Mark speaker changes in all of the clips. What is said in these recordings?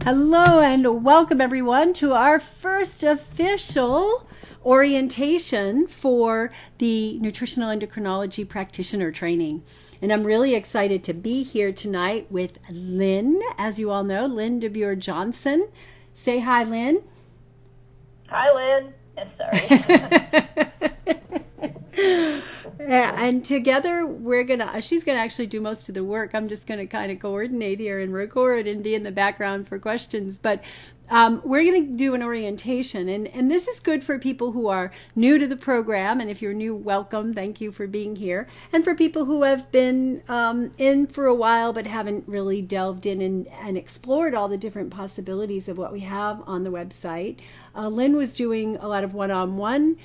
Speaker 1: Hello and welcome everyone to our first official orientation for the Nutritional Endocrinology Practitioner Training. And I'm really excited to be here tonight with Lynn, as you all know, Lynn DeBure Johnson. Say hi, Lynn.
Speaker 2: Hi, Lynn. Sorry.
Speaker 1: Yeah, and together she's gonna actually do most of the work. I'm just gonna kind of coordinate here and record and be in the background for questions. But we're gonna do an orientation, and this is good for people who are new to the program. And if you're new, welcome. Thank you for being here. And for people who have been in for a while but haven't really delved in and explored all the different possibilities of what we have on the website. Lynn was doing a lot of one-on-one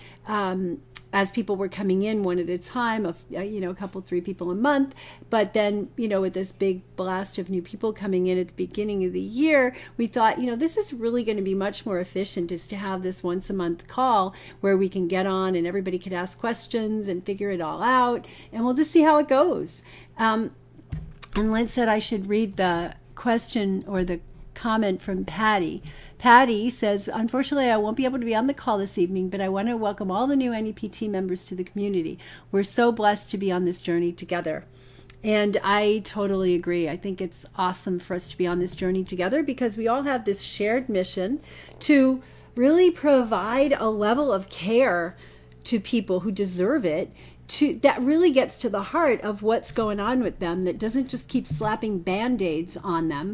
Speaker 1: as people were coming in one at a time, of a couple, 3 people a month. But then, with this big blast of new people coming in at the beginning of the year, we thought, this is really going to be much more efficient, is to have this once a month call where we can get on and everybody could ask questions and figure it all out, and we'll just see how it goes. And Lynn said I should read the question or the comment from Patty. Patty says, unfortunately, I won't be able to be on the call this evening, but I want to welcome all the new NEPT members to the community. We're so blessed to be on this journey together. And I totally agree. I think it's awesome for us to be on this journey together because we all have this shared mission to really provide a level of care to people who deserve it, that really gets to the heart of what's going on with them, that doesn't just keep slapping Band-Aids on them.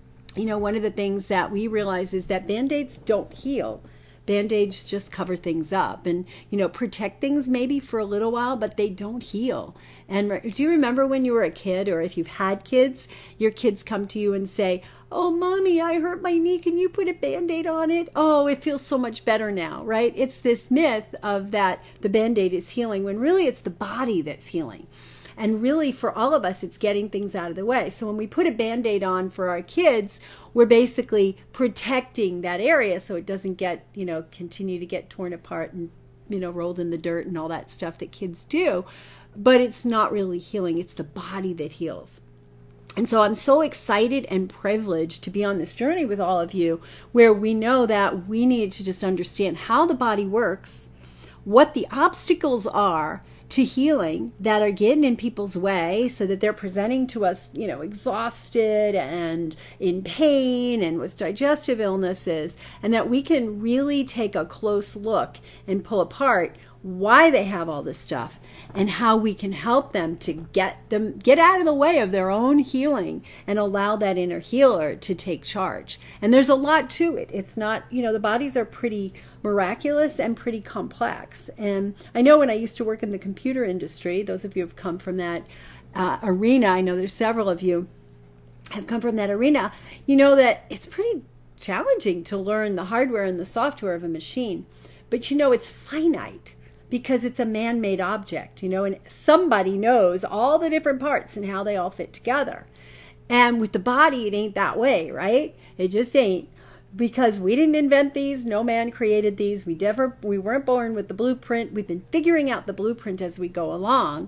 Speaker 1: One of the things that we realize is that Band-Aids don't heal. Band-Aids just cover things up and, protect things maybe for a little while, but they don't heal. And do you remember when you were a kid, or if you've had kids, your kids come to you and say, "Oh, Mommy, I hurt my knee. Can you put a Band-Aid on it? Oh, it feels so much better now," right? It's this myth of that the Band-Aid is healing when really it's the body that's healing. And really, for all of us, it's getting things out of the way. So when we put a Band-Aid on for our kids, we're basically protecting that area so it doesn't get, continue to get torn apart and, rolled in the dirt and all that stuff that kids do. But it's not really healing. It's the body that heals. And so I'm so excited and privileged to be on this journey with all of you, where we know that we need to just understand how the body works, what the obstacles are to healing that are getting in people's way so that they're presenting to us, exhausted and in pain and with digestive illnesses, and that we can really take a close look and pull apart why they have all this stuff and how we can help them to get out of the way of their own healing and allow that inner healer to take charge. And there's a lot to it. It's not, the bodies are pretty miraculous and pretty complex. And I know when I used to work in the computer industry, those of you who have come from that arena, I know there's several of you have come from that arena, that it's pretty challenging to learn the hardware and the software of a machine. But it's finite, because it's a man-made object, and somebody knows all the different parts and how they all fit together. And with the body, it ain't that way, right? It just ain't, because we didn't invent these. No man created these. We weren't born with the blueprint. We've been figuring out the blueprint as we go along.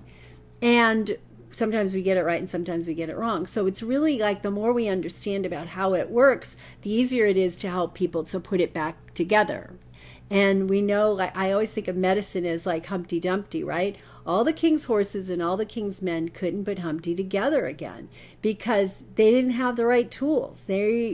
Speaker 1: And sometimes we get it right and sometimes we get it wrong. So it's really like the more we understand about how it works, the easier it is to help people to put it back together. And we know, like, I always think of medicine as like Humpty Dumpty, right? All the king's horses and all the king's men couldn't put Humpty together again because they didn't have the right tools.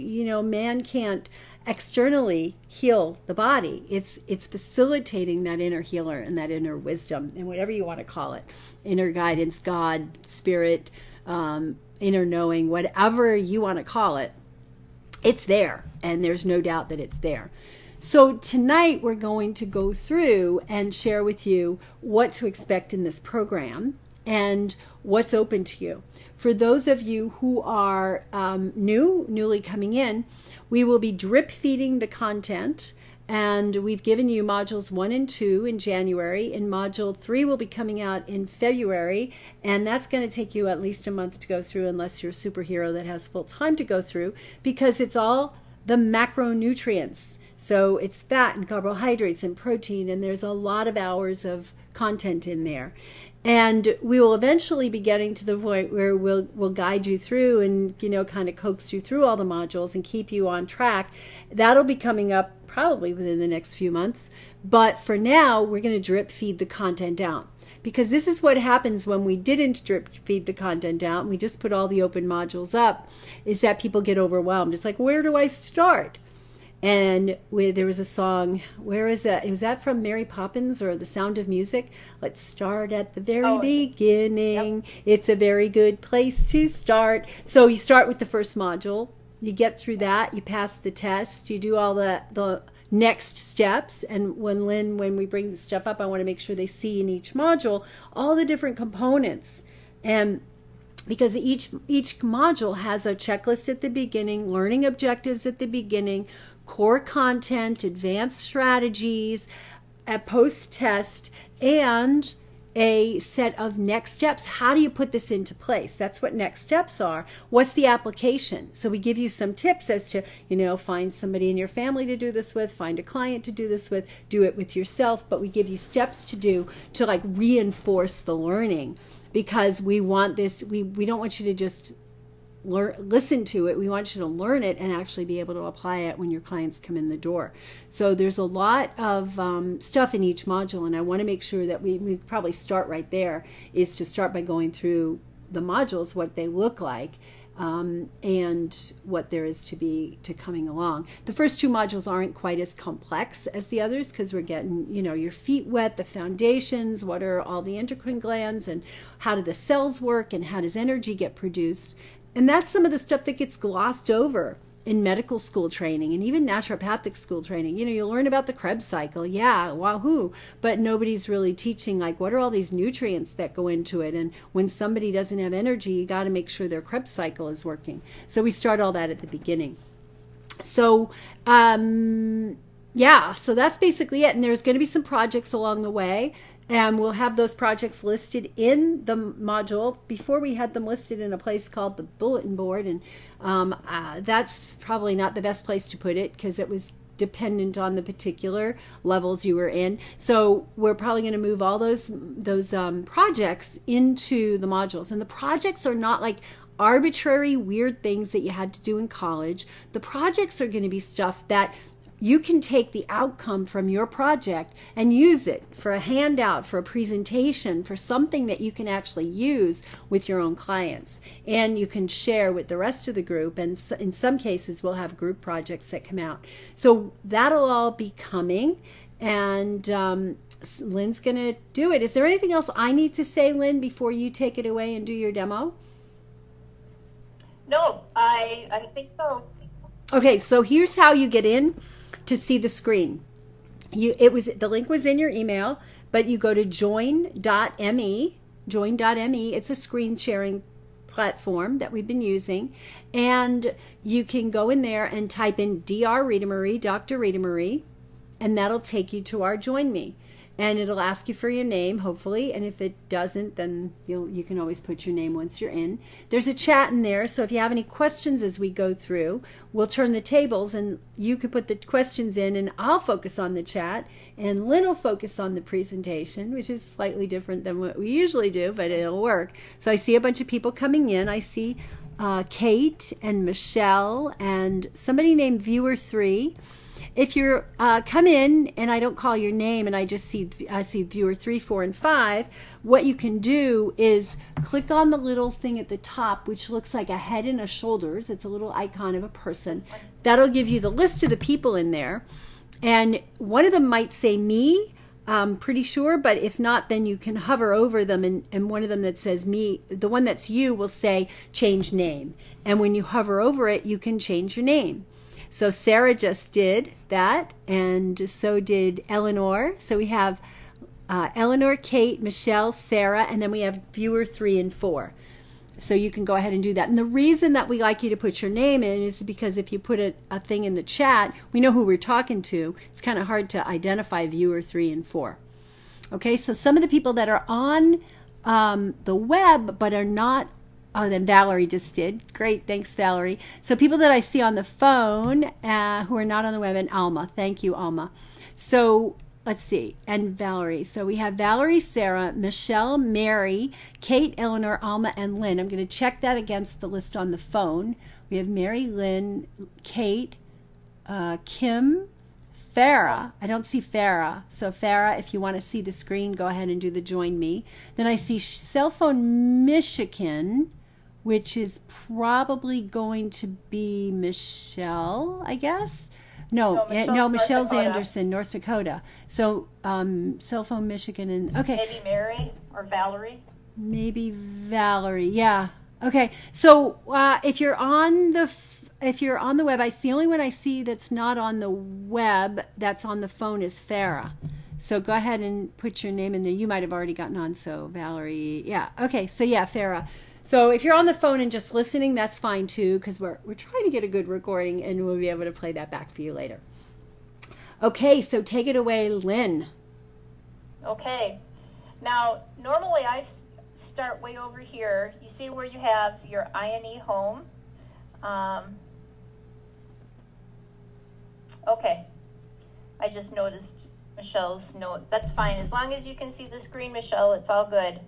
Speaker 1: Man can't externally heal the body. It's facilitating that inner healer and that inner wisdom and whatever you want to call it, inner guidance, God, spirit, inner knowing, whatever you want to call it. It's there, and there's no doubt that it's there. So tonight we're going to go through and share with you what to expect in this program and what's open to you. For those of you who are newly coming in, we will be drip feeding the content, and we've given you modules 1 and 2 in January, and module 3 will be coming out in February, and that's going to take you at least a month to go through unless you're a superhero that has full time to go through, because it's all the macronutrients. So it's fat and carbohydrates and protein, and there's a lot of hours of content in there. And we will eventually be getting to the point where we'll guide you through and, kind of coax you through all the modules and keep you on track. That'll be coming up probably within the next few months. But for now, we're going to drip feed the content out. Because this is what happens when we didn't drip feed the content out and we just put all the open modules up, is that people get overwhelmed. It's like, where do I start? And there was a song, where is that? Was that from Mary Poppins or The Sound of Music? Let's start at the very beginning. Yep. It's a very good place to start. So you start with the first module. You get through that. You pass the test. You do all the next steps. And when we bring the stuff up, I want to make sure they see in each module all the different components. And because each module has a checklist at the beginning, learning objectives at the beginning, core content, advanced strategies, a post-test, and a set of next steps. How do you put this into place? That's what next steps are. What's the application? So we give you some tips as to, find somebody in your family to do this with, find a client to do this with, do it with yourself, but we give you steps to do to reinforce the learning, because we want this, we don't want you to just listen to it. We want you to learn it and actually be able to apply it when your clients come in the door. So there's a lot of stuff in each module, and I want to make sure that we probably start right there, is to start by going through the modules, what they look like, and what there is to coming along. The first two modules aren't quite as complex as the others, because we're getting, your feet wet, the foundations, what are all the endocrine glands, and how do the cells work, and how does energy get produced. And that's some of the stuff that gets glossed over in medical school training and even naturopathic school training. You learn about the Krebs cycle. Yeah, wahoo. But nobody's really teaching, what are all these nutrients that go into it? And when somebody doesn't have energy, you got to make sure their Krebs cycle is working. So we start all that at the beginning. So, so that's basically it. And there's going to be some projects along the way. And we'll have those projects listed in the module. Before, we had them listed in a place called the bulletin board, and that's probably not the best place to put it, because it was dependent on the particular levels you were in. So we're probably going to move all those projects into the modules. And the projects are not arbitrary, weird things that you had to do in college. The projects are going to be stuff that you can take the outcome from your project and use it for a handout, for a presentation, for something that you can actually use with your own clients. And you can share with the rest of the group. And in some cases, we'll have group projects that come out. So that'll all be coming. And Lynn's going to do it. Is there anything else I need to say, Lynn, before you take it away and do your demo?
Speaker 2: No, I think so.
Speaker 1: Okay, so here's how you get in to see the screen. The link was in your email, but you go to join.me. It's a screen sharing platform that we've been using, and you can go in there and type in Dr. Rita Marie, and that'll take you to our Join Me. And it'll ask you for your name, hopefully. And if it doesn't, then you can always put your name once you're in. There's a chat in there, so if you have any questions as we go through, we'll turn the tables and you can put the questions in, and I'll focus on the chat, and Lynn will focus on the presentation, which is slightly different than what we usually do, but it'll work. So I see a bunch of people coming in. I see Kate and Michelle and somebody named Viewer 3. If you're come in and I don't call your name and I see Viewer 3, 4, and 5, what you can do is click on the little thing at the top, which looks like a head and a shoulders. It's a little icon of a person. That'll give you the list of the people in there. And one of them might say me, I'm pretty sure, but if not, then you can hover over them, and one of them that says me, the one that's you, will say change name. And when you hover over it, you can change your name. So Sarah just did that, and so did Eleanor. So we have Eleanor, Kate, Michelle, Sarah, and then we have Viewer 3 and 4. So you can go ahead and do that. And the reason that we like you to put your name in is because if you put a thing in the chat, we know who we're talking to. It's kind of hard to identify Viewer 3 and 4. Okay, so some of the people that are on the web but are not. Oh, then Valerie just did. Great. Thanks, Valerie. So people that I see on the phone who are not on the web, and Alma. Thank you, Alma. So let's see, and Valerie. So we have Valerie, Sarah, Michelle, Mary, Kate, Eleanor, Alma, and Lynn. I'm going to check that against the list on the phone. We have Mary, Lynn, Kate, Kim, Farah. I don't see Farah. So Farah, if you want to see the screen, go ahead and do the join me. Then I see Cell Phone Michigan, which is probably going to be Michelle, I guess. No, Michelle's Anderson, North Dakota. So Cell Phone Michigan and okay.
Speaker 2: Maybe Mary or Valerie.
Speaker 1: Maybe Valerie. Yeah. Okay. So if you're on the web, the only one I see that's not on the web that's on the phone is Farah. So go ahead and put your name in there. You might have already gotten on. So Valerie. Yeah. Okay. So yeah, Farah. So if you're on the phone and just listening, that's fine too, because we're trying to get a good recording and we'll be able to play that back for you later. Okay, so take it away, Lynn.
Speaker 2: Okay. Now, normally I start way over here. You see where you have your INE home? Okay. I just noticed Michelle's note. That's fine. As long as you can see the screen, Michelle, it's all good.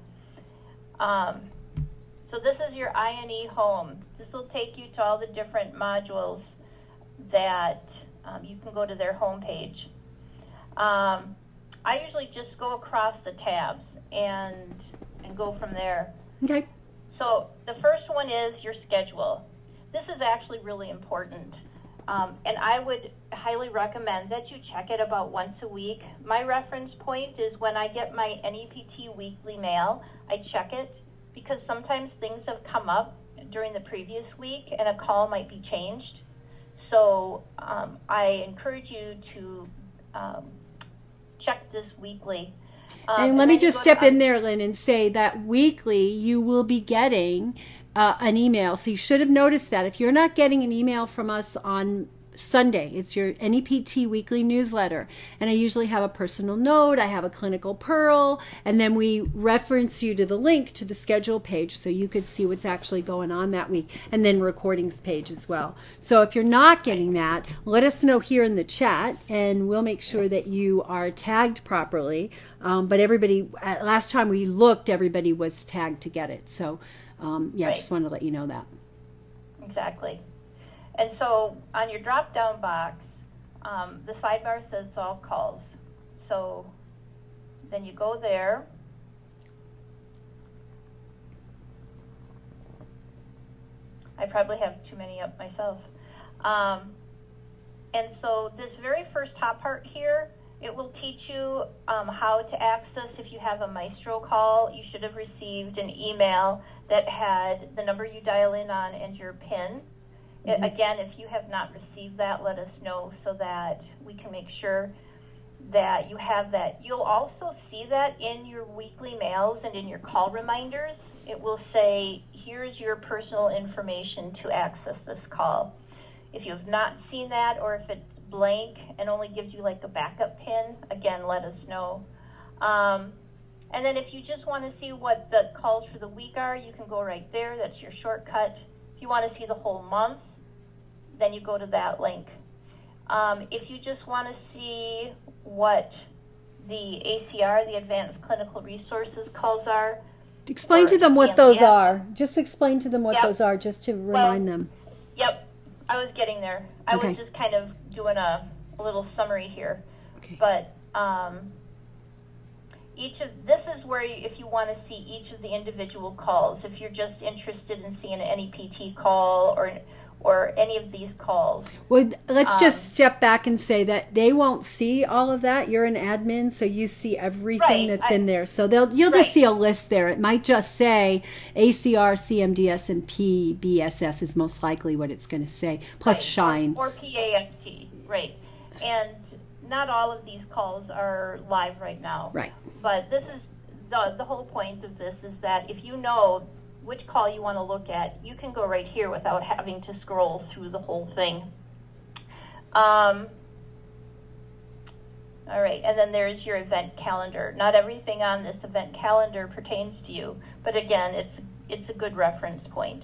Speaker 2: So this is your INE home. This will take you to all the different modules that you can go to their home page. I usually just go across the tabs and go from there.
Speaker 1: Okay.
Speaker 2: So the first one is your schedule. This is actually really important. And I would highly recommend that you check it about once a week. My reference point is when I get my NEPT weekly mail, I check it, because sometimes things have come up during the previous week and a call might be changed. So I encourage you to check this weekly.
Speaker 1: And let me just step in there, Lynn, and say that weekly you will be getting an email. So you should have noticed that. If you're not getting an email from us on Sunday, it's your NEPT weekly newsletter. And I usually have a personal note, I have a clinical pearl, and then we reference you to the link to the schedule page so you could see what's actually going on that week, and then recordings page as well. So if you're not getting that, let us know here in the chat and we'll make sure that you are tagged properly. But everybody, last time we looked, everybody was tagged to get it. So yeah, right. Just wanted to let you know that.
Speaker 2: Exactly. And so on your drop-down box, the sidebar says all calls. So then you go there. I probably have too many up myself. And so this very first top part here, it will teach you how to access. If you have a Maestro call, you should have received an email that had the number you dial in on and your PIN. Again, if you have not received that, let us know so that we can make sure that you have that. You'll also see that in your weekly mails and in your call reminders. It will say, here's your personal information to access this call. If you have not seen that, or if it's blank and only gives you like a backup PIN, again, let us know. And then if you just want to see what the calls for the week are, you can go right there. That's your shortcut. If you want to see the whole month, then you go to that link. If you just want to see what the ACR, the Advanced Clinical Resources calls are.
Speaker 1: Explain to them what those are. Just explain to them what those are, just to remind them.
Speaker 2: Yep, I was getting there. I was just kind of doing a little summary here.
Speaker 1: Okay.
Speaker 2: But this is where, if you want to see each of the individual calls, if you're just interested in seeing an NEPT call or any of these calls.
Speaker 1: Well, let's just step back and say that they won't see all of that. You're an admin, so you see everything that's in there. So you'll just see a list there. It might just say ACR, CMDS, and PBSS is most likely what it's going to say, plus Shine.
Speaker 2: Or PAST, right. And not all of these calls are live right now.
Speaker 1: Right.
Speaker 2: But this is the whole point of this is that if you know which call you want to look at, you can go right here without having to scroll through the whole thing. All right, and then there's your event calendar. Not everything on this event calendar pertains to you, but again, it's a good reference point.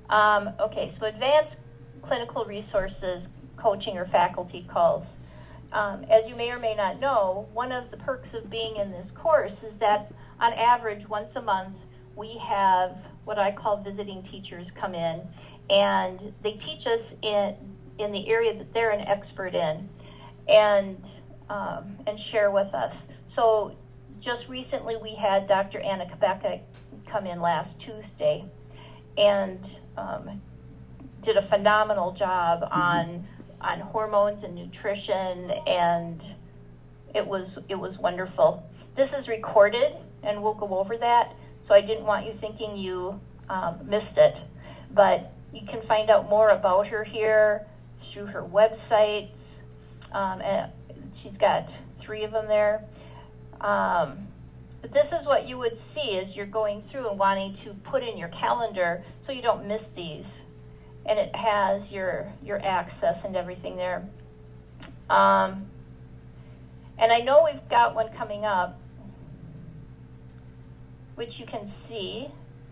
Speaker 2: Okay, so advanced clinical resources, coaching or faculty calls. as you may or may not know, one of the perks of being in this course is that on average, once a month, we have what I call visiting teachers come in, and they teach us in the area that they're an expert in, and share with us. So just recently we had Dr. Anna Kabeka come in last Tuesday and did a phenomenal job on hormones and nutrition, and it was wonderful. This is recorded, and we'll go over that, so I didn't want you thinking you missed it. But you can find out more about her here through her website. And she's got 3 of them there. But this is what you would see as you're going through and wanting to put in your calendar so you don't miss these. And it has your access and everything there. And I know we've got one coming up, which you can see,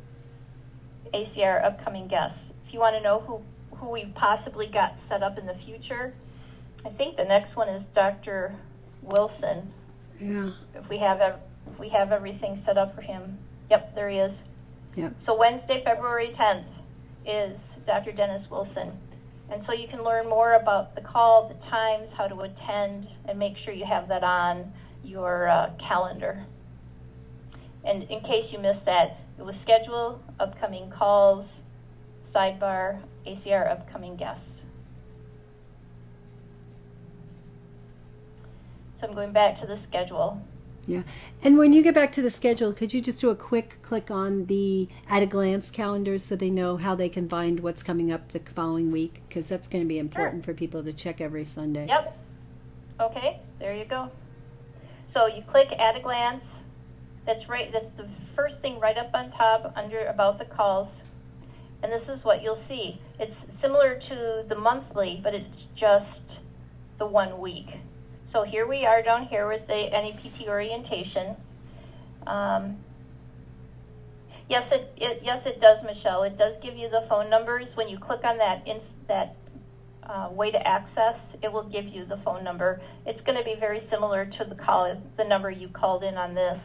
Speaker 2: ACR upcoming guests. If you want to know who we've possibly got set up in the future, I think the next one is Dr. Wilson.
Speaker 1: Yeah.
Speaker 2: If we have everything set up for him. Yep, there he is.
Speaker 1: Yep.
Speaker 2: So Wednesday, February 10th is Dr. Dennis Wilson. And so you can learn more about the call, the times, how to attend, and make sure you have that on your calendar. And in case you missed that, it was schedule, upcoming calls, sidebar, ACR upcoming guests. So I'm going back to the schedule.
Speaker 1: Yeah. And when you get back to the schedule, could you just do a quick click on the at-a-glance calendars so they know how they can find what's coming up the following week? Because that's going to be important for people to check every Sunday.
Speaker 2: Yep. Okay, there you go. So you click at-a-glance. That's the first thing right up on top under about the calls. And this is what you'll see. It's similar to the monthly, but it's just the 1 week. So here we are down here with the NEPT orientation. Yes, it does, Michelle. It does give you the phone numbers. When you click on that way to access, it will give you the phone number. It's going to be very similar to the number you called in on this.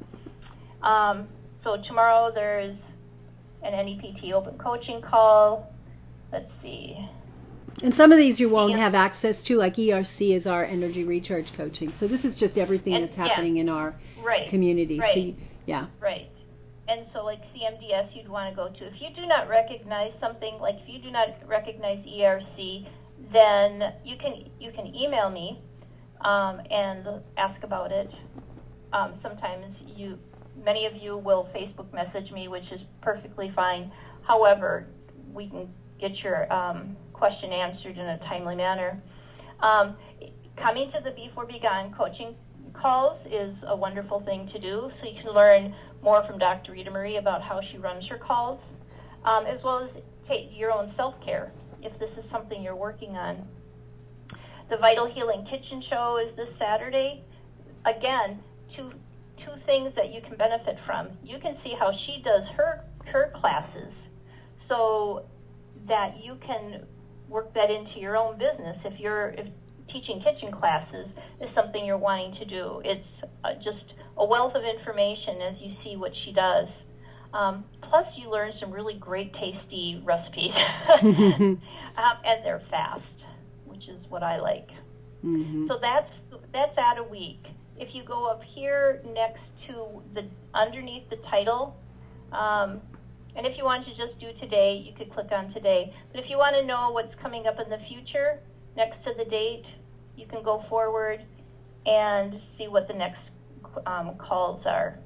Speaker 2: So tomorrow there's an NEPT open coaching call. Let's see.
Speaker 1: And some of these you won't have access to, like ERC is our energy recharge coaching. So this is just everything that's happening in our community.
Speaker 2: Right.
Speaker 1: So,
Speaker 2: Right. And so like CMDS you'd want to go to. If you do not recognize something, like if you do not recognize ERC, then you can email me and ask about it. Sometimes many of you will Facebook message me, which is perfectly fine. However, we can get your question answered in a timely manner. Coming to the Before Be Gone coaching calls is a wonderful thing to do, so you can learn more from Dr. Rita Marie about how she runs her calls, as well as take your own self-care if this is something you're working on. The Vital Healing Kitchen Show is this Saturday. Again, two things that you can benefit from. You can see how she does her classes so that you can work that into your own business. If teaching kitchen classes is something you're wanting to do, it's just a wealth of information as you see what she does. Plus, you learn some really great, tasty recipes, and they're fast, which is what I like.
Speaker 1: Mm-hmm.
Speaker 2: So that's at a week. If you go up here next to underneath the title, and if you want to just do today, you could click on today. But if you want to know what's coming up in the future, next to the date, you can go forward and see what the next calls are.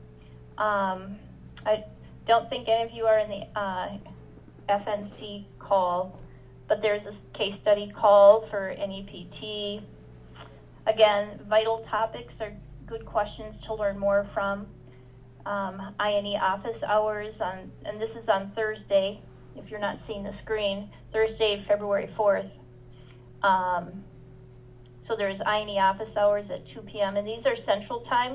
Speaker 2: I don't think any of you are in the FNC call, but there's a case study call for NEPT. Again, vital topics are good questions to learn more from. INE office hours, and this is on Thursday, if you're not seeing the screen, Thursday, February 4th. So there's INE office hours at 2 p.m., and these are Central Time.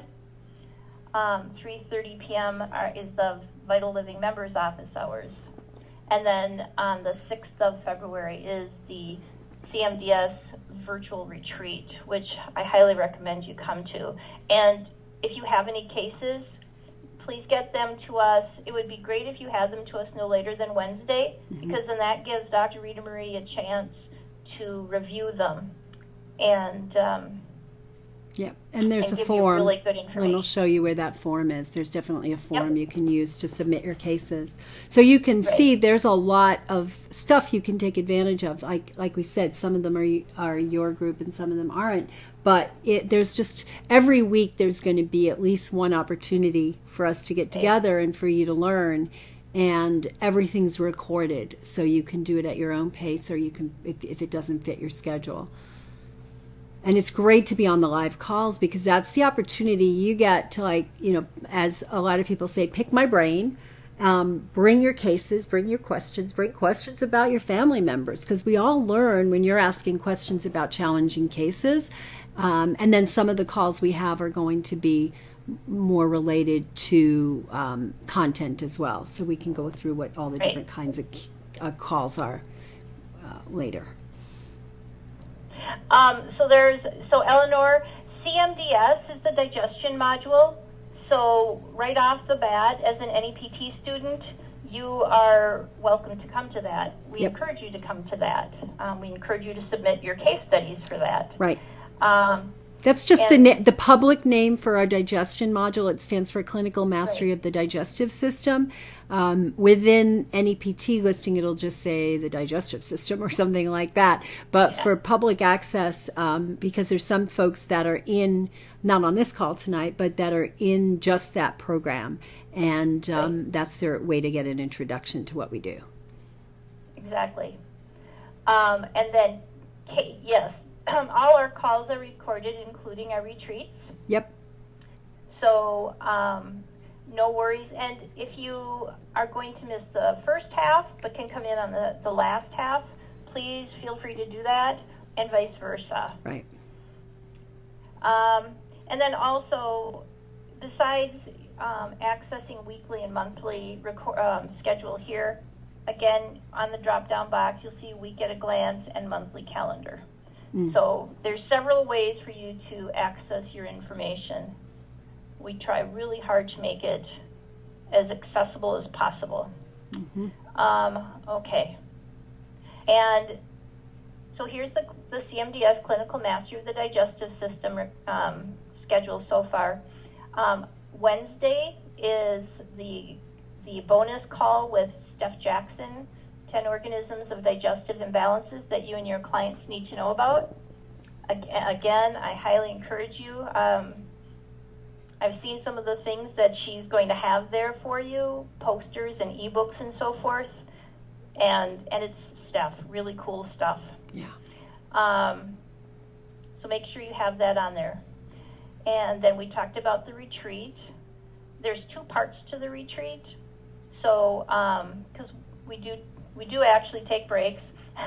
Speaker 2: 3:30 p.m. is the Vital Living Members Office hours. And then on the 6th of February is the CMDS virtual retreat, which I highly recommend you come to. And if you have any cases, please get them to us. It would be great if you had them to us no later than Wednesday, because then that gives Dr. Rita Marie a chance to review them and
Speaker 1: and there's a
Speaker 2: give
Speaker 1: form,
Speaker 2: you really good information.
Speaker 1: and it'll show you where that form is. There's definitely a form you can use to submit your cases. So you can see there's a lot of stuff you can take advantage of. Like we said, some of them are your group and some of them aren't. But there's just, every week there's going to be at least one opportunity for us to get together and for you to learn. And everything's recorded, so you can do it at your own pace, or you can, if it doesn't fit your schedule. And it's great to be on the live calls, because that's the opportunity you get to, like, as a lot of people say, pick my brain, bring your cases, bring your questions, bring questions about your family members, because we all learn when you're asking questions about challenging cases. And then some of the calls we have are going to be more related to content as well. So we can go through what all the different kinds of calls are later.
Speaker 2: So Eleanor, CMDS is the digestion module. So right off the bat, as an NEPT student, you are welcome to come to that. We encourage you to come to that. We encourage you to submit your case studies for that.
Speaker 1: Right. That's just the public name for our digestion module. It stands for Clinical Mastery of the Digestive System. Within NEPT listing, it'll just say the digestive system or something like that. But for public access, because there's some folks that are not on this call tonight, but that are in just that program. And that's their way to get an introduction to what we do.
Speaker 2: Exactly. And then, yes. All our calls are recorded, including our retreats.
Speaker 1: Yep.
Speaker 2: So no worries. And if you are going to miss the first half but can come in on the last half, please feel free to do that, and vice versa.
Speaker 1: Right.
Speaker 2: And then also, besides accessing weekly and monthly schedule here, again, on the drop-down box, you'll see week at a glance and monthly calendar. So there's several ways for you to access your information. We try really hard to make it as accessible as possible. Okay. And so here's the CMDS Clinical Mastery of the Digestive System schedule so far. Wednesday is the bonus call with Steph Jackson, 10 organisms of digestive imbalances that you and your clients need to know about. Again, I highly encourage you. I've seen some of the things that she's going to have there for you, posters and ebooks and so forth, and it's stuff, really cool stuff.
Speaker 1: Yeah.
Speaker 2: So make sure you have that on there. And then we talked about the retreat. There's 2 parts to the retreat. So, because we do actually take breaks.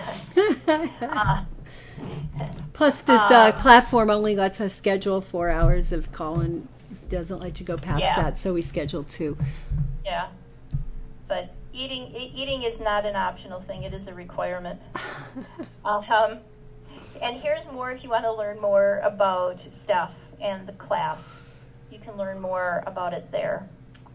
Speaker 1: Plus, this platform only lets us schedule 4 hours of call and doesn't let you go past that, so we schedule 2.
Speaker 2: Yeah, but eating is not an optional thing; it is a requirement. And here's more if you want to learn more about Steph and the class. You can learn more about it there.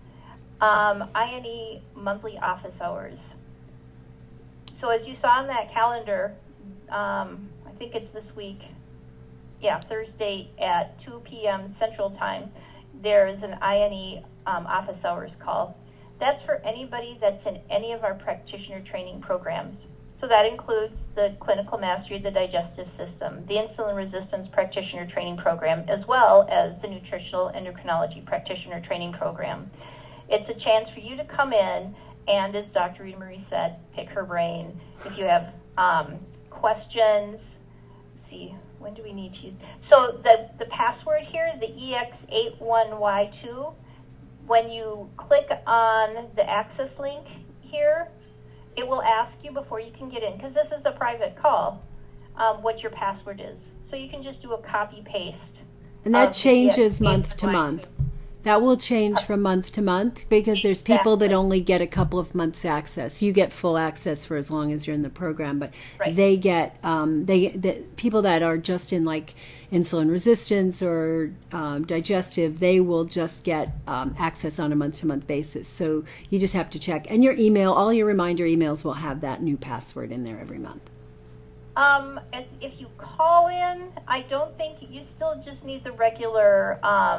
Speaker 2: INE monthly office hours. So as you saw on that calendar, I think it's this week, Thursday at 2 p.m. Central Time, there's an INE office hours call. That's for anybody that's in any of our practitioner training programs. So that includes the Clinical Mastery of the Digestive System, the Insulin Resistance Practitioner Training Program, as well as the Nutritional Endocrinology Practitioner Training Program. It's a chance for you to come in and, as Dr. Rita Marie said, pick her brain. If you have questions, see, when do we need to use? So the password here, the EX81Y2, when you click on the access link here, it will ask you before you can get in, because this is a private call, what your password is. So you can just do a copy-paste.
Speaker 1: And that changes month to month. That will change from month to month because there's people that only get a couple of months access. You get full access for as long as you're in the program, but they get the people that are just in like insulin resistance or digestive, they will just get access on a month-to-month basis. So you just have to check, and your email, all your reminder emails will have that new password in there every month.
Speaker 2: If you call in, I don't think you still just need the regular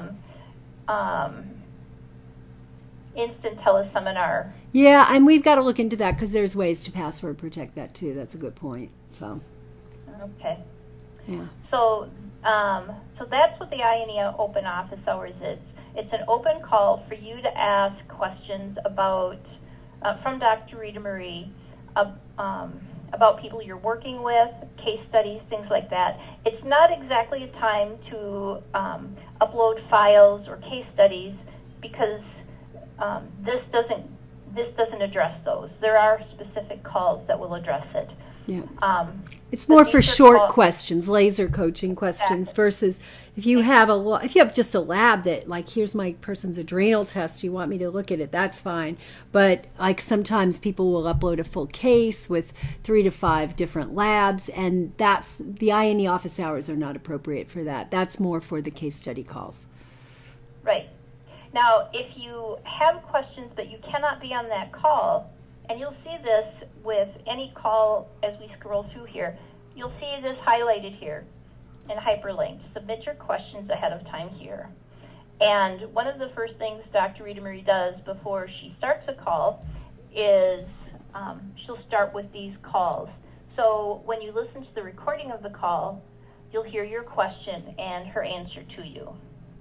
Speaker 2: instant teleseminar.
Speaker 1: Yeah, and we've got to look into that because there's ways to password protect that too. That's a good point. So.
Speaker 2: Okay.
Speaker 1: Yeah.
Speaker 2: So that's what the INE open office hours is. It's an open call for you to ask questions about from Dr. Rita Marie about people you're working with, case studies, things like that. It's not exactly a time to upload files or case studies because this doesn't address those. There are specific calls that will address it.
Speaker 1: Yeah. It's more for short questions, laser coaching questions, versus if you have just a lab that, like, here's my person's adrenal test, you want me to look at it, that's fine. But like sometimes people will upload a full case with 3 to 5 different labs, and that's the INE office hours are not appropriate for that. That's more for the case study calls.
Speaker 2: Right. Now, if you have questions but you cannot be on that call, and you'll see this with any call as we scroll through here, you'll see this highlighted here and hyperlinked. Submit your questions ahead of time here. And one of the first things Dr. Rita Marie does before she starts a call is she'll start with these calls. So when you listen to the recording of the call, you'll hear your question and her answer to you.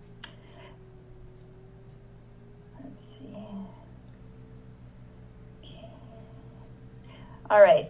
Speaker 2: All right.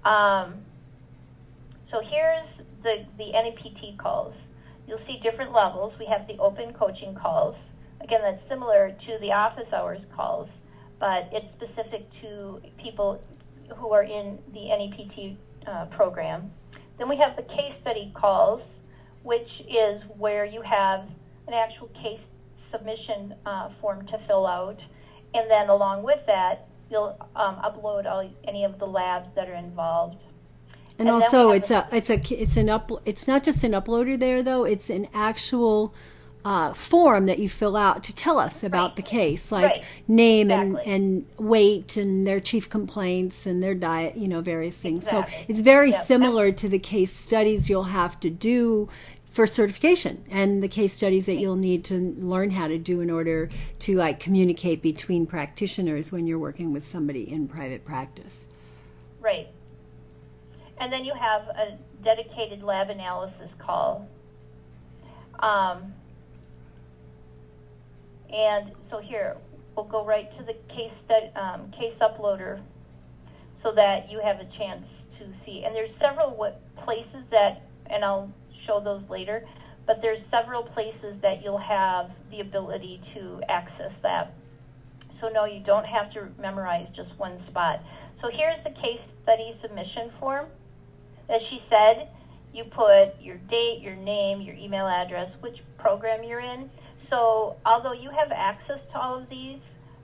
Speaker 2: So here's the NEPT calls. You'll see different levels. We have the open coaching calls. Again, that's similar to the office hours calls, but it's specific to people who are in the NEPT program. Then we have the case study calls, which is where you have an actual case submission form to fill out, and then along with that, you'll upload any of the labs that are involved.
Speaker 1: And also, it's not just an uploader there though. It's an actual form that you fill out to tell us about the case, like name and weight and their chief complaints and their diet, various things. So it's very similar to the case studies you'll have to do for certification and the case studies that you'll need to learn how to do in order to communicate between practitioners when you're working with somebody in private practice.
Speaker 2: Right. And then you have a dedicated lab analysis call. And so here, we'll go right to the case uploader so that you have a chance to see. And there's several places that, and I'll show those later, but there's several places that you'll have the ability to access that. So no, you don't have to memorize just one spot. So here's the case study submission form. As she said, you put your date, your name, your email address, which program you're in. So although you have access to all of these,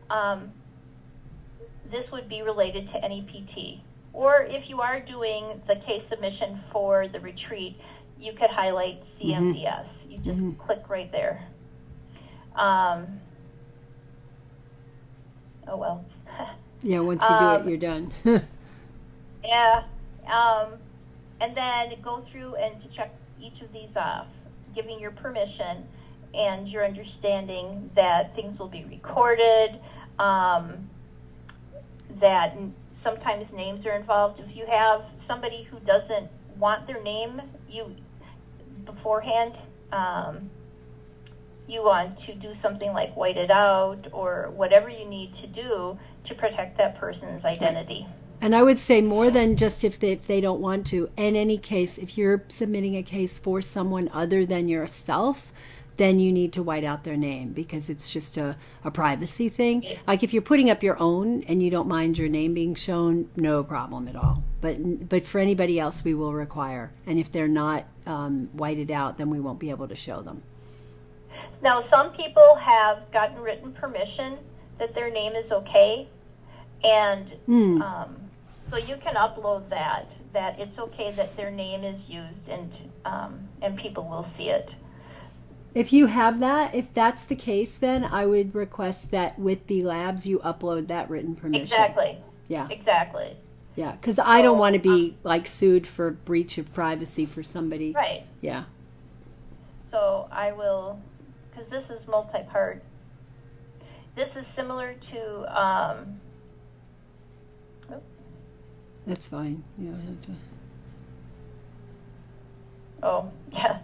Speaker 2: this would be related to NEPT. Or if you are doing the case submission for the retreat, you could highlight CMDS. You just click right there. Oh, well.
Speaker 1: Yeah, once you do it, you're done.
Speaker 2: Yeah. And then go through and to check each of these off, giving your permission and your understanding that things will be recorded, that sometimes names are involved. If you have somebody who doesn't want their name, beforehand, you want to do something like white it out or whatever you need to do to protect that person's identity.
Speaker 1: And I would say more than just if they don't want to. In any case, if you're submitting a case for someone other than yourself, then you need to white out their name because it's just a privacy thing. Like if you're putting up your own and you don't mind your name being shown, no problem at all. But for anybody else, we will require. And if they're not whited out, then we won't be able to show them.
Speaker 2: Now, some people have gotten written permission that their name is okay, and so you can upload that it's okay that their name is used, and people will see it.
Speaker 1: If you have that, if that's the case, then I would request that with the labs you upload that written permission.
Speaker 2: Exactly.
Speaker 1: Yeah.
Speaker 2: Exactly.
Speaker 1: Yeah, because I don't want to be like sued for breach of privacy for somebody.
Speaker 2: Right.
Speaker 1: Yeah.
Speaker 2: So I will, because this is multi-part. This is similar to.
Speaker 1: That's fine. You don't have to.
Speaker 2: Oh, yeah.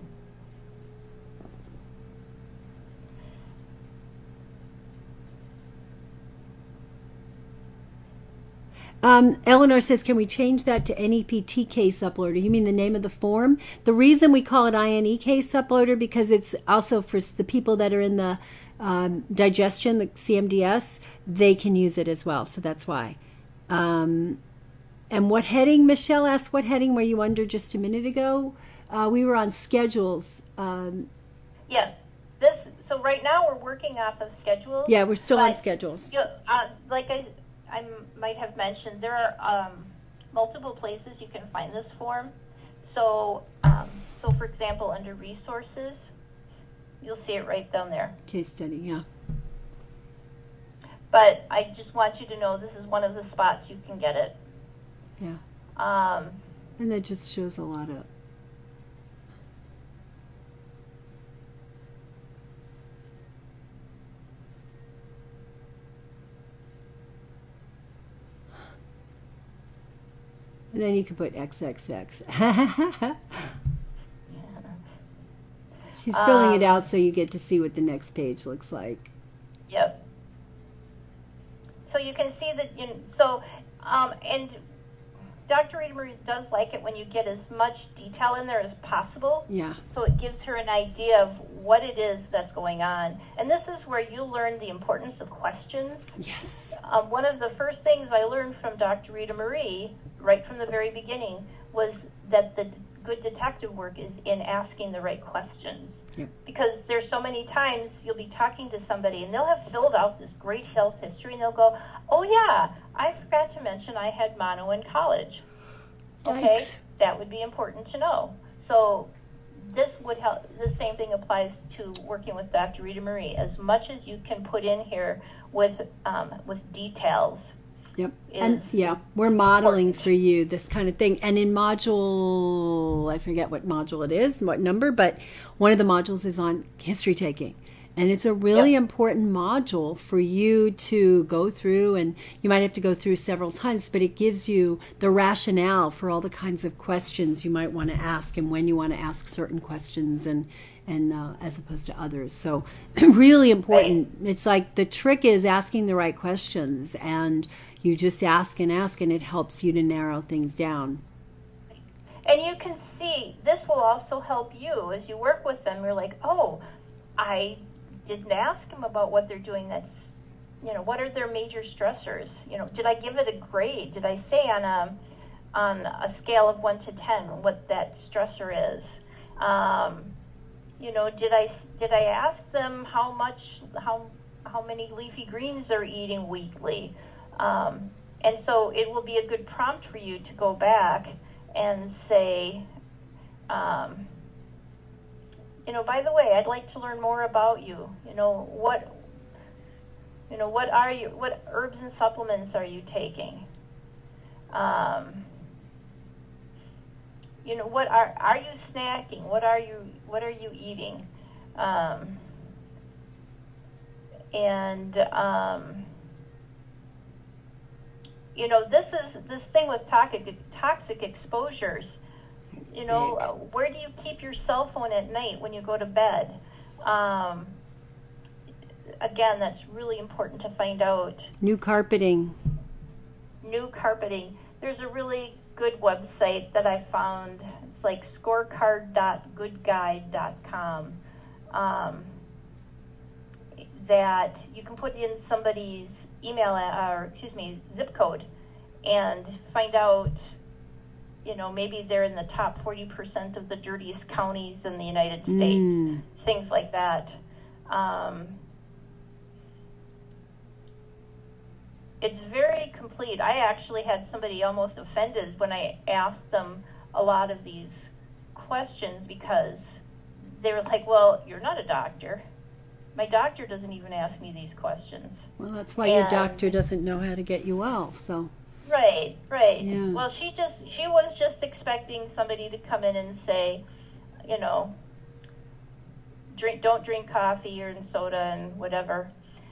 Speaker 1: Eleanor says, can we change that to NEPT case uploader? You mean the name of the form? The reason we call it INE case uploader, because it's also for the people that are in the digestion, the CMDS, they can use it as well. So that's why. And what heading? Michelle asked, what heading were you under just a minute ago? We were on schedules.
Speaker 2: Yes. So right now we're working off of schedules.
Speaker 1: Yeah, we're still on schedules.
Speaker 2: Like I might have mentioned, there are multiple places you can find this form. So, for example, under resources, you'll see it right down there.
Speaker 1: Case study, yeah.
Speaker 2: But I just want you to know this is one of the spots you can get it.
Speaker 1: Yeah. And it just shows a lot of. And then you can put XXX. She's filling it out so you get to see what the next page looks like.
Speaker 2: Yep. So you can see that, and Dr. Rita Marie does like it when you get as much detail in there as possible.
Speaker 1: Yeah.
Speaker 2: So it gives her an idea of what it is that's going on. And this is where you learn the importance of questions.
Speaker 1: Yes.
Speaker 2: One of the first things I learned from Dr. Rita Marie, right from the very beginning, was that the good detective work is in asking the right questions.
Speaker 1: Yep.
Speaker 2: Because there's so many times you'll be talking to somebody and they'll have filled out this great health history and they'll go, oh yeah, I forgot to mention I had mono in college. Okay,
Speaker 1: Yikes.
Speaker 2: That would be important to know. So this would help. The same thing applies to working with Dr. Rita Marie. As much as you can put in here with details.
Speaker 1: Yep. And yeah, we're modeling for you this kind of thing. And in module, I forget what module it is, what number, but one of the modules is on history taking. And it's a really important module for you to go through, and you might have to go through several times, but it gives you the rationale for all the kinds of questions you might want to ask and when you want to ask certain questions and as opposed to others. So really important. It's like the trick is asking the right questions, and you just ask, and it helps you to narrow things down.
Speaker 2: And you can see, this will also help you as you work with them. You're like, oh, I didn't ask them about what they're doing. That's, what are their major stressors? Did I give it a grade? Did I say on a scale of 1 to 10 what that stressor is? Did I ask them how many leafy greens they're eating weekly? And so it will be a good prompt for you to go back and say, by the way, I'd like to learn more about you. What herbs and supplements are you taking? What are you snacking? What are you eating? This thing with toxic exposures. Where do you keep your cell phone at night when you go to bed? Again, that's really important to find out.
Speaker 1: New carpeting.
Speaker 2: There's a really good website that I found. It's like scorecard.goodguide.com. That you can put in somebody's zip code and find out, maybe they're in the top 40% of the dirtiest counties in the United States, things like that. It's very complete. I actually had somebody almost offended when I asked them a lot of these questions because they were like, well, you're not a doctor. My doctor doesn't even ask me these questions.
Speaker 1: Well, that's why your doctor doesn't know how to get you well, so.
Speaker 2: Right.
Speaker 1: Yeah.
Speaker 2: Well, she was just expecting somebody to come in and say, you know, don't drink coffee or soda and whatever.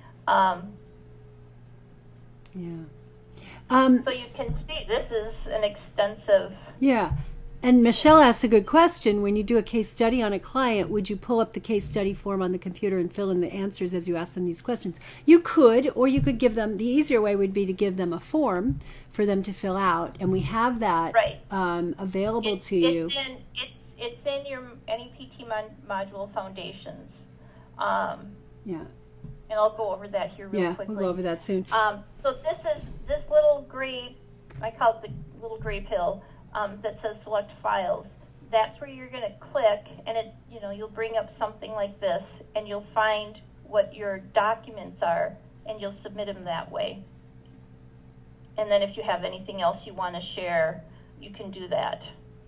Speaker 1: Yeah.
Speaker 2: So you can see this is an extensive.
Speaker 1: Yeah. And Michelle asked a good question. When you do a case study on a client, would you pull up the case study form on the computer and fill in the answers as you ask them these questions? You could, or you could give them, the easier way would be to give them a form for them to fill out. And we have that available to you.
Speaker 2: It's in your NEPT module foundations.
Speaker 1: Yeah.
Speaker 2: And I'll go over that here real quickly.
Speaker 1: We'll go over that soon.
Speaker 2: So this little gray, I call it the little gray pill, that says select files. That's where you're going to click, and you'll bring up something like this, and you'll find what your documents are, and you'll submit them that way. And then if you have anything else you want to share, you can do that.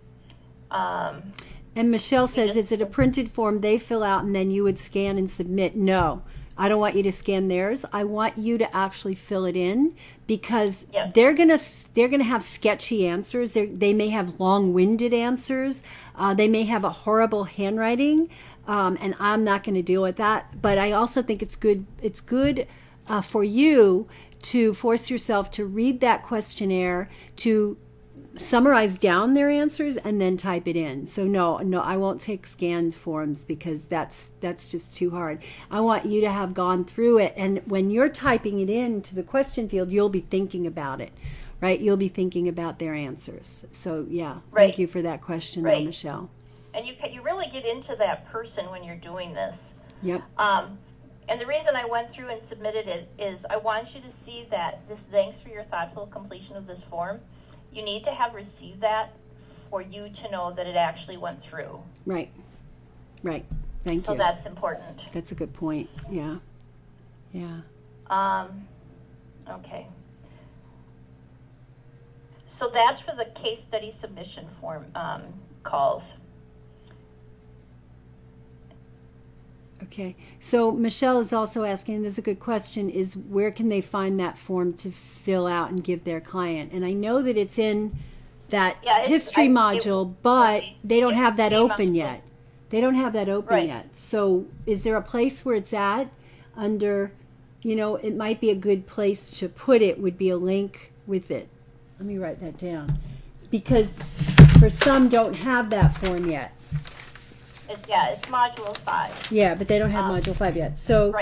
Speaker 1: And Michelle says, is it a printed form they fill out and then you would scan and submit? No. I don't want you to scan theirs. I want you to actually fill it in because they're gonna have sketchy answers. They may have long-winded answers. They may have a horrible handwriting, and I'm not going to deal with that. But I also think it's good. It's good for you to force yourself to read that questionnaire, to summarize down their answers and then type it in. So no, I won't take scanned forms because that's just too hard. I want you to have gone through it, and when you're typing it into the question field, you'll be thinking about it, right? You'll be thinking about their answers. So thank you for that question, though, Michelle. And
Speaker 2: you really get into that person when you're doing this.
Speaker 1: Yep.
Speaker 2: And the reason I went through and submitted it is I want you to see that this thanks for your thoughtful completion of this form. You need to have received that for you to know that it actually went through.
Speaker 1: Right. Thank you.
Speaker 2: So that's important.
Speaker 1: That's a good point. Yeah.
Speaker 2: Okay. So that's for the case study submission form calls.
Speaker 1: Okay. So Michelle is also asking, and this is a good question, is where can they find that form to fill out and give their client? And I know that it's in that history module, but they don't have that open yet. They don't have that open yet. So is there a place where it's at under, it might be a good place to put it would be a link with it. Let me write that down. Because for some don't have that form yet.
Speaker 2: It's Module 5.
Speaker 1: Yeah, but they don't have Module 5 yet. So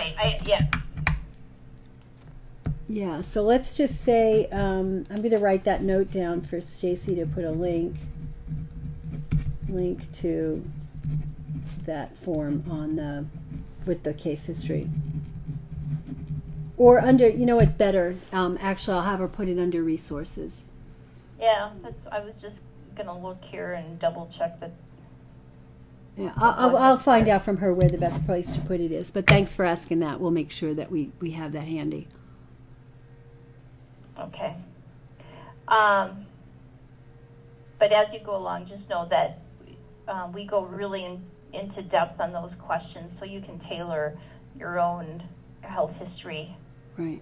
Speaker 1: Yeah, so let's just say, I'm going to write that note down for Stacy to put a link to that form on with the case history. Or under, it's better. Actually, I'll have her put it under resources.
Speaker 2: Yeah, I was just going to look here and double check that.
Speaker 1: Yeah, I'll find out from her where the best place to put it is. But thanks for asking that. We'll make sure that we have that handy.
Speaker 2: Okay. But as you go along, just know that we go really into depth on those questions so you can tailor your own health history.
Speaker 1: Right.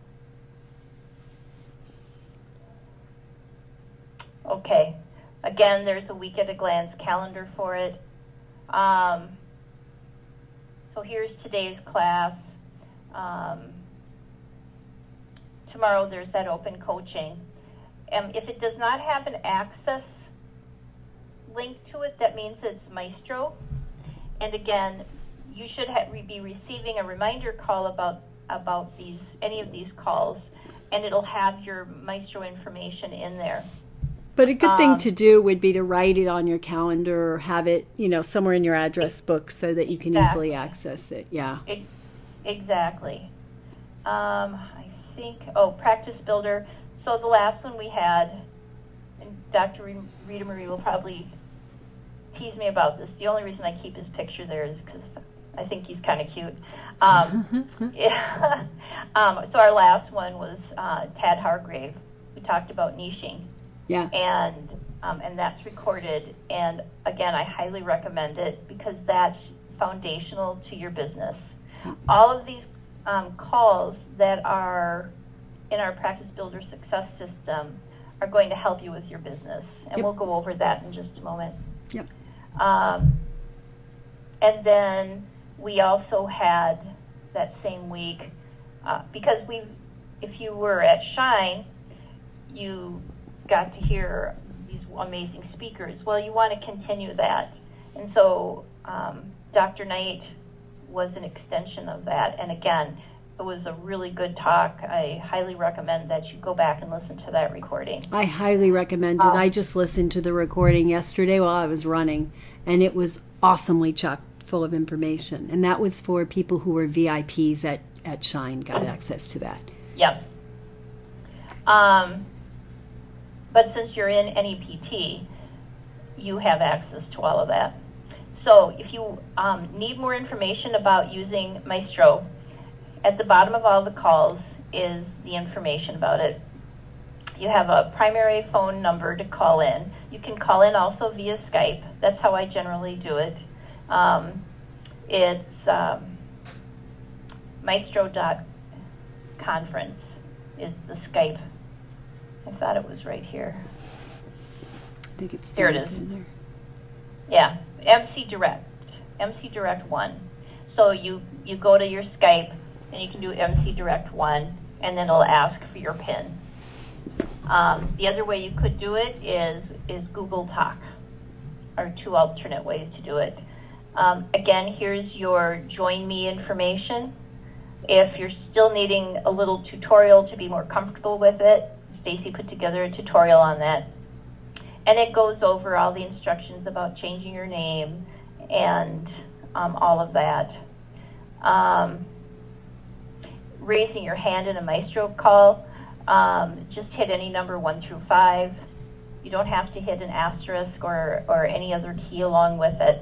Speaker 2: Okay. Again, there's a week at a glance calendar for it. So here's today's class. Tomorrow there's that open coaching. If it does not have an access link to it, that means it's Maestro. And again, you should be receiving a reminder call about any of these calls, and it'll have your Maestro information in there.
Speaker 1: But a good thing to do would be to write it on your calendar or have it, somewhere in your address book so that you can easily access it. Yeah.
Speaker 2: Exactly. I think, Practice Builder. So the last one we had, and Dr. Rita Marie will probably tease me about this. The only reason I keep his picture there is because I think he's kind of cute. Yeah. So our last one was Tad Hargrave. We talked about niching.
Speaker 1: Yeah.
Speaker 2: And that's recorded. And again, I highly recommend it because that's foundational to your business. All of these calls that are in our Practice Builder Success System are going to help you with your business. And we'll go over that in just a moment.
Speaker 1: Yep.
Speaker 2: And then we also had that same week, because if you were at Shine, you got to hear these amazing speakers. Well, you want to continue that. And so Dr. Knight was an extension of that. And again, it was a really good talk. I highly recommend that you go back and listen to that recording.
Speaker 1: I highly recommend it. I just listened to the recording yesterday while I was running, and it was awesomely chock full of information. And that was for people who were VIPs at Shine, got access to that.
Speaker 2: Yep. But since you're in NEPT, you have access to all of that. So if you need more information about using Maestro, at the bottom of all the calls is the information about it. You have a primary phone number to call in. You can call in also via Skype. That's how I generally do it. It's maestro.conference is the Skype. I thought it was right here.
Speaker 1: I think it's
Speaker 2: there. It is.
Speaker 1: There.
Speaker 2: Yeah, MC Direct 1. So you go to your Skype and you can do MC Direct 1, and then it'll ask for your PIN. The other way you could do it is Google Talk, are two alternate ways to do it. Again, here's your Join Me information. If you're still needing a little tutorial to be more comfortable with it, Stacy put together a tutorial on that. And it goes over all the instructions about changing your name and all of that. Raising your hand in a Maestro call, just hit any number 1 through 5. You don't have to hit an asterisk or any other key along with it.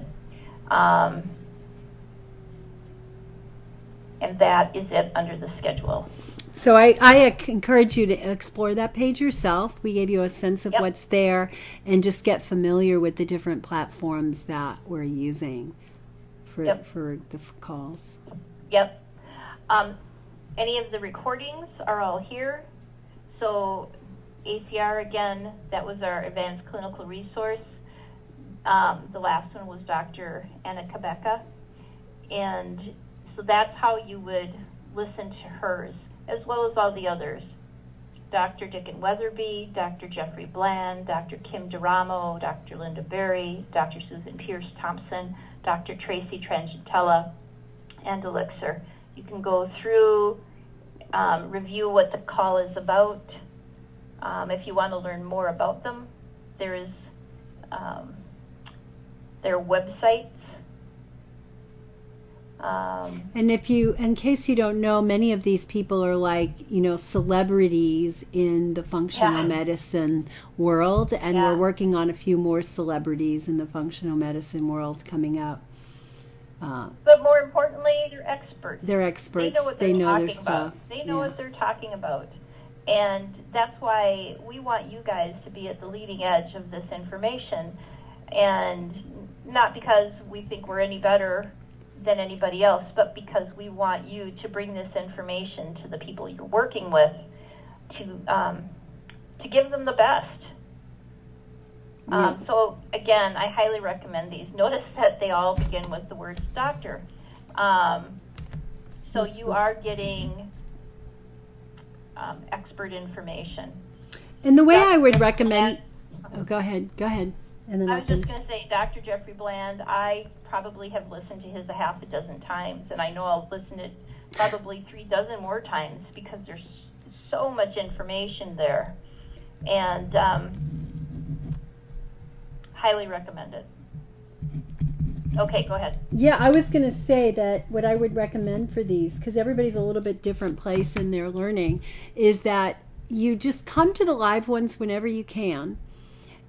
Speaker 2: And that is it under the schedule.
Speaker 1: So I encourage you to explore that page yourself. We gave you a sense of what's there, and just get familiar with the different platforms that we're using for the calls.
Speaker 2: Yep. Any of the recordings are all here. So ACR, again, that was our advanced clinical resource. The last one was Dr. Anna Kabeka. And so that's how you would listen to hers, as well as all the others. Dr. Dickon Weatherby, Dr. Jeffrey Bland, Dr. Kim DeRamo, Dr. Linda Berry, Dr. Susan Pierce Thompson, Dr. Tracy Trangentella, and Elixir. You can go through, review what the call is about. If you want to learn more about them, there is their websites.
Speaker 1: And in case you don't know, many of these people are like, celebrities in the functional medicine world, and we're working on a few more celebrities in the functional medicine world coming up.
Speaker 2: But more importantly, they're experts.
Speaker 1: They're experts.
Speaker 2: They know what
Speaker 1: they know
Speaker 2: talking
Speaker 1: their stuff.
Speaker 2: About. They know what they're talking about. And that's why we want you guys to be at the leading edge of this information. And not because we think we're any better than anybody else, but because we want you to bring this information to the people you're working with to give them the best. So again, I highly recommend these. Notice that they all begin with the word doctor. So you are getting expert information.
Speaker 1: And the way I would recommend... Go ahead. And then
Speaker 2: I was just going to say, Dr. Jeffrey Bland, I probably have listened to his a half a dozen times, and I know I'll listen to it probably 3 dozen more times because there's so much information there. And highly recommend it. Okay, go ahead.
Speaker 1: Yeah, I was going to say that what I would recommend for these, because everybody's a little bit different place in their learning, is that you just come to the live ones whenever you can.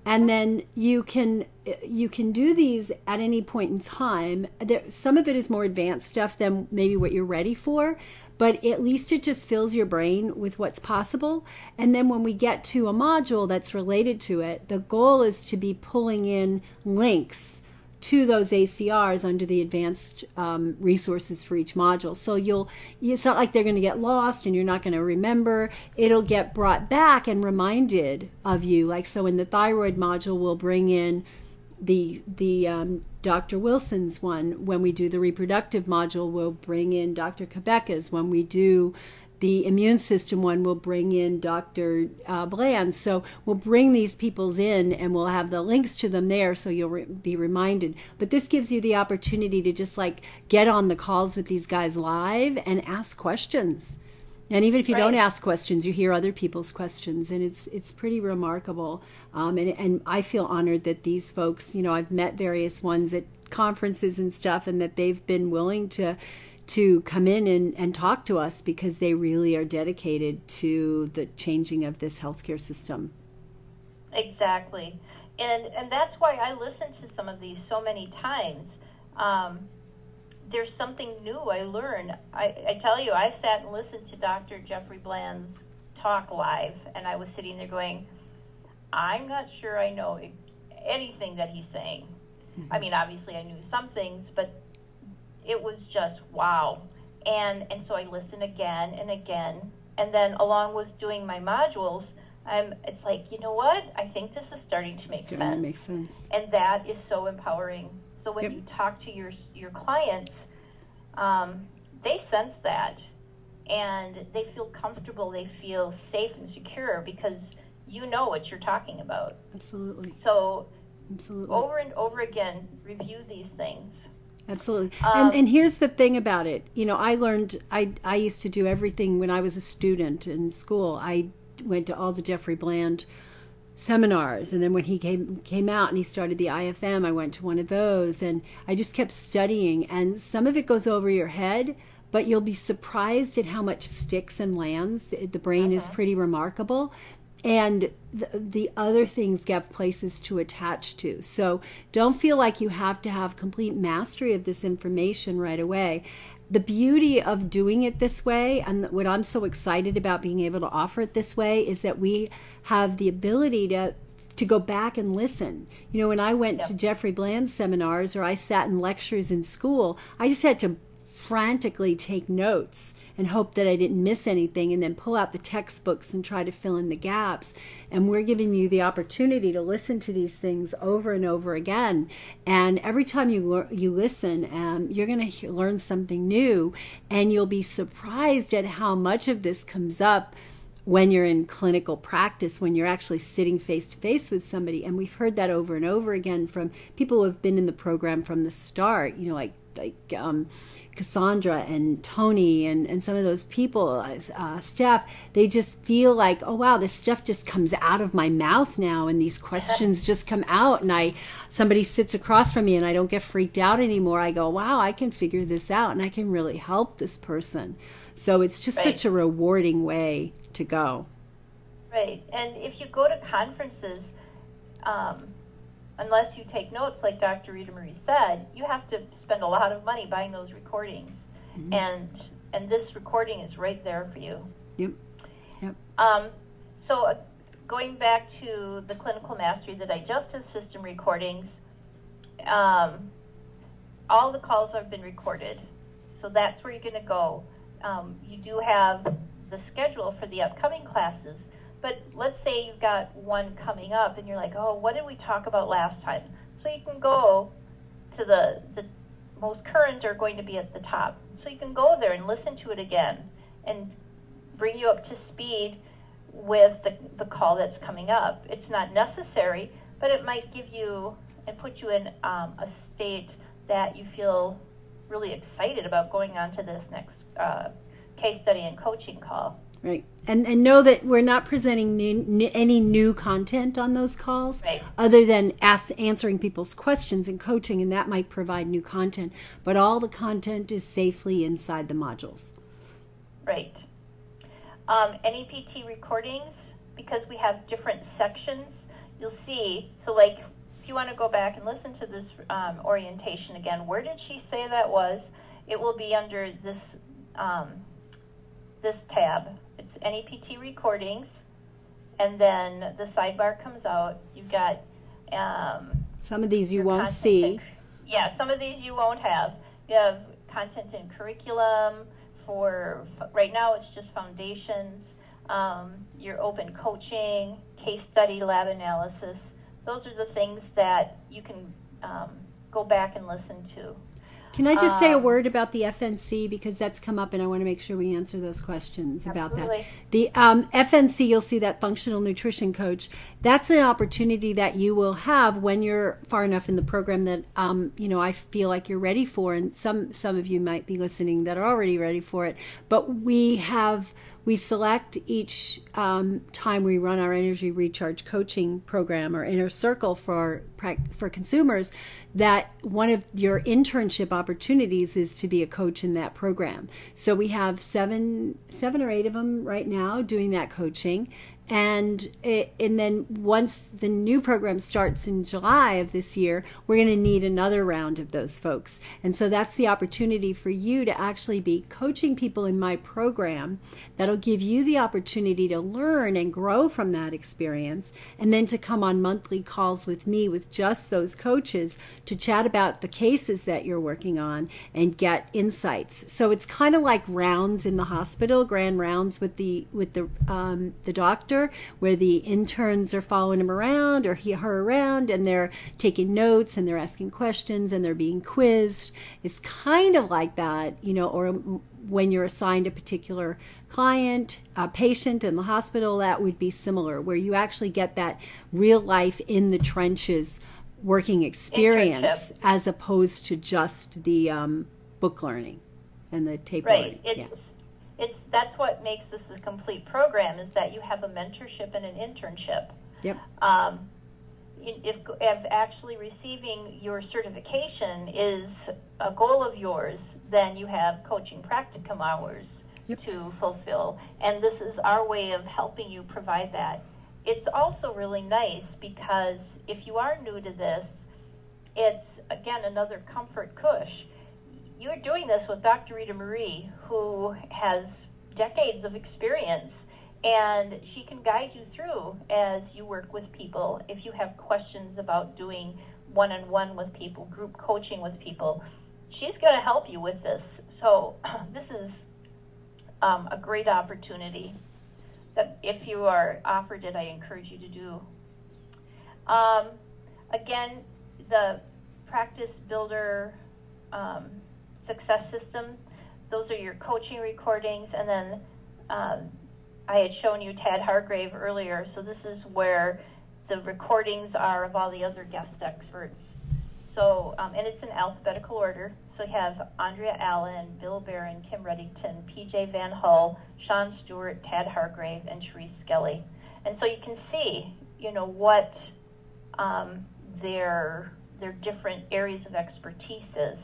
Speaker 1: And then you can do these at any point in time. Some of it is more advanced stuff than maybe what you're ready for, but at least it just fills your brain with what's possible. And then when we get to a module that's related to it, the goal is to be pulling in links to those ACRs under the advanced resources for each module. So it's not like they're going to get lost and you're not going to remember. It'll get brought back and reminded of you. Like, so in the thyroid module, we'll bring in the Dr. Wilson's one. When we do the reproductive module, we'll bring in Dr. Quebecca's. When we do the immune system one, we'll bring in Dr. Bland. So we'll bring these people's in and we'll have the links to them there so you'll be reminded. But this gives you the opportunity to just like get on the calls with these guys live and ask questions. And even if you don't ask questions, you hear other people's questions, and it's pretty remarkable. And I feel honored that these folks, I've met various ones at conferences and stuff, and that they've been willing to come in and talk to us because they really are dedicated to the changing of this healthcare system.
Speaker 2: Exactly. And that's why I listen to some of these so many times. There's something new I learn. I tell you, I sat and listened to Dr. Jeffrey Bland's talk live, and I was sitting there going, I'm not sure I know anything that he's saying. Mm-hmm. I mean, obviously I knew some things, but it was just wow. And so I listened again and again, and then along with doing my modules, it's like, you know what? I think this is starting to make sense. And that is so empowering. So when you talk to your clients, they sense that, and they feel comfortable, they feel safe and secure because you know what you're talking about.
Speaker 1: Absolutely.
Speaker 2: So over and over again, review these things.
Speaker 1: Absolutely. And here's the thing about it. I learned, I used to do everything when I was a student in school. I went to all the Jeffrey Bland seminars, and then when he came out and he started the IFM, I went to one of those, and I just kept studying, and some of it goes over your head, but you'll be surprised at how much sticks and lands. The brain is pretty remarkable, and the other things get places to attach to. So don't feel like you have to have complete mastery of this information right away. The beauty of doing it this way, and what I'm so excited about being able to offer it this way, is that we have the ability to go back and listen. When I went to Jeffrey Bland seminars, or I sat in lectures in school, I just had to frantically take notes and hope that I didn't miss anything, and then pull out the textbooks and try to fill in the gaps. And we're giving you the opportunity to listen to these things over and over again. And every time you listen, you're going to learn something new, and you'll be surprised at how much of this comes up when you're in clinical practice, when you're actually sitting face to face with somebody. And we've heard that over and over again from people who have been in the program from the start, like Cassandra and Tony and some of those people, Steph. They just feel like, oh wow, this stuff just comes out of my mouth now, and these questions just come out, and somebody sits across from me and I don't get freaked out anymore. I go, wow, I can figure this out, and I can really help this person. So it's just such a rewarding way to go.
Speaker 2: Right. And if you go to conferences, unless you take notes, like Dr. Rita Marie said, you have to spend a lot of money buying those recordings. Mm-hmm. And this recording is right there for you.
Speaker 1: Yep.
Speaker 2: So going back to the Clinical Mastery, the Digestive System recordings, all the calls have been recorded. So that's where you're going to go. You do have the schedule for the upcoming classes, but let's say you've got one coming up and you're like, oh, what did we talk about last time? So you can go to the most current are going to be at the top. So you can go there and listen to it again and bring you up to speed with the call that's coming up. It's not necessary, but it might give you and put you in a state that you feel really excited about going on to this next case study and coaching call.
Speaker 1: Right. And know that we're not presenting any new content on those calls, other than answering people's questions and coaching, and that might provide new content. But all the content is safely inside the modules.
Speaker 2: Right. NEPT recordings, because we have different sections, you'll see, so like if you want to go back and listen to this orientation again, where did she say that was? It will be under this this tab. It's NEPT recordings, and then the sidebar comes out. You've got
Speaker 1: some of these you won't see.
Speaker 2: Yeah, some of these you won't have. You have content and curriculum for, right now it's just foundations, your open coaching, case study, lab analysis. Those are the things that you can go back and listen to.
Speaker 1: Can I just say a word about the FNC, because that's come up and I want to make sure we answer those questions
Speaker 2: absolutely.
Speaker 1: About that. The FNC, you'll see that functional nutrition coach. That's an opportunity that you will have when you're far enough in the program that I feel like you're ready for, and some of you might be listening that are already ready for it. But we select each time we run our energy recharge coaching program or inner circle for consumers, that one of your internship opportunities is to be a coach in that program. So we have seven or eight of them right now doing that coaching. And then once the new program starts in July of this year, we're going to need another round of those folks. And so that's the opportunity for you to actually be coaching people in my program. That'll give you the opportunity to learn and grow from that experience, and then to come on monthly calls with me with just those coaches to chat about the cases that you're working on and get insights. So it's kind of like rounds in the hospital, grand rounds with the doctor, where the interns are following him around or her around, and they're taking notes and they're asking questions and they're being quizzed. It's kind of like that, or when you're assigned a particular client, a patient in the hospital, that would be similar, where you actually get that real life in the trenches working experience as opposed to just the book learning and the tape
Speaker 2: learning.
Speaker 1: Yeah.
Speaker 2: That's what makes this a complete program, is that you have a mentorship and an internship.
Speaker 1: Yep.
Speaker 2: If actually receiving your certification is a goal of yours, then you have coaching practicum hours to fulfill. And this is our way of helping you provide that. It's also really nice because if you are new to this, it's, again, another comfort cush. You're doing this with Dr. Rita Marie, who has decades of experience, and she can guide you through as you work with people. If you have questions about doing one-on-one with people, group coaching with people, she's going to help you with this. So this is a great opportunity that if you are offered it, I encourage you to do. Again, the Practice Builder Success System, those are your coaching recordings, and then I had shown you Tad Hargrave earlier, so this is where the recordings are of all the other guest experts. So, and it's in alphabetical order, so you have Andrea Allen, Bill Barron, Kim Reddington, PJ Van Hull, Sean Stewart, Tad Hargrave, and Therese Skelly. And so you can see, what their different areas of expertise is.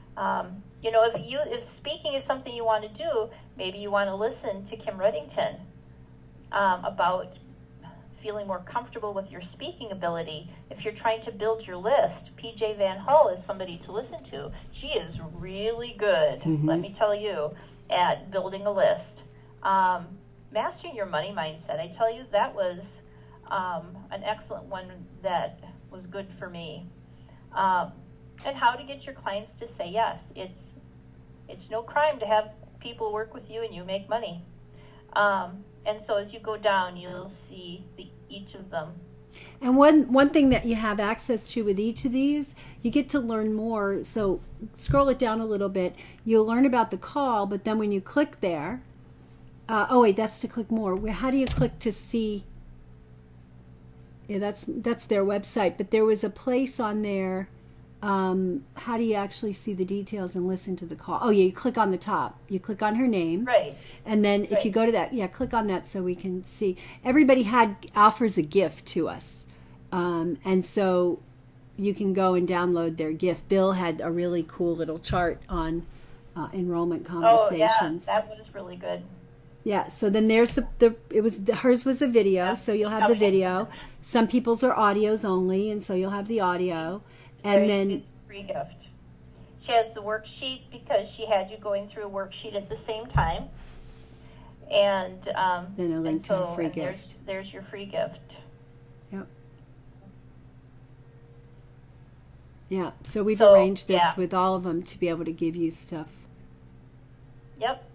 Speaker 2: If speaking is something you want to do, maybe you want to listen to Kim Reddington about feeling more comfortable with your speaking ability. If you're trying to build your list, PJ Van Hull is somebody to listen to. She is really good, let me tell you, at building a list. Mastering your money mindset, I tell you, that was an excellent one that was good for me. And how to get your clients to say yes. It's no crime to have people work with you and you make money. And so as you go down, you'll see each of them.
Speaker 1: And one thing that you have access to with each of these, you get to learn more. So scroll it down a little bit. You'll learn about the call, but then when you click there, that's to click more. How do you click to see? Yeah, that's their website. But there was a place on there. How do you actually see the details and listen to the call? Oh, yeah, you click on the top. You click on her name.
Speaker 2: Right.
Speaker 1: And then if you go to that, click on that so we can see. Everybody offers a gift to us. And so you can go and download their gift. Bill had a really cool little chart on enrollment conversations.
Speaker 2: Oh, yeah, that was really good.
Speaker 1: Yeah, so then there's hers was a video, so you'll have the video. Some people's are audios only, and so you'll have the audio. And then
Speaker 2: free gift. She has the worksheet because she had you going through a worksheet at the same time. And
Speaker 1: then a link to a free gift.
Speaker 2: There's your free gift.
Speaker 1: Yep. Yeah, so we've arranged this with all of them to be able to give you stuff.
Speaker 2: Yep.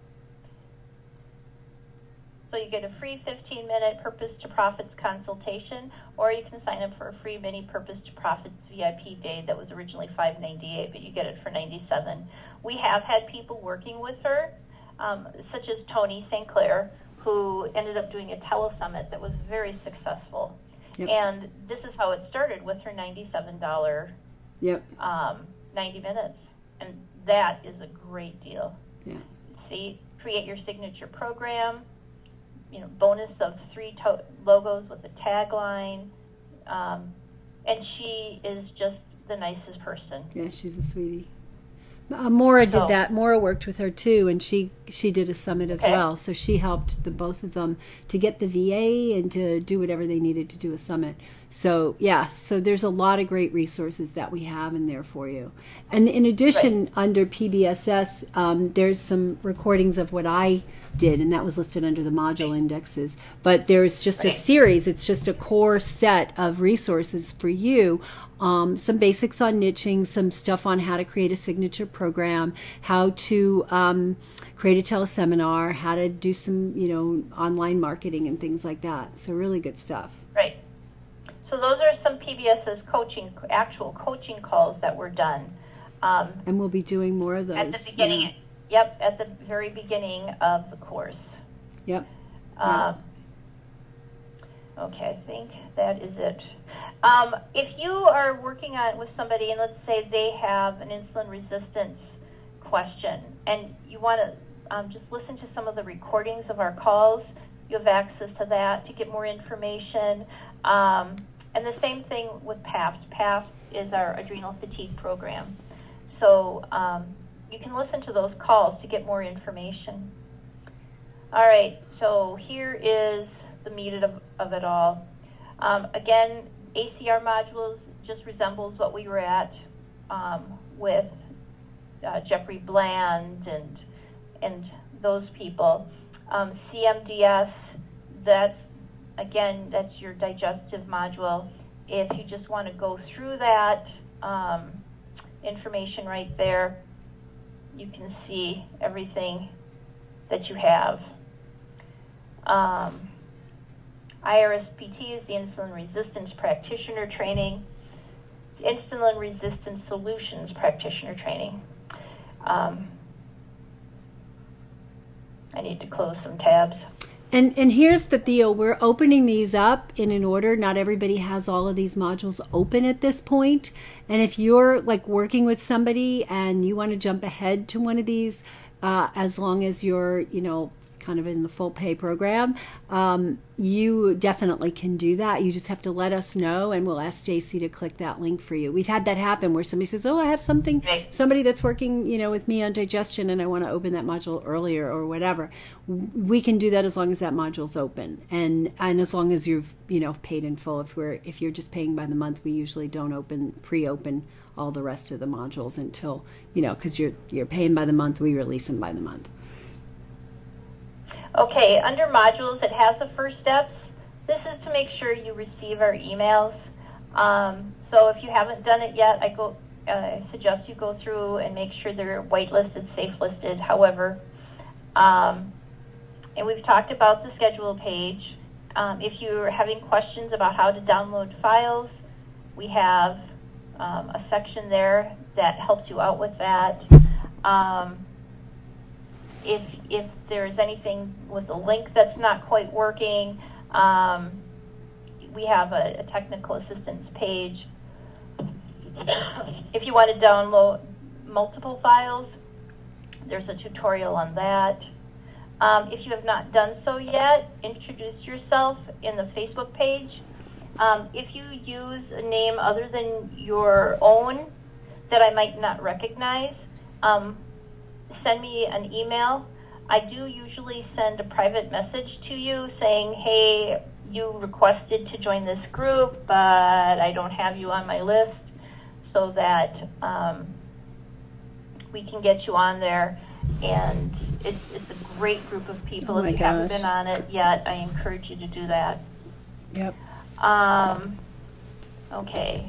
Speaker 2: So you get a free 15-minute Purpose to Profits consultation, or you can sign up for a free mini Purpose to Profits VIP day that was originally $5.98, but you get it for $97. We have had people working with her, such as Tony St. Clair, who ended up doing a telesummit that was very successful. Yep. And this is how it started with her $97 90 minutes. And that is a great deal.
Speaker 1: Yeah.
Speaker 2: See, create your signature program, bonus of 3 logos with a tagline. And she is just the nicest person.
Speaker 1: Yeah, she's a sweetie. Maura did that. Maura worked with her too, and she did a summit as well. So she helped the both of them to get the VA and to do whatever they needed to do a summit. So so there's a lot of great resources that we have in there for you. And in addition, under PBSS, there's some recordings of what I did, and that was listed under the module indexes. But there's just a series. It's just a core set of resources for you. Some basics on niching, some stuff on how to create a signature program, how to create a teleseminar, how to do some, online marketing and things like that. So really good stuff.
Speaker 2: Right. So those are some PBS's actual coaching calls that were done.
Speaker 1: And we'll be doing more of those.
Speaker 2: At the beginning. Yeah. Yep, at the very beginning of the course.
Speaker 1: Yep.
Speaker 2: Okay, I think that is it. If you are working with somebody and let's say they have an insulin resistance question and you want to just listen to some of the recordings of our calls, you have access to that to get more information. And the same thing with PAFT. PAFT is our adrenal fatigue program. So you can listen to those calls to get more information. All right, so here is the meat of it all. Again, ACR modules just resembles what we were at with Jeffrey Bland and those people. CMDS, that's your digestive module. If you just want to go through that information right there, you can see everything that you have. IRSPT is the Insulin Resistance Practitioner Training. Insulin Resistance Solutions Practitioner Training. I need to close some tabs.
Speaker 1: And here's the deal. We're opening these up in an order. Not everybody has all of these modules open at this point. And if you're like working with somebody and you want to jump ahead to one of these, as long as you're, kind of in the full pay program, you definitely can do that. You just have to let us know and we'll ask Stacy to click that link for you. We've had that happen where somebody says, I have somebody that's working, with me on digestion and I want to open that module earlier or whatever. We can do that as long as that module's open and as long as you've, paid in full. If you're just paying by the month, we usually don't pre-open all the rest of the modules until, because you're paying by the month, we release them by the month.
Speaker 2: Okay, under modules, it has the first steps. This is to make sure you receive our emails. So if you haven't done it yet, I suggest you go through and make sure they're whitelisted, safe listed, however. And we've talked about the schedule page. If you're having questions about how to download files, we have a section there that helps you out with that. If there's anything with the link that's not quite working, we have a technical assistance page. If you want to download multiple files, there's a tutorial on that. If you have not done so yet, introduce yourself in the Facebook page. If you use a name other than your own that I might not recognize, send me an email. I do usually send a private message to you saying, hey, you requested to join this group, but I don't have you on my list, so that we can get you on there. And it's a great group of people.
Speaker 1: Oh,
Speaker 2: if you haven't been on it yet, I encourage you to do that.
Speaker 1: Yep.
Speaker 2: Okay.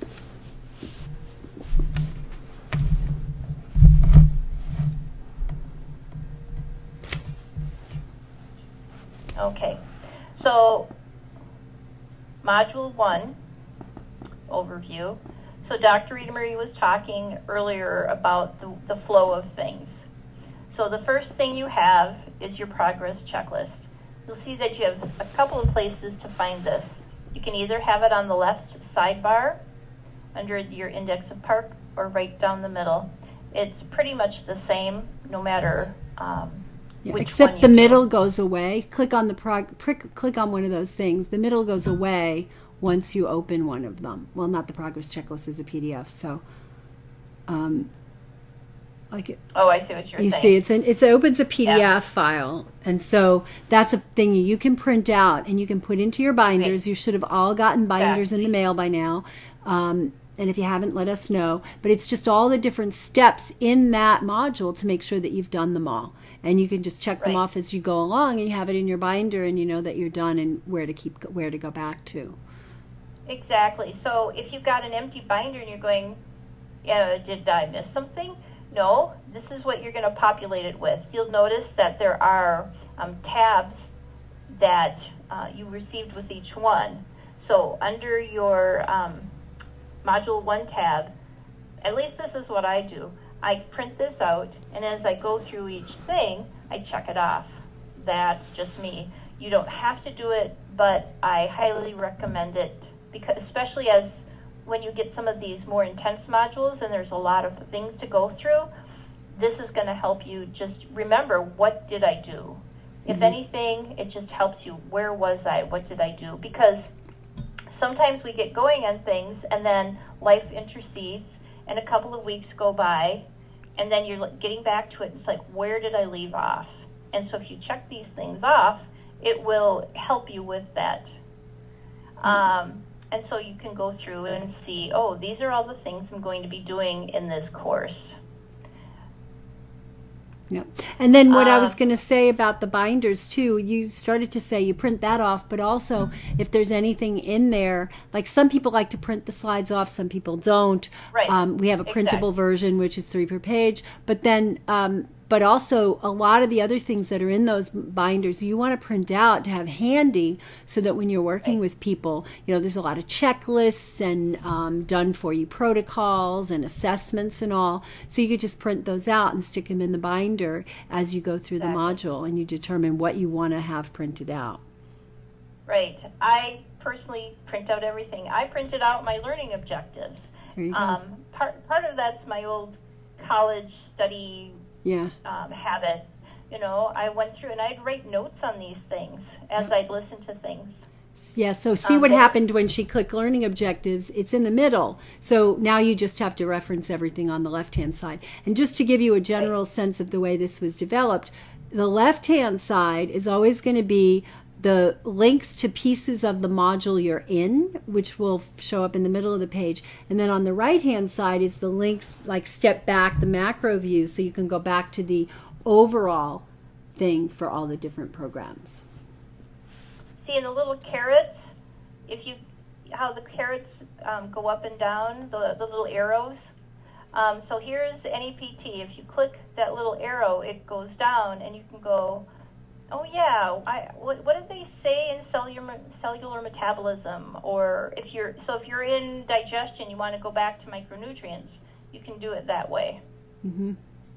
Speaker 2: Okay. So, Module 1, overview. So Dr. Rita Marie was talking earlier about the flow of things. So the first thing you have is your progress checklist. You'll see that you have a couple of places to find this. You can either have it on the left sidebar under your index of PARCC or right down the middle. It's pretty much the same no matter which
Speaker 1: except
Speaker 2: one
Speaker 1: the
Speaker 2: you
Speaker 1: middle
Speaker 2: do.
Speaker 1: goes away. Click on the click on one of those things. The middle goes away once you open one of them. Well, not the progress checklist is a PDF, so like it.
Speaker 2: Oh, I see what you're
Speaker 1: You
Speaker 2: saying.
Speaker 1: see, it opens a PDF file, and so that's a thing you can print out and you can put into your binders.
Speaker 2: Right.
Speaker 1: You should have all gotten binders in the
Speaker 2: Exactly.
Speaker 1: mail by now, and if you haven't, let us know. But it's just all the different steps in that module to make sure that you've done them all, and you can just check them
Speaker 2: Right.
Speaker 1: off as you go along, and you have it in your binder, and you know that you're done and where to go back to.
Speaker 2: Exactly. So if you've got an empty binder and you're going, did I miss something? No, this is what you're going to populate it with. You'll notice that there are tabs that you received with each one. So under your Module 1 tab, at least this is what I do. I print this out, and as I go through each thing, I check it off. That's just me. You don't have to do it, but I highly recommend it, because especially as when you get some of these more intense modules and there's a lot of things to go through, this is going to help you just remember, what did I do? If anything, it just helps you, where was I? What did I do? Because sometimes we get going on things and then life intercedes and a couple of weeks go by and then you're getting back to it. It's like, where did I leave off? And so if you check these things off, it will help you with that. And so you can go through and see, oh, these are all the things I'm going to be doing in this course.
Speaker 1: Yeah. And then what I was going to say about the binders too, you started to say you print that off, but also if there's anything in there, like some people like to print the slides off, some people don't.
Speaker 2: Right.
Speaker 1: We have a printable version, which is 3 per page, but then, but also a lot of the other things that are in those binders you want to print out to have handy so that when you're working with people, there's a lot of checklists and done for you protocols and assessments and all. So you could just print those out and stick them in the binder as you go through the module and you determine what you want to have printed out.
Speaker 2: Right. I personally print out everything. I printed out my learning objectives.
Speaker 1: There you go.
Speaker 2: Part of that's my old college study habit. I went through and I'd write notes on these things as I'd listen to things.
Speaker 1: Yeah, so see what happened when she clicked learning objectives. It's in the middle. So now you just have to reference everything on the left-hand side. And just to give you a general sense of the way this was developed, the left-hand side is always going to be the links to pieces of the module you're in, which will show up in the middle of the page. And then on the right-hand side is the links, like step back, the macro view, so you can go back to the overall thing for all the different programs.
Speaker 2: See, in the little carrots, how the carrots go up and down, the little arrows. So here's NEPT. If you click that little arrow, it goes down, and you can go, oh yeah, what did they say in cellular metabolism? Or if you're in digestion, you want to go back to micronutrients, you can do it that way.
Speaker 1: Mm-hmm.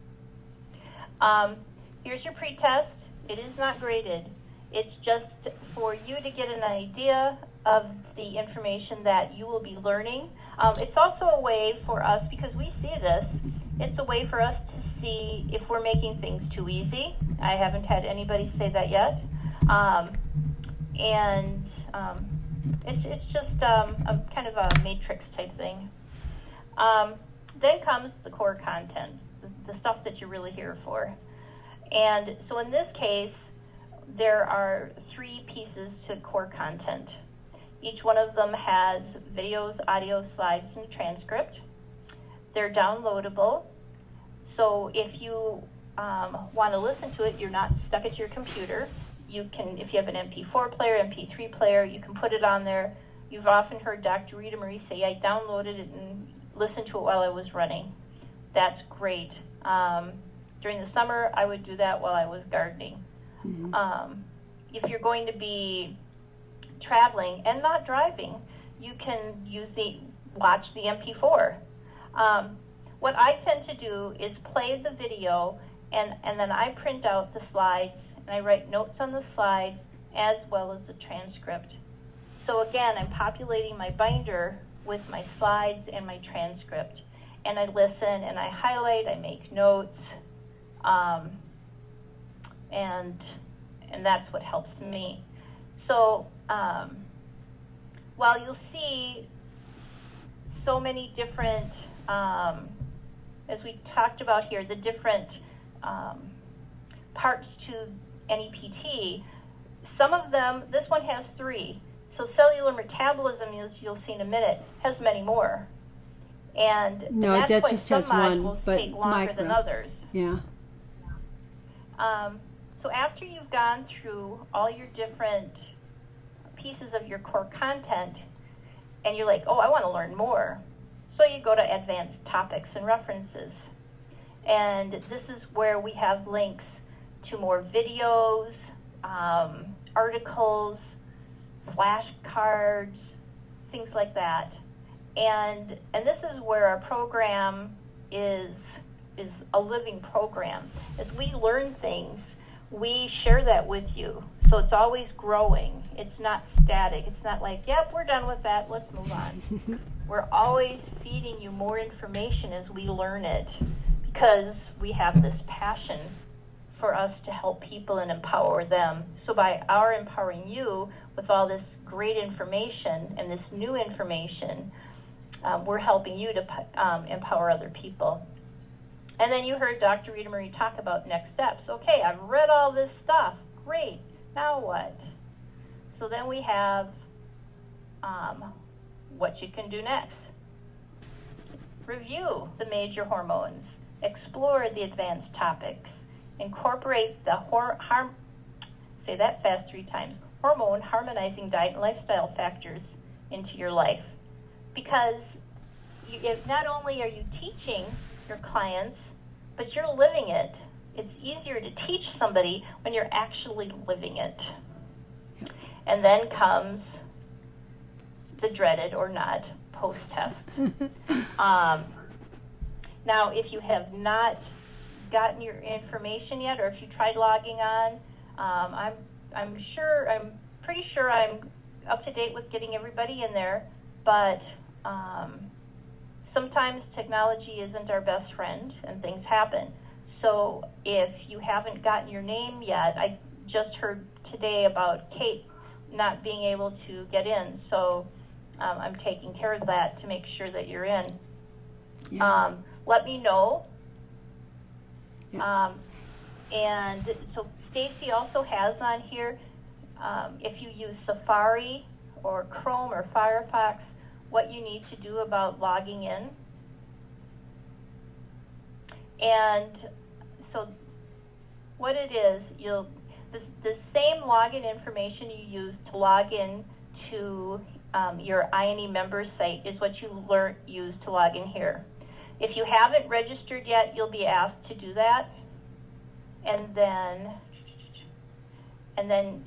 Speaker 2: Here's your pretest. It is not graded. It's just for you to get an idea of the information that you will be learning. It's also a way for us, because we see this, it's a way for us to see if we're making things too easy. I haven't had anybody say that yet. It's just a kind of a matrix type thing. Then comes the core content, the stuff that you're really here for. And so in this case, there are 3 pieces to core content. Each one of them has videos, audio, slides, and a transcript. They're downloadable. So if you want to listen to it, you're not stuck at your computer. You can, if you have an MP4 player, MP3 player, you can put it on there. You've often heard Dr. Rita Marie say, I downloaded it and listened to it while I was running. That's great. During the summer, I would do that while I was gardening. Mm-hmm. If you're going to be traveling and not driving, you can watch the MP4. What I tend to do is play the video, and then I print out the slides, and I write notes on the slides as well as the transcript. So again, I'm populating my binder with my slides and my transcript, and I listen and I highlight, I make notes, and that's what helps me. So while you'll see so many different, as we talked about here, the different parts to NEPT, some of them, this one has 3. So cellular metabolism, as you'll see in a minute, has many more. And
Speaker 1: no,
Speaker 2: that's
Speaker 1: that
Speaker 2: why
Speaker 1: just
Speaker 2: some
Speaker 1: has one,
Speaker 2: modules
Speaker 1: but
Speaker 2: take longer than others.
Speaker 1: Yeah.
Speaker 2: So after you've gone through all your different pieces of your core content, and you're like, oh, I want to learn more, so you go to advanced topics and references. And this is where we have links to more videos, articles, flashcards, things like that. And this is where our program is a living program. As we learn things, we share that with you. So it's always growing. It's not static. It's not like, yep, we're done with that, let's move on. We're always feeding you more information as we learn it, because we have this passion for us to help people and empower them. So by our empowering you with all this great information and this new information, we're helping you to empower other people. And then you heard Dr. Rita Marie talk about next steps. Okay, I've read all this stuff. Great. Now what? So then we have what you can do next. Review the major hormones. Explore the advanced topics. Incorporate the say that fast 3 times, hormone harmonizing diet and lifestyle factors into your life. Because if not only are you teaching your clients, but you're living it. It's easier to teach somebody when you're actually living it. And then comes the dreaded or not post-test. Now, if you have not gotten your information yet, or if you tried logging on, I'm pretty sure I'm up to date with getting everybody in there, but sometimes technology isn't our best friend and things happen. So if you haven't gotten your name yet, I just heard today about Kate not being able to get in, so I'm taking care of that to make sure that you're in. Yeah. Let me know. Yeah. And so Stacy also has on here, if you use Safari or Chrome or Firefox, what you need to do about logging in. And so what it is, the same login information you use to log in to your INE member site is what you use to log in here. If you haven't registered yet, you'll be asked to do that. And then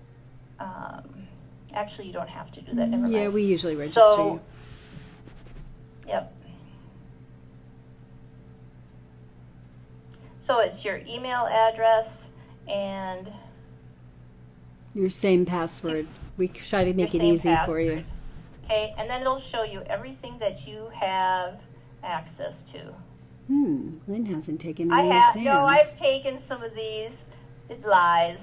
Speaker 2: actually you don't have to do that. Never mind.
Speaker 1: Yeah, we usually register you.
Speaker 2: Yep. So it's your email address and
Speaker 1: your same password. We try to make it easy for you.
Speaker 2: Okay, and then it'll show you everything that you have access to.
Speaker 1: Lynn hasn't taken any exams.
Speaker 2: No, I've taken some of these. It's lies.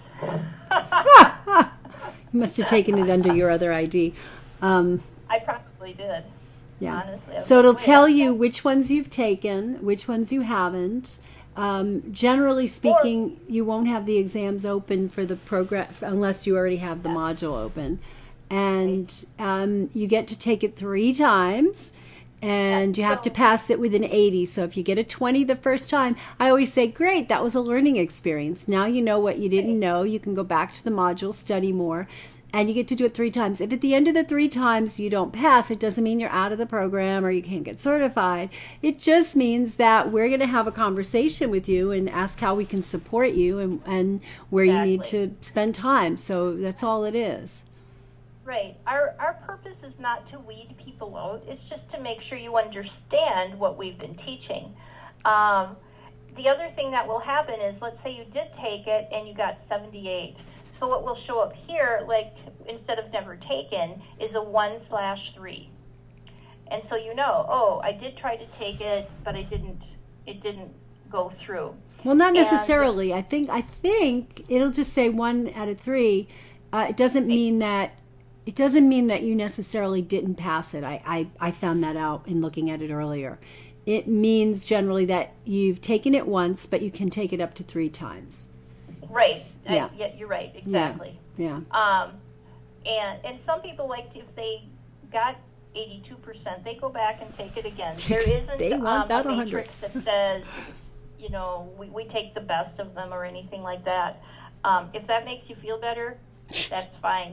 Speaker 1: You must have taken it under your other ID.
Speaker 2: I probably did.
Speaker 1: Yeah.
Speaker 2: Honestly,
Speaker 1: so it'll tell you which ones you've taken, which ones you haven't. Generally speaking, you won't have the exams open for the program unless you already have the module open. And you get to take it 3 times, and you have to pass it with an 80. So if you get a 20 the first time, I always say, great, that was a learning experience. Now you know what you didn't know. You can go back to the module, study more, and you get to do it 3 times. If at the end of the 3 times you don't pass, it doesn't mean you're out of the program or you can't get certified. It just means that we're going to have a conversation with you and ask how we can support you and where you need to spend time. So that's all it is.
Speaker 2: Right. Our purpose is not to weed people out. It's just to make sure you understand what we've been teaching. The other thing that will happen is, let's say you did take it and you got 78. So what will show up here, like instead of never taken, is a 1/3. And so you know, oh, I did try to take it, but it didn't go through.
Speaker 1: Well, not necessarily. I think it'll just say 1 out of 3. It doesn't mean that you necessarily didn't pass it. I found that out in looking at it earlier. It means generally that you've taken it once, but you can take it up to 3 times.
Speaker 2: Right.
Speaker 1: Yeah.
Speaker 2: You're right. Exactly.
Speaker 1: Yeah.
Speaker 2: And some people, like, if they got 82%, they go back and take it again. There isn't
Speaker 1: they want that
Speaker 2: a
Speaker 1: 100.
Speaker 2: matrix that says, you know, we take the best of them or anything like that. If that makes you feel better, that's fine.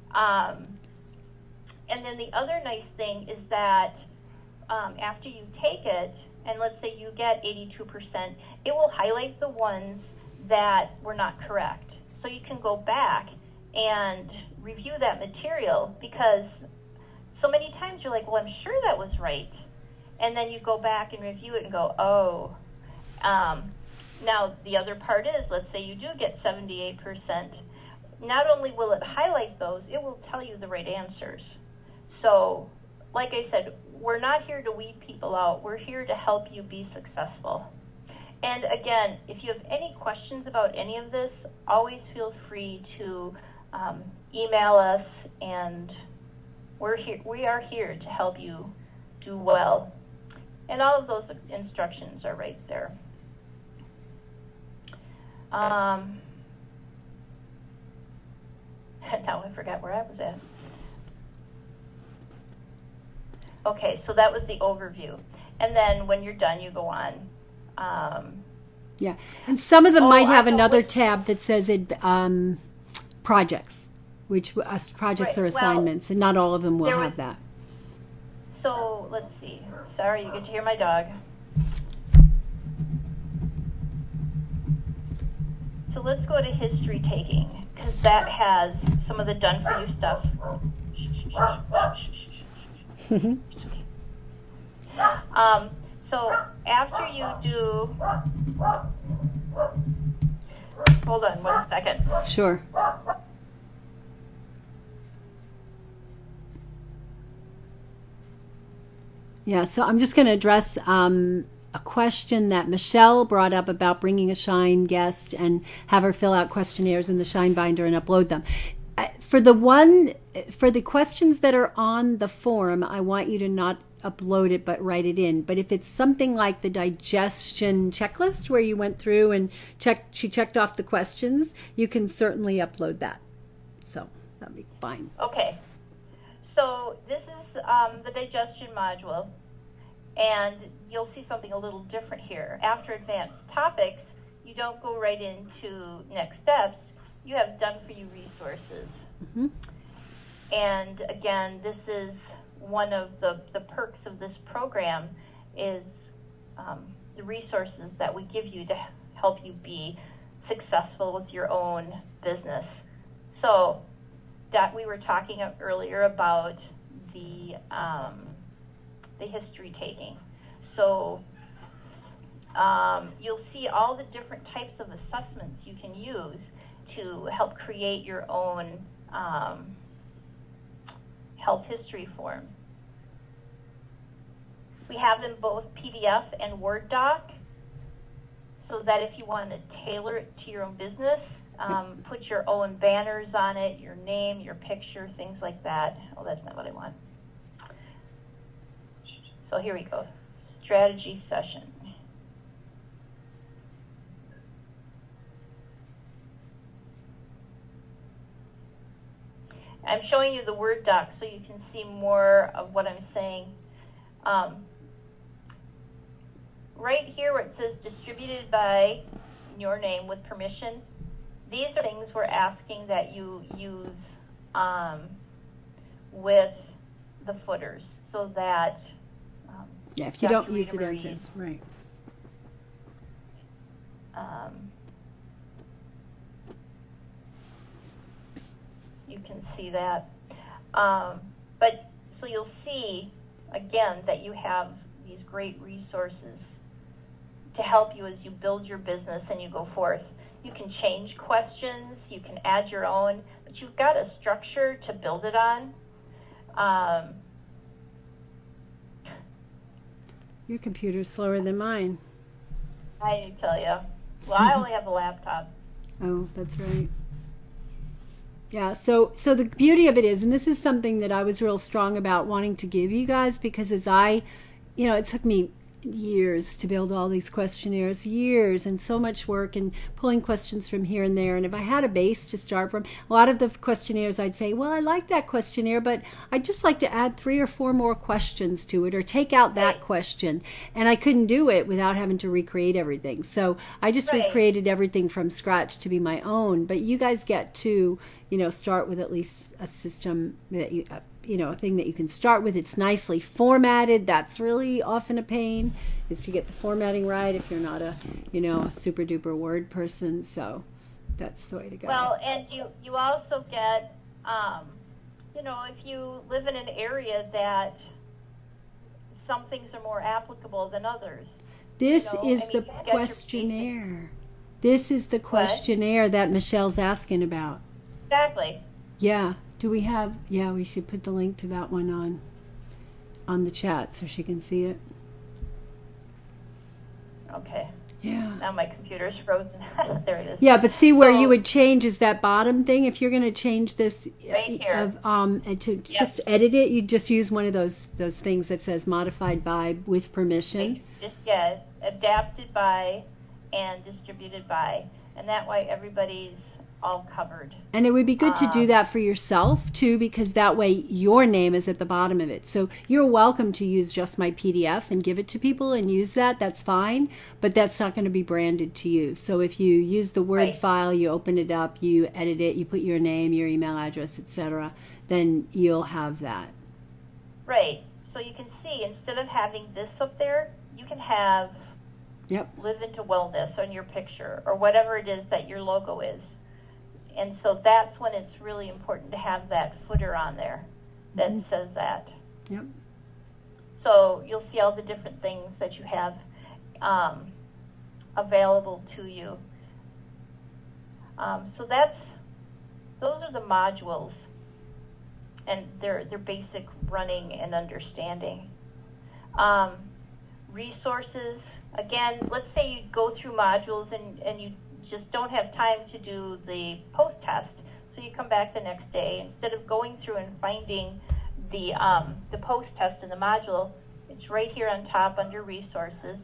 Speaker 2: And then the other nice thing is that after you take it, and let's say you get 82%, it will highlight the ones that were not correct. So you can go back and review that material, because so many times you're like, well, I'm sure that was right. And then you go back and review it and go, oh. Now, the other part is, let's say you do get 78%. Not only will it highlight those, it will tell you the right answers. So, like I said, we're not here to weed people out. We're here to help you be successful. And again, if you have any questions about any of this, always feel free to email us, and we are here to help you do well. And all of those instructions are right there. Now I forgot where I was at. Okay, so that was the overview. And then when you're done, you go on.
Speaker 1: Yeah, and some of them might have another tab that says projects, which projects are assignments, and not all of them will have that.
Speaker 2: So let's see. Sorry, you get to hear my dog. So let's go to history taking, because that has some of the done for you stuff. So after you do, hold on 1 second.
Speaker 1: Sure. Yeah, so I'm just going to address a question that Michelle brought up about bringing a Shine guest and have her fill out questionnaires in the Shine binder and upload them. For the questions that are on the form, I want you to not upload it but write it in. But if it's something like the digestion checklist where you went through and she checked off the questions, you can certainly upload that. So that'll be fine.
Speaker 2: Okay. So this is the digestion module, and you'll see something a little different here. After advanced topics, you don't go right into next steps. You have done for you resources. Mm-hmm. And again, this is one of the perks of this program is the resources that we give you to help you be successful with your own business. So that we were talking earlier about the history taking. So you'll see all the different types of assessments you can use to help create your own health history form. We have them both PDF and Word doc, so that if you want to tailor it to your own business, put your own banners on it, your name, your picture, things like that. Oh, that's not what I want. So here we go. Strategy session. I'm showing you the Word doc so you can see more of what I'm saying. Right here where it says distributed by your name with permission, these are things we're asking that you use with the footers so that
Speaker 1: yeah, if you don't use it as is, right.
Speaker 2: You can see that. But so you'll see, again, that you have these great resources to help you as you build your business and you go forth. You can change questions, you can add your own, but you've got a structure to build it on.
Speaker 1: Your computer's slower than mine.
Speaker 2: I tell you. Well, I only have a laptop.
Speaker 1: Oh, that's right. Yeah, so the beauty of it is, and this is something that I was real strong about wanting to give you guys, because as it took me years to build all these questionnaires, years, and so much work and pulling questions from here and there. And if I had a base to start from, a lot of the questionnaires I'd say, well, I like that questionnaire, but I'd just like to add 3 or 4 more questions to it or take out that question. And I couldn't do it without having to recreate everything. So I just recreated everything from scratch to be my own. But you guys get to, start with at least a system that a thing that you can start with. It's nicely formatted. That's really often a pain, is to get the formatting right if you're not a super duper Word person. So that's the way to go.
Speaker 2: Well, and you also get, if you live in an area that some things are more applicable than others.
Speaker 1: This is the questionnaire. This is the questionnaire that Michelle's asking about.
Speaker 2: Exactly.
Speaker 1: Yeah. Do we have? Yeah, we should put the link to that one on the chat so she can see it.
Speaker 2: Okay.
Speaker 1: Yeah.
Speaker 2: Now my computer's frozen. There it is.
Speaker 1: Yeah, but see where you would change is that bottom thing. If you're going to change this,
Speaker 2: right here.
Speaker 1: Just edit it, you just use one of those things that says modified by with permission.
Speaker 2: Adapted by and distributed by, and that way everybody's all covered.
Speaker 1: And it would be good to do that for yourself too, because that way your name is at the bottom of it. So you're welcome to use just my PDF and give it to people and use that. That's fine, but that's not going to be branded to you. So if you use the Word file, you open it up, you edit it, you put your name, your email address, etc., then you'll have that.
Speaker 2: Right. So you can see, instead of having this up there, you can have Live into Wellness on your picture or whatever it is that your logo is. And so that's when it's really important to have that footer on there that says that.
Speaker 1: Yep.
Speaker 2: So you'll see all the different things that you have available to you. So those are the modules, and their basic running and understanding. Resources, again, let's say you go through modules and you just don't have time to do the post test, so you come back the next day. Instead of going through and finding the post test in the module, it's right here on top under resources.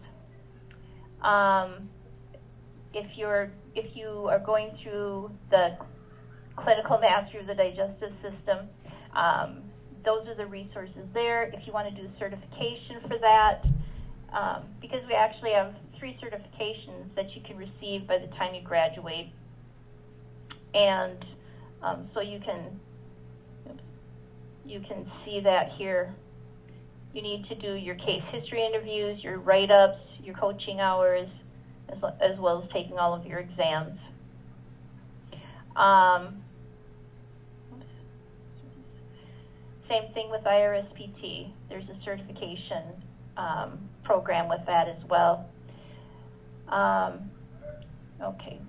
Speaker 2: If you are going through the clinical mastery of the digestive system, those are the resources there. If you want to do certification for that, because we actually have 3 certifications that you can receive by the time you graduate. And so you can see that here. You need to do your case history interviews, your write-ups, your coaching hours, as well as taking all of your exams. Same thing with IRSPT. There's a certification program with that as well. Okay.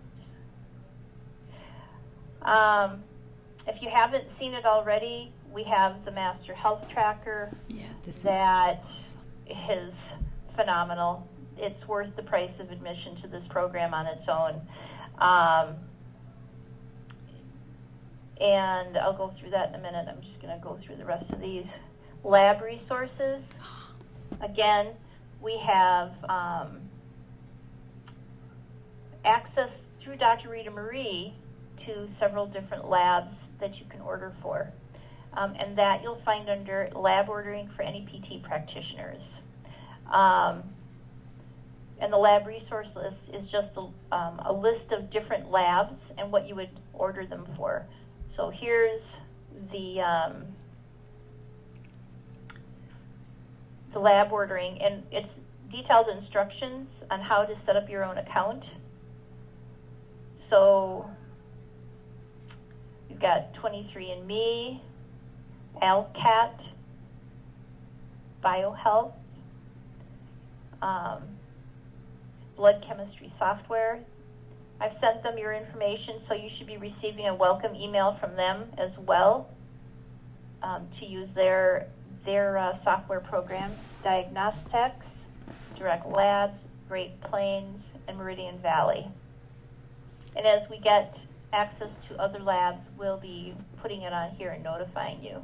Speaker 2: If you haven't seen it already, we have the Master Health Tracker.
Speaker 1: Yeah,
Speaker 2: that is phenomenal. It's worth the price of admission to this program on its own. And I'll go through that in a minute. I'm just going to go through the rest of these. Lab resources. Again, we have access through Dr. Rita Marie to several different labs that you can order for. and that you'll find under lab ordering for any PT practitioners. And the lab resource list is just a list of different labs and what you would order them for. So here's the lab ordering, and it's detailed instructions on how to set up your own account. So you've got 23andMe, ALCAT, BioHealth, blood chemistry software. I've sent them your information, so you should be receiving a welcome email from them as well to use their software programs: Diagnostics, Direct Labs, Great Plains, and Meridian Valley. And as we get access to other labs, we'll be putting it on here and notifying you.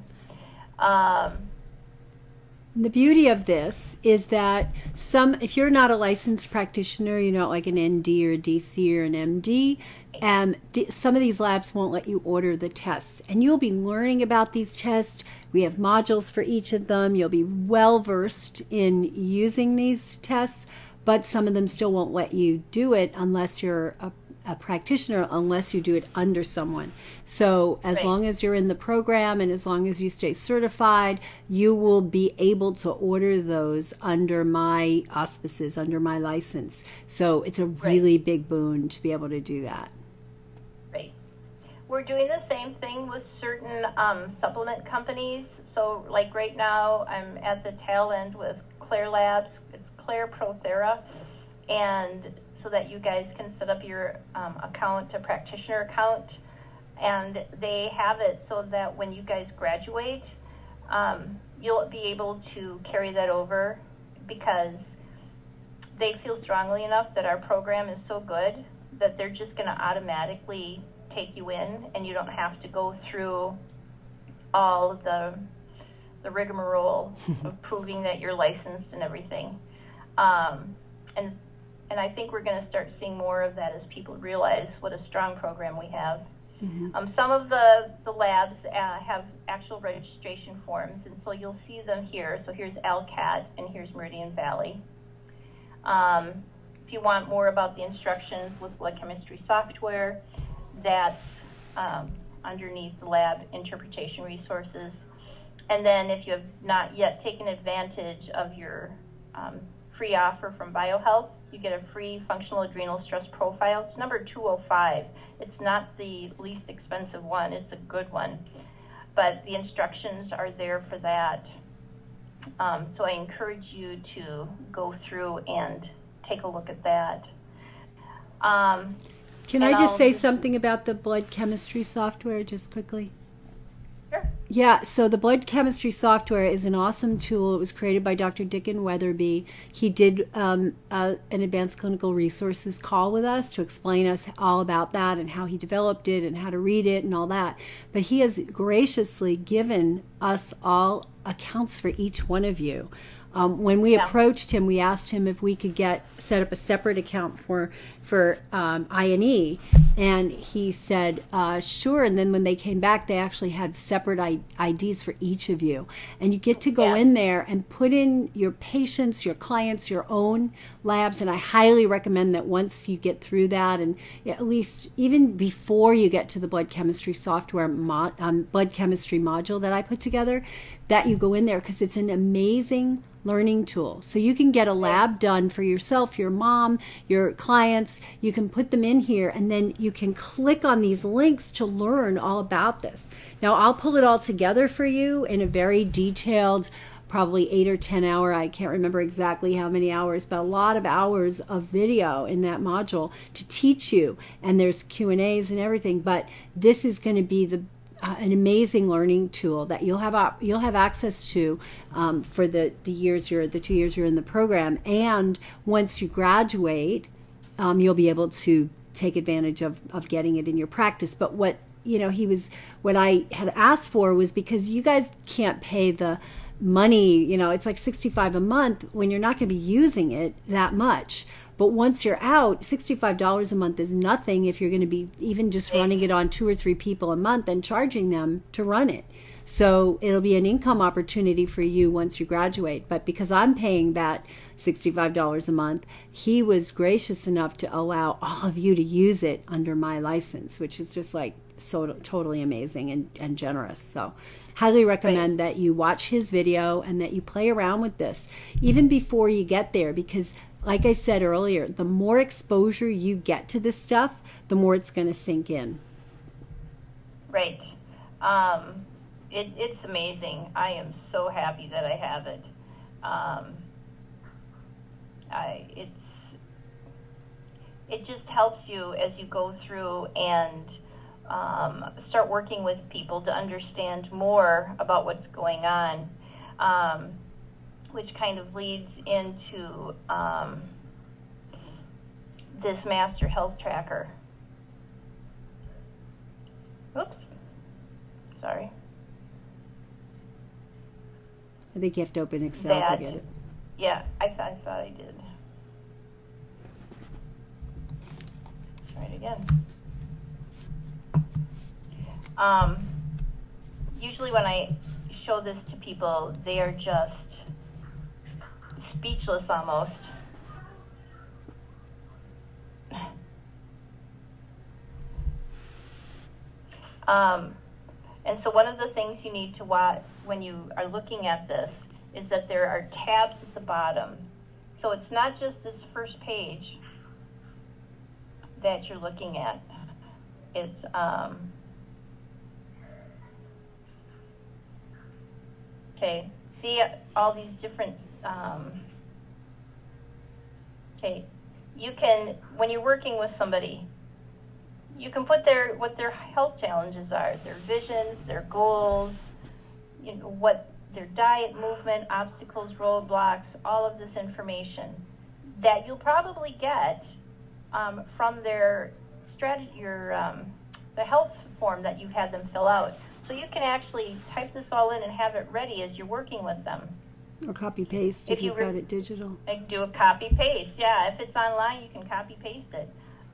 Speaker 1: The beauty of this is that if you're not a licensed practitioner, you're not like an ND or a DC or an MD, some of these labs won't let you order the tests. And you'll be learning about these tests. We have modules for each of them. You'll be well versed in using these tests, but some of them still won't let you do it unless you're a practitioner, unless you do it under someone. So as long as you're in the program and as long as you stay certified, you will be able to order those under my auspices, under my license. So it's a really big boon to be able to do that.
Speaker 2: Right. We're doing the same thing with certain supplement companies. So like right now, I'm at the tail end with Claire Labs. It's Claire ProThera, and so that you guys can set up your account, a practitioner account, and they have it so that when you guys graduate, you'll be able to carry that over, because they feel strongly enough that our program is so good that they're just going to automatically take you in, and you don't have to go through all of the rigmarole of proving that you're licensed and everything. And I think we're going to start seeing more of that as people realize what a strong program we have. Mm-hmm. Some of the labs have actual registration forms, and so you'll see them here. So here's ALCAT, and here's Meridian Valley. If you want more about the instructions with blood chemistry software, that's underneath the lab interpretation resources. And then if you have not yet taken advantage of your free offer from BioHealth, you get a free functional adrenal stress profile. It's number 205. It's not the least expensive one. It's a good one. But the instructions are there for that. So I encourage you to go through and take a look at that.
Speaker 1: Can I just say something about the blood chemistry software just quickly?
Speaker 2: Sure.
Speaker 1: Yeah, so the blood chemistry software is an awesome tool. It was created by Dr. Dickon Weatherby. He did an advanced clinical resources call with us to explain us all about that and how he developed it and how to read it and all that. But he has graciously given us all accounts for each one of you. When we approached him, we asked him if we could set up a separate account for INE, and he said sure. And then when they came back, they actually had separate IDs for each of you, and you get to go in there and put in your patients, your clients, your own labs. And I highly recommend that once you get through that, and at least even before you get to the blood chemistry software blood chemistry module that I put together, that you go in there, because it's an amazing learning tool. So you can get a lab done for yourself, your mom, your clients. You can put them in here, and then you can click on these links to learn all about this. Now, I'll pull it all together for you in a very detailed, probably 8 or 10 hour, I can't remember exactly how many hours, but a lot of hours of video in that module to teach you. And there's Q&As and everything, but this is going to be an amazing learning tool that you'll have access to for the 2 years you're in the program. And once you graduate, you'll be able to take advantage of getting it in your practice. But what I had asked for was, because you guys can't pay the money, it's like $65 a month when you're not going to be using it that much. But once you're out, $65 a month is nothing if you're going to be even just running it on 2 or 3 people a month and charging them to run it. So it'll be an income opportunity for you once you graduate. But because I'm paying that $65 a month, he was gracious enough to allow all of you to use it under my license, which is just like so totally amazing and generous. So highly recommend that you watch his video and that you play around with this even before you get there, because like I said earlier, the more exposure you get to this stuff, the more it's going to sink in.
Speaker 2: Right. It's amazing. I am so happy that I have it. It just helps you as you go through and start working with people to understand more about what's going on, which kind of leads into this Master Health Tracker. Oops. Sorry.
Speaker 1: I think you have to open Excel to get it.
Speaker 2: Yeah, I thought I did. Let's try it again. Usually when I show this to people, they are just speechless almost. And so one of the things you need to watch when you are looking at this is that there are tabs at the bottom. So it's not just this first page that you're looking at. It's okay. See all these different. Okay, you can, when you're working with somebody, you can put what their health challenges are, their visions, their goals, what their diet, movement, obstacles, roadblocks, all of this information that you'll probably get from their strategy, the health form that you've had them fill out. So you can actually type this all in and have it ready as you're working with them.
Speaker 1: Or copy paste if you've got it digital.
Speaker 2: Do a copy paste, yeah. If it's online, you can copy paste it.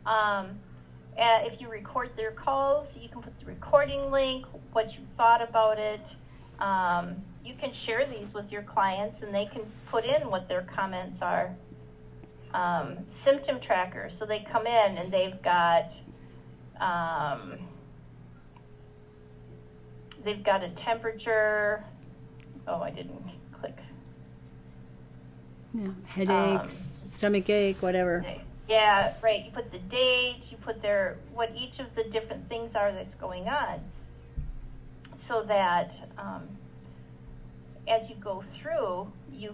Speaker 2: If you record their calls, you can put the recording link, what you thought about it. You can share these with your clients, and they can put in what their comments are. Symptom tracker, so they come in and they've got a temperature. Oh, I didn't click.
Speaker 1: Yeah, headaches, stomach ache, whatever.
Speaker 2: Yeah, right. You put the date, you put what each of the different things are that's going on, so that as you go through,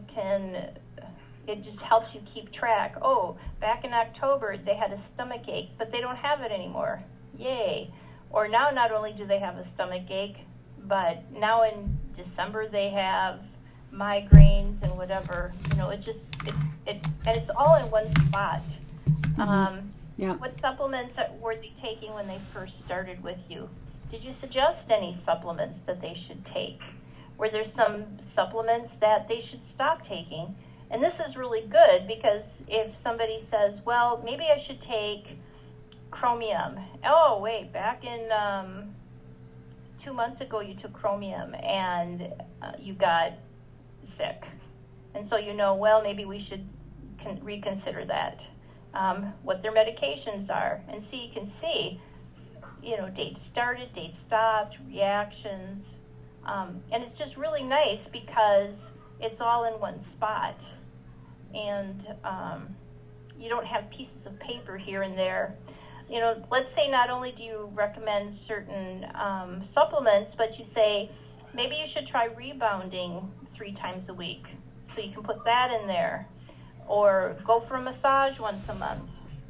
Speaker 2: it just helps you keep track. Oh, back in October, they had a stomach ache, but they don't have it anymore. Yay. Or now not only do they have a stomach ache, but now in December they have migraines and whatever. It's all in one spot.
Speaker 1: Yeah.
Speaker 2: What supplements were they taking when they first started with you? Did you suggest any supplements that they should take? Were there some supplements that they should stop taking? And this is really good because if somebody says, well, maybe I should take chromium. Oh, wait, back in 2 months ago you took chromium and you got sick. And so well, maybe we should reconsider that. What their medications are. And so you can see, date started, date stopped, reactions. And it's just really nice because it's all in one spot. And you don't have pieces of paper here and there. Let's say not only do you recommend certain supplements, but you say maybe you should try rebounding 3 times a week. So you can put that in there. Or go for a massage once a month.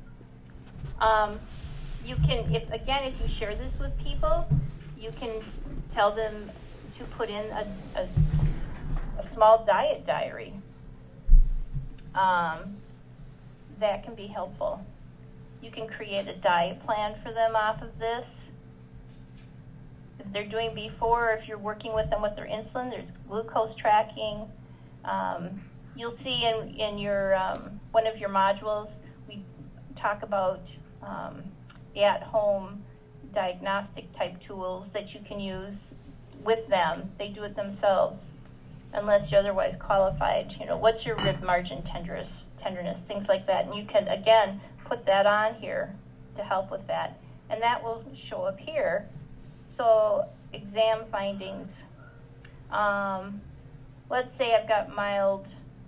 Speaker 2: You can, if you share this with people, you can tell them to put in a small diet diary. That can be helpful. You can create a diet plan for them off of this. If they're doing B4, or if you're working with them with their insulin, there's glucose tracking. You'll see in your one of your modules, we talk about the at-home diagnostic type tools that you can use with them. They do it themselves unless you're otherwise qualified. What's your rib margin tenderness, things like that. And you can, again, put that on here to help with that. And that will show up here. So exam findings. Let's say I've got mild,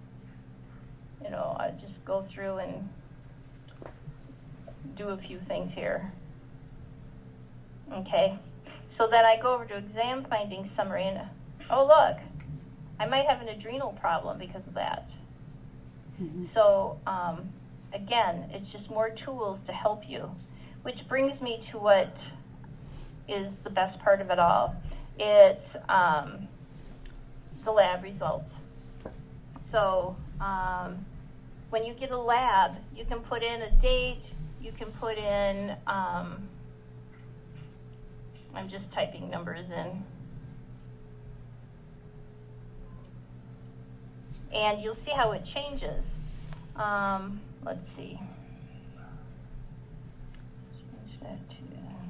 Speaker 2: I just go through and do a few things here. Okay. So then I go over to exam findings summary, and oh, look, I might have an adrenal problem because of that. Mm-hmm. So, again, it's just more tools to help you, which brings me to what is the best part of it all. It's the lab results. So when you get a lab, you can put in a date, you can put in, I'm just typing numbers in, and you'll see how it changes. Let's see. Change that to,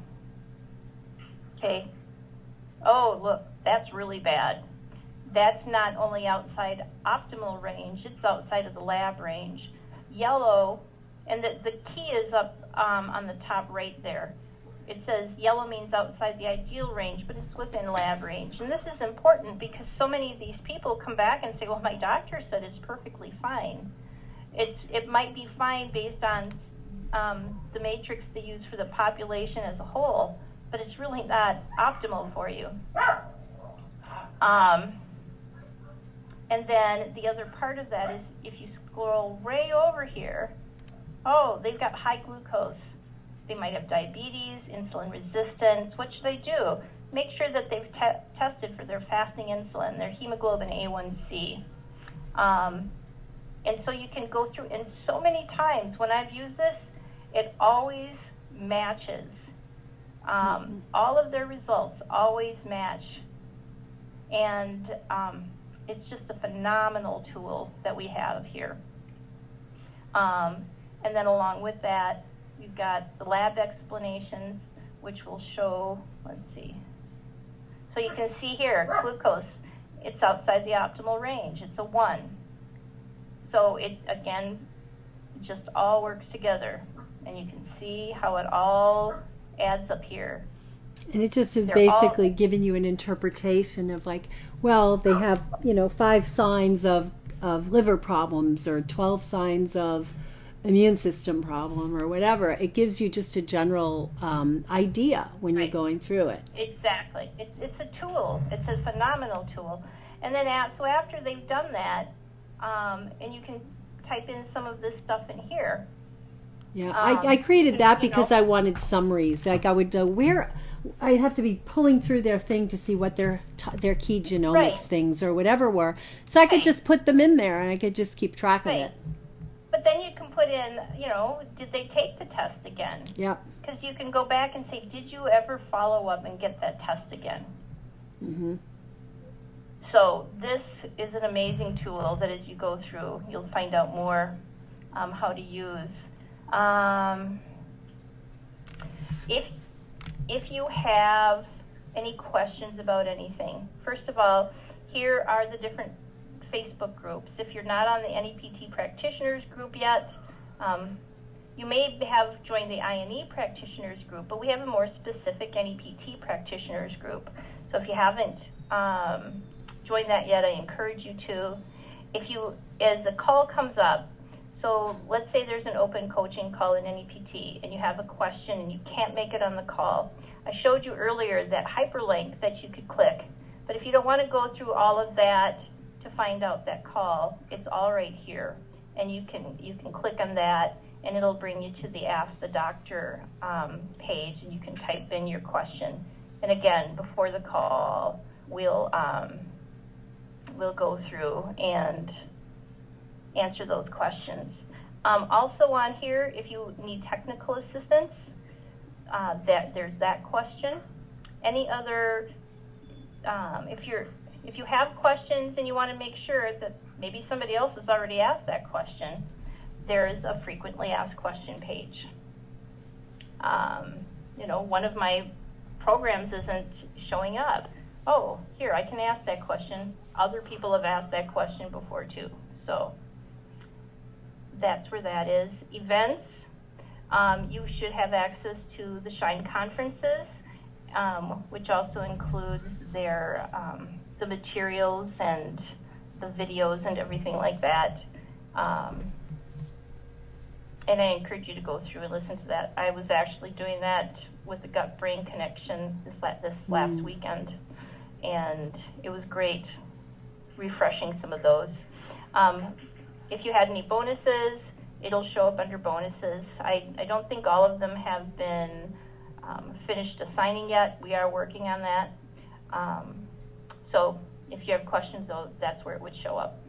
Speaker 2: okay. Oh, look, that's really bad. That's not only outside optimal range, it's outside of the lab range. Yellow, and the key is up on the top right there. It says yellow means outside the ideal range, but it's within lab range. And this is important because so many of these people come back and say, well, my doctor said it's perfectly fine. It might be fine based on the matrix they use for the population as a whole, but it's really not optimal for you. And then the other part of that is if you scroll way over here, oh, they've got high glucose. They might have diabetes, insulin resistance. What should they do? Make sure that they've tested for their fasting insulin, their hemoglobin A1C. And so you can go through, and so many times when I've used this, it always matches. All of their results always match. And it's just a phenomenal tool that we have here. And then along with that, you've got the lab explanations, which will show, let's see. So you can see here, glucose, it's outside the optimal range. It's a 1. So it, again, just all works together. And you can see how it all adds up here.
Speaker 1: And it just is basically giving you an interpretation of like, well, they have, 5 signs of liver problems or 12 signs of immune system problem or whatever. It gives you just a general idea when you're going through it.
Speaker 2: Exactly. It's a tool. It's a phenomenal tool. And then so after they've done that, and you can type in some of this stuff in here.
Speaker 1: Yeah, I created that because I wanted summaries. Like I would I'd have to be pulling through their thing to see what their key genomics things or whatever were. So I could just put them in there and I could just keep track of it.
Speaker 2: But then you can put in, did they take the test again?
Speaker 1: Yep.
Speaker 2: Because you can go back and say, did you ever follow up and get that test again? Mm-hmm. So this is an amazing tool that as you go through, you'll find out more how to use. If you have any questions about anything, first of all, here are the different Facebook groups. If you're not on the NEPT practitioners group yet, you may have joined the INE practitioners group, but we have a more specific NEPT practitioners group. So if you haven't joined that yet, I encourage you to. As the call comes up, so let's say there's an open coaching call in NEPT and you have a question and you can't make it on the call. I showed you earlier that hyperlink that you could click. But if you don't want to go through all of that to find out that call, it's all right here. And you can click on that and it'll bring you to the Ask the Doctor page and you can type in your question. And again, before the call, we'll go through and answer those questions. Also on here, if you need technical assistance, there's that question. Any other, if you have questions and you want to make sure that maybe somebody else has already asked that question, there's a frequently asked question page. One of my programs isn't showing up. Oh, here, I can ask that question. Other people have asked that question before too. So that's where that is. Events, you should have access to the Shine conferences, which also includes their the materials and the videos and everything like that. And I encourage you to go through and listen to that. I was actually doing that with the Gut Brain Connection this last weekend, and it was great refreshing some of those. If you had any bonuses, it'll show up under bonuses. I don't think all of them have been finished assigning yet. We are working on that. So if you have questions, though, that's where it would show up.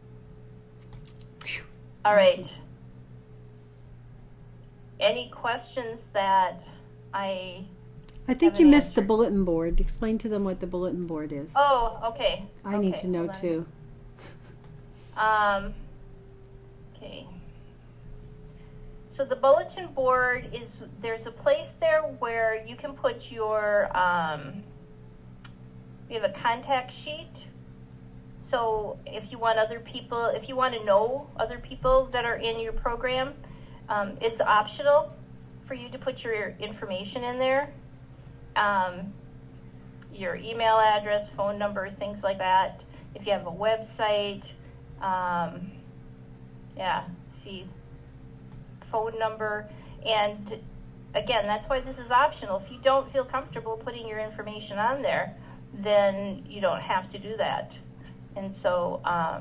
Speaker 2: All right. Any questions that I
Speaker 1: think you missed the bulletin board. Explain to them what the bulletin board is.
Speaker 2: Oh, okay.
Speaker 1: I need to know too.
Speaker 2: Okay. So the bulletin board is, there's a place there where you can put your, we have a contact sheet. So if you want other people, if you want to know other people that are in your program, it's optional for you to put your information in there. Your email address, phone number, things like that. If you have a website, phone number. And again, that's why this is optional. If you don't feel comfortable putting your information on there, then you don't have to do that. And so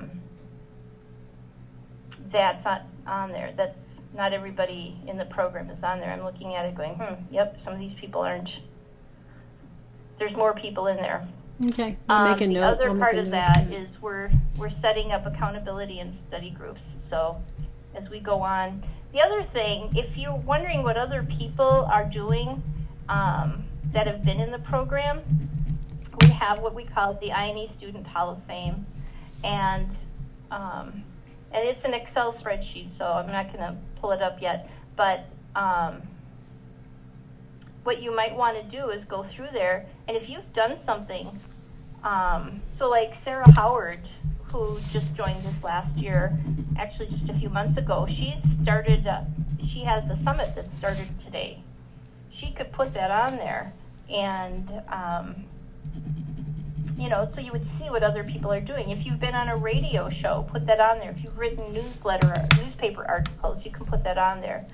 Speaker 2: that's not on there. That's not everybody in the program is on there. I'm looking at it going, yep, some of these people aren't. There's more people in there.
Speaker 1: Okay, I'll make a note.
Speaker 2: The other part of that is we're setting up accountability and study groups. So as we go on. The other thing, if you're wondering what other people are doing that have been in the program, we have what we call the INE Student Hall of Fame. And it's an Excel spreadsheet, so I'm not going to pull it up yet. But what you might want to do is go through there, and if you've done something, so like Sarah Howard, who just joined this last year, actually just a few months ago, she has a summit that started today. She could put that on there, and so you would see what other people are doing. If you've been on a radio show, put that on there. If you've written newspaper articles, you can put that on there.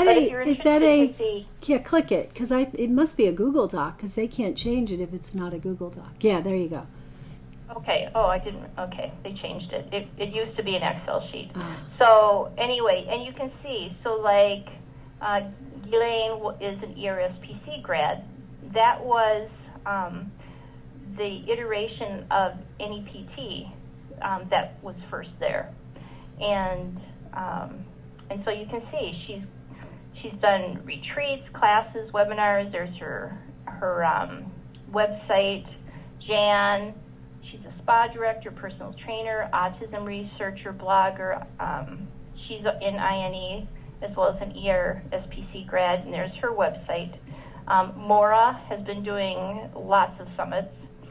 Speaker 1: Yeah, click it, because it must be a Google Doc, because they can't change it if it's not a Google Doc. Yeah, there you go.
Speaker 2: Okay. Oh, I didn't. Okay, they changed it. It used to be an Excel sheet. So anyway, and you can see. So like, Ghislaine is an ERSPC grad. That was the iteration of NEPT that was first there, and so you can see she's done retreats, classes, webinars. There's her website, Jan. She's a spa director, personal trainer, autism researcher, blogger. She's in INE as well as an ERSPC grad, and there's her website. Maura has been doing lots of summits.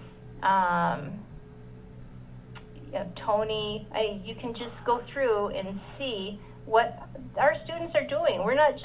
Speaker 2: Tony, you can just go through and see what our students are doing.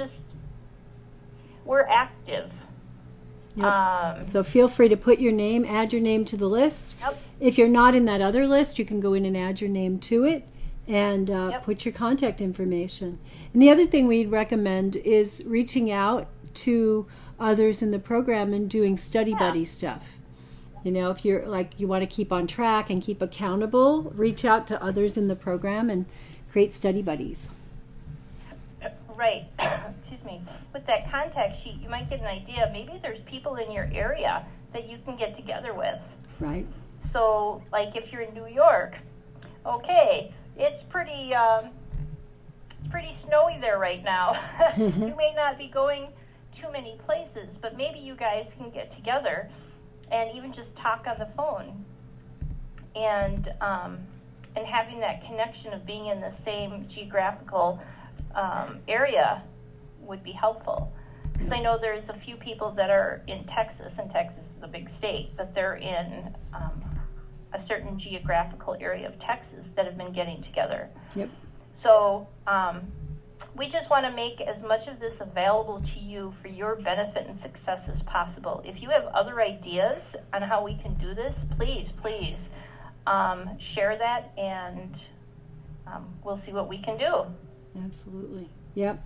Speaker 2: We're active.
Speaker 1: Yep. So feel free to put your name, add your name to the list.
Speaker 2: Yep.
Speaker 1: If you're not in that other list, you can go in and add your name to it and put your contact information. And the other thing we'd recommend is reaching out to others in the program and doing study buddy stuff. If you're you want to keep on track and keep accountable, reach out to others in the program and create study buddies.
Speaker 2: Right. Excuse me. With that contact sheet, you might get an idea. Maybe there's people in your area that you can get together with.
Speaker 1: Right.
Speaker 2: So, like if you're in New York, okay, it's pretty snowy there right now. You may not be going too many places, but maybe you guys can get together and even just talk on the phone, and having that connection of being in the same geographical area would be helpful. Because I know there's a few people that are in Texas, and Texas is a big state, but they're in a certain geographical area of Texas that have been getting together.
Speaker 1: Yep.
Speaker 2: So we just want to make as much of this available to you for your benefit and success as possible. If you have other ideas on how we can do this, please share that, and we'll see what we can do.
Speaker 1: Absolutely. Yep.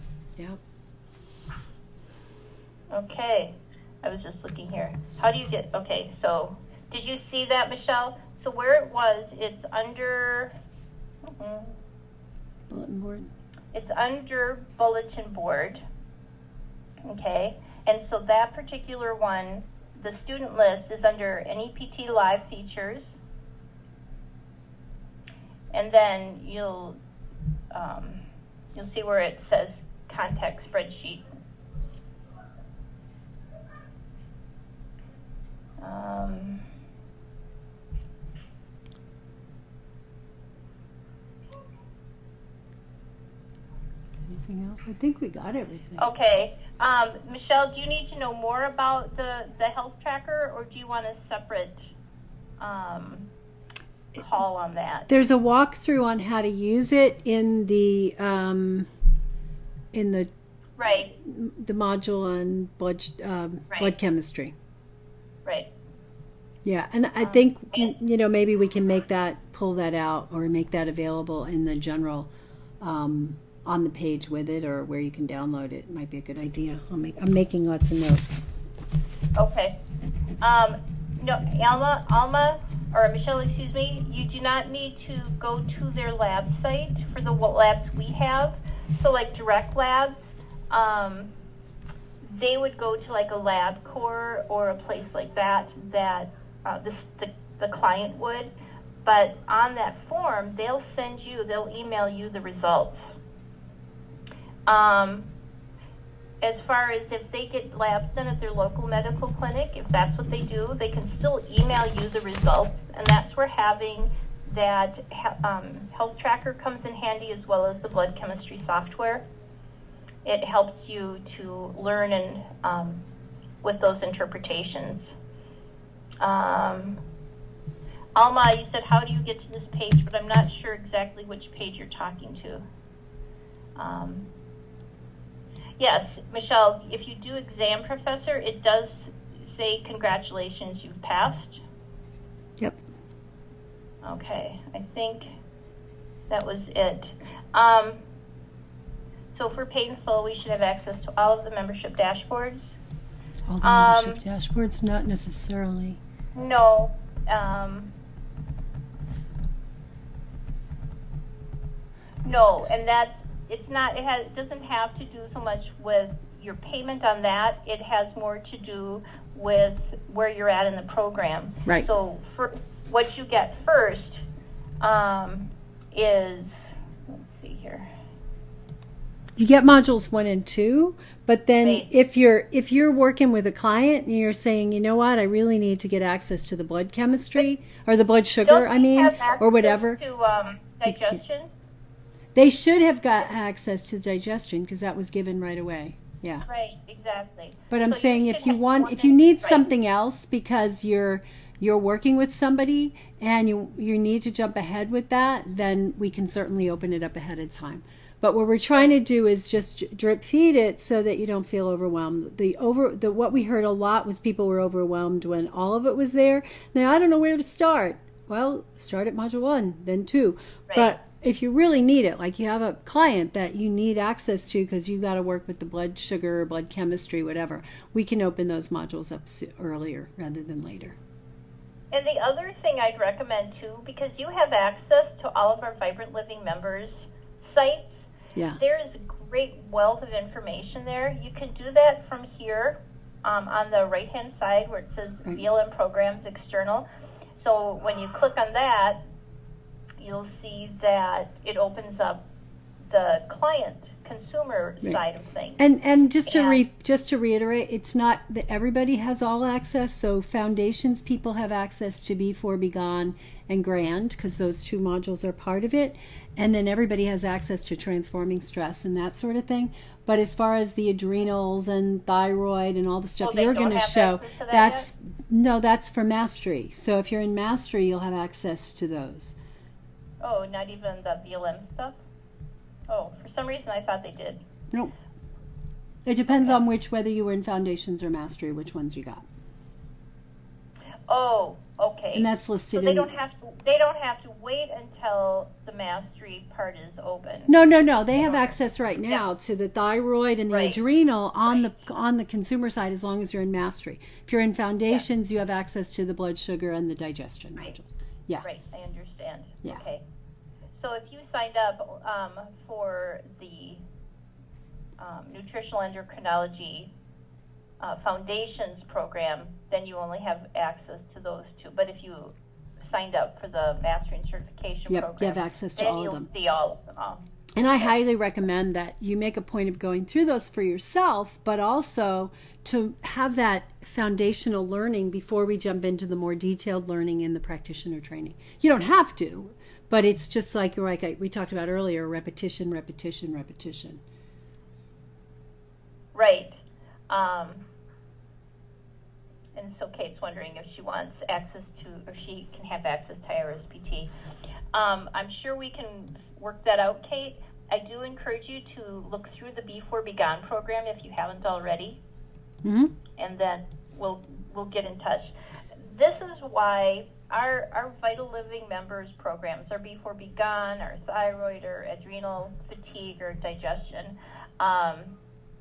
Speaker 2: Okay. I was just looking here. How do you get, okay, so did you see that, Michelle? So where it was, it's under,
Speaker 1: Bulletin board.
Speaker 2: It's under bulletin board, okay? And so that particular one, the student list is under NEPT Live features. And then you'll see where it says contact spreadsheet.
Speaker 1: Anything else? I think we got everything.
Speaker 2: Okay. Michelle, do you need to know more about the health tracker, or do you want a separate call on that?
Speaker 1: There's a walkthrough on how to use it in the
Speaker 2: right.
Speaker 1: the module on blood chemistry.
Speaker 2: Right.
Speaker 1: Yeah, and I think maybe we can pull that out, or make that available in the general on the page with it, or where you can download it. Might be a good idea. I'm making lots of notes.
Speaker 2: Okay. No, Alma, or Michelle, excuse me, you do not need to go to their lab site for the labs we have. So like direct labs, they would go to like a LabCorp or a place like that the client would. But on that form, they'll email you the results. As far as if they get labs done at their local medical clinic, if that's what they do, they can still email you the results, and that's where having that health tracker comes in handy, as well as the blood chemistry software. It helps you to learn and with those interpretations. Alma, you said, how do you get to this page, but I'm not sure exactly which page you're talking to. Yes, Michelle, if you do exam professor, it does say congratulations, you've passed.
Speaker 1: Yep.
Speaker 2: Okay, I think that was it. So for paid in full, we should have access to all of the membership dashboards.
Speaker 1: All the membership dashboards, not necessarily.
Speaker 2: No. No, and it doesn't have to do so much with your payment on that. It has more to do with where you're at in the program.
Speaker 1: Right.
Speaker 2: So for what you get first is, let's see here.
Speaker 1: You get modules 1 and 2, but then
Speaker 2: Right.
Speaker 1: if you're working with a client and you're saying, you know what, I really need to get access to the blood chemistry or the blood sugar, or whatever.
Speaker 2: To digestion.
Speaker 1: They should have got access to digestion because that was given right away. Yeah.
Speaker 2: Right, exactly.
Speaker 1: But I'm
Speaker 2: So
Speaker 1: saying
Speaker 2: you
Speaker 1: if
Speaker 2: should
Speaker 1: you
Speaker 2: have
Speaker 1: if you need
Speaker 2: right.
Speaker 1: something else because you're working with somebody and you need to jump ahead with that, then we can certainly open it up ahead of time. But what we're trying to do is just drip feed it so that you don't feel overwhelmed. What we heard a lot was people were overwhelmed when all of it was there. Now I don't know where to start. Well, start at module 1, then 2.
Speaker 2: Right.
Speaker 1: But if you really need it, like you have a client that you need access to because you got to work with the blood sugar, blood chemistry, whatever, we can open those modules up earlier rather than later.
Speaker 2: And the other thing I'd recommend too, because you have access to all of our Vibrant Living members' sites,
Speaker 1: Yeah.
Speaker 2: there is a great wealth of information there. You can do that from here on the right-hand side where it says
Speaker 1: Right.
Speaker 2: BLM Programs External. So when you click on that, you'll see that it opens up the client consumer
Speaker 1: Right.
Speaker 2: side of things.
Speaker 1: And just to reiterate, it's not that everybody has all access. So foundations people have access to B4 Be Gone and Grand, because those two modules are part of it. And then everybody has access to transforming stress and that sort of thing. But as far as the adrenals and thyroid and all the stuff you're going to show, that's for Mastery. So if you're in Mastery, you'll have access to those.
Speaker 2: Oh, not even the BLM stuff? Oh, for some reason I thought they did.
Speaker 1: Nope. It depends on whether you were in Foundations or Mastery, which ones you got.
Speaker 2: Oh, okay.
Speaker 1: And that's listed.
Speaker 2: So they don't have to wait until the Mastery part is open.
Speaker 1: No. They have access right now to the thyroid and the adrenal on the consumer side, as long as you're in Mastery. If you're in Foundations, you have access to the blood sugar and the digestion modules. Yeah.
Speaker 2: Right. I understand.
Speaker 1: Yeah.
Speaker 2: Okay. So if you signed up for the Nutritional Endocrinology Foundations program, then you only have access to those two. But if you signed up for the Mastery and Certification program,
Speaker 1: you have access to all of them.
Speaker 2: See all of them all.
Speaker 1: And I highly recommend that you make a point of going through those for yourself, but also to have that foundational learning before we jump into the more detailed learning in the practitioner training. You don't have to, but it's just like we talked about earlier, repetition.
Speaker 2: Right. And so Kate's wondering if she wants access to, or she can have access to IRSPT. I'm sure we can work that out, Kate. I do encourage you to look through the Before Be Gone program if you haven't already.
Speaker 1: Mm-hmm.
Speaker 2: And then we'll get in touch. This is why our Vital Living members programs, our Before Be Gone, our thyroid, or adrenal fatigue, or digestion. And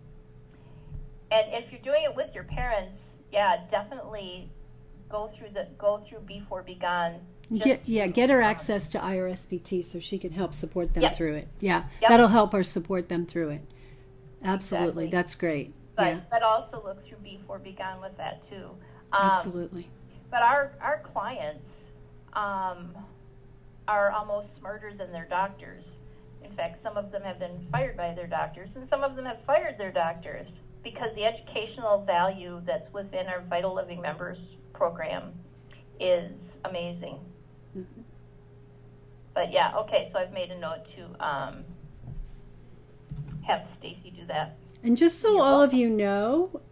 Speaker 2: if you're doing it with your parents, definitely go through Before Be Gone.
Speaker 1: Get her access to IRSPT so she can help support them through it. Yeah,
Speaker 2: Yep.
Speaker 1: That'll help her support them through it. Absolutely,
Speaker 2: Exactly.
Speaker 1: That's great.
Speaker 2: But also look through Before Be Gone with that too.
Speaker 1: Absolutely.
Speaker 2: But our clients are almost smarter than their doctors. In fact, some of them have been fired by their doctors, and some of them have fired their doctors, because the educational value that's within our Vital Living members program is amazing.
Speaker 1: Mm-hmm.
Speaker 2: But so I've made a note to have Stacy do that.
Speaker 1: And just so all of you know,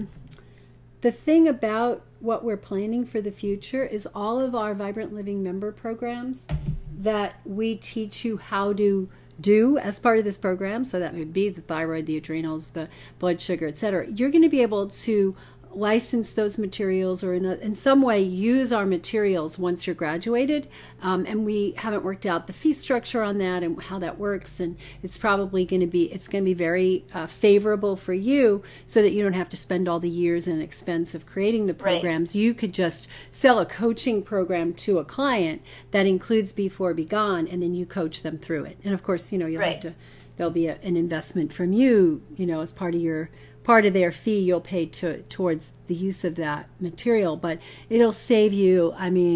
Speaker 1: the thing about what we're planning for the future is all of our Vibrant Living member programs that we teach you how to do as part of this program. So that would be the thyroid, the adrenals, the blood sugar, etc. You're going to be able to license those materials or in some way use our materials once you're graduated. And we haven't worked out the fee structure on that and how that works. And it's probably going to be very favorable for you, so that you don't have to spend all the years and expense of creating the programs. Right. You could just sell a coaching program to a client that includes Before Be Gone, and then you coach them through it. And of course, you'll have to, there'll be an investment from you, as part of their fee you'll pay towards the use of that material, but it'll save you,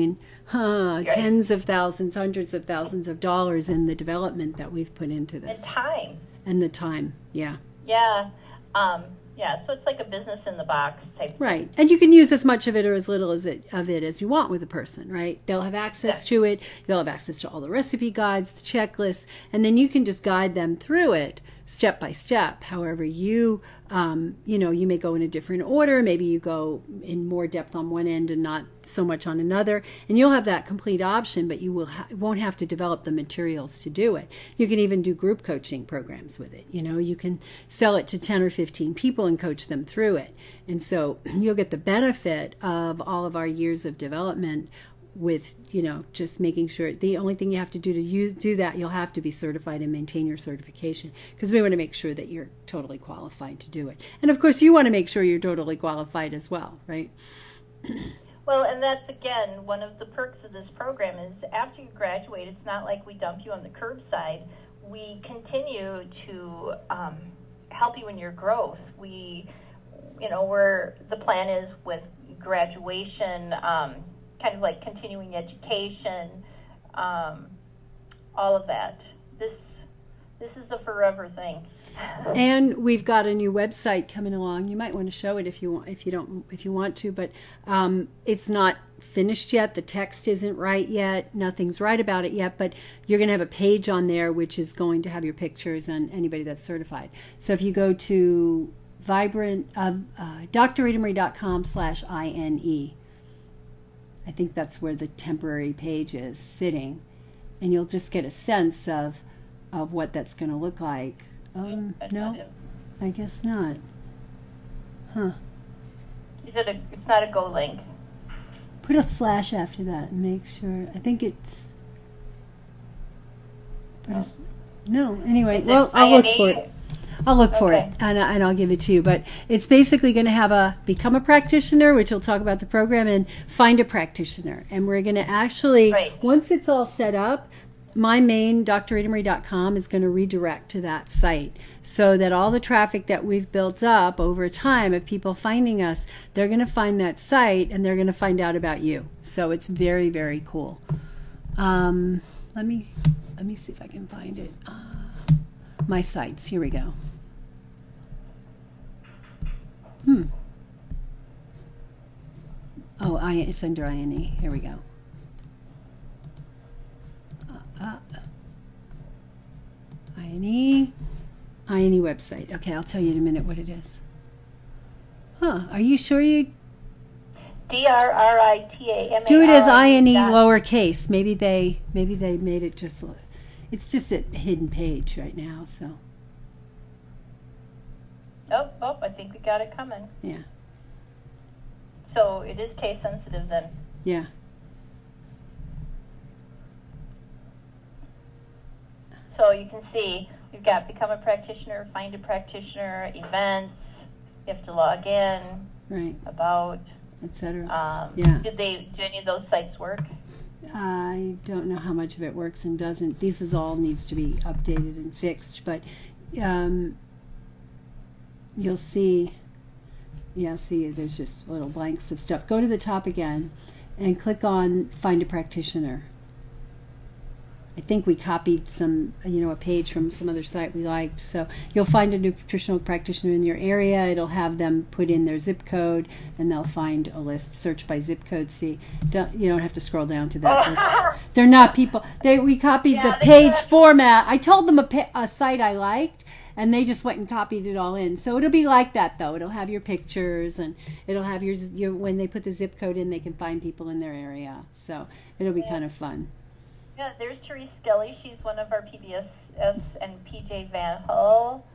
Speaker 1: tens of thousands, hundreds of thousands of dollars in the development that we've put into this. And the time, yeah.
Speaker 2: Yeah. So it's like a business in the box type thing.
Speaker 1: Right. And you can use as much of it or as little of it as you want with a person, right? They'll have access to it. They'll have access to all the recipe guides, the checklists, and then you can just guide them through it step by step. However, you may go in a different order. Maybe you go in more depth on one end and not so much on another. And you'll have that complete option, but you won't have to develop the materials to do it. You can even do group coaching programs with it. You can sell it to 10 or 15 people and coach them through it. And so you'll get the benefit of all of our years of development with, just making sure. The only thing you have to do to do that, you'll have to be certified and maintain your certification, because we want to make sure that you're totally qualified to do it. And of course, you want to make sure you're totally qualified as well, right?
Speaker 2: Well, and that's, again, one of the perks of this program is after you graduate, it's not like we dump you on the curbside. We continue to help you in your growth. The plan is with graduation, kind of like continuing education, all of that. This is a forever thing.
Speaker 1: And we've got a new website coming along. You might want to show it if you want to, but it's not finished yet. The text isn't right yet. Nothing's right about it yet, but you're going to have a page on there which is going to have your pictures and anybody that's certified. So if you go to drreadamarie.com/INE, I think that's where the temporary page is sitting, and you'll just get a sense of what that's going to look like. No, I guess not. Huh.
Speaker 2: It's not a Go link.
Speaker 1: Put a slash after that and make sure. I think it's. No. Anyway, well, I'll look for it. I'll look for it and I'll give it to you. But it's basically going to have a Become a Practitioner, which will talk about the program, and Find a Practitioner. And we're going to actually, once it's all set up, my main drreadamarie.com is going to redirect to that site, so that all the traffic that we've built up over time of people finding us, they're going to find that site and they're going to find out about you. So it's very, very cool. Let me see if I can find it. My sites. Here we go. Oh, it's under INE. Here we go. INE website. Okay, I'll tell you in a minute what it is. Are you sure you...
Speaker 2: DRRITAMARI.
Speaker 1: Do it as INE lowercase. Maybe they made it just... It's just a hidden page right now, so...
Speaker 2: Oh, I think we got it coming.
Speaker 1: Yeah.
Speaker 2: So it is case sensitive then.
Speaker 1: Yeah.
Speaker 2: So you can see we've got Become a Practitioner, Find a Practitioner, Events. You have to log in.
Speaker 1: Right.
Speaker 2: About.
Speaker 1: Etc.
Speaker 2: Yeah. Do any of those sites work?
Speaker 1: I don't know how much of it works and doesn't. This is all needs to be updated and fixed, but you'll see. Yeah, see, there's just little blanks of stuff. Go to the top again and click on Find a Practitioner. I think we copied a page from some other site we liked. So you'll find a nutritional practitioner in your area. It'll have them put in their zip code, and they'll find a list. Search by zip code. See, you don't have to scroll down to that. They're not people. We copied the page format. I told them a site I liked, and they just went and copied it all in. So it'll be like that, though. It'll have your pictures, and it'll have your when they put the zip code in, they can find people in their area. So it'll be kind of fun.
Speaker 2: Yeah, there's Therese Skelly. She's one of our PBS and PJ Van Hull.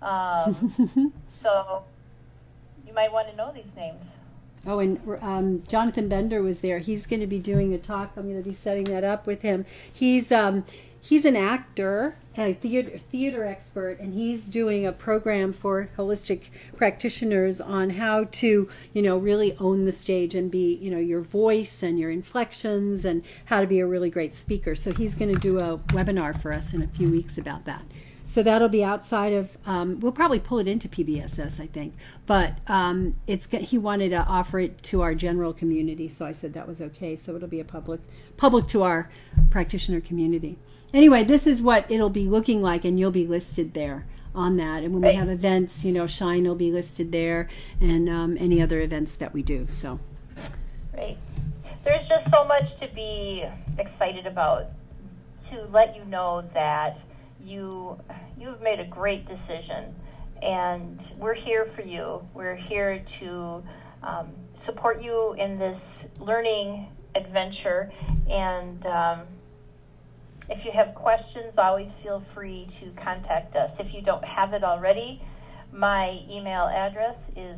Speaker 2: So you might want to know these names.
Speaker 1: Oh, and Jonathan Bender was there. He's going to be doing a talk. I'm going to be setting that up with him. He's an actor, a theater expert, and he's doing a program for holistic practitioners on how to, really own the stage and be, your voice and your inflections and how to be a really great speaker. So he's going to do a webinar for us in a few weeks about that. So that'll be outside of, we'll probably pull it into PBSS, I think. But he wanted to offer it to our general community, so I said that was okay. So it'll be a public to our practitioner community. Anyway, this is what it'll be looking like, and you'll be listed there on that. And when we have events, Shine will be listed there, and any other events that we do. So,
Speaker 2: great. There's just so much to be excited about. To let you know that you've made a great decision, and we're here for you. We're here to support you in this learning adventure, and if you have questions, always feel free to contact us. If you don't have it already, my email address is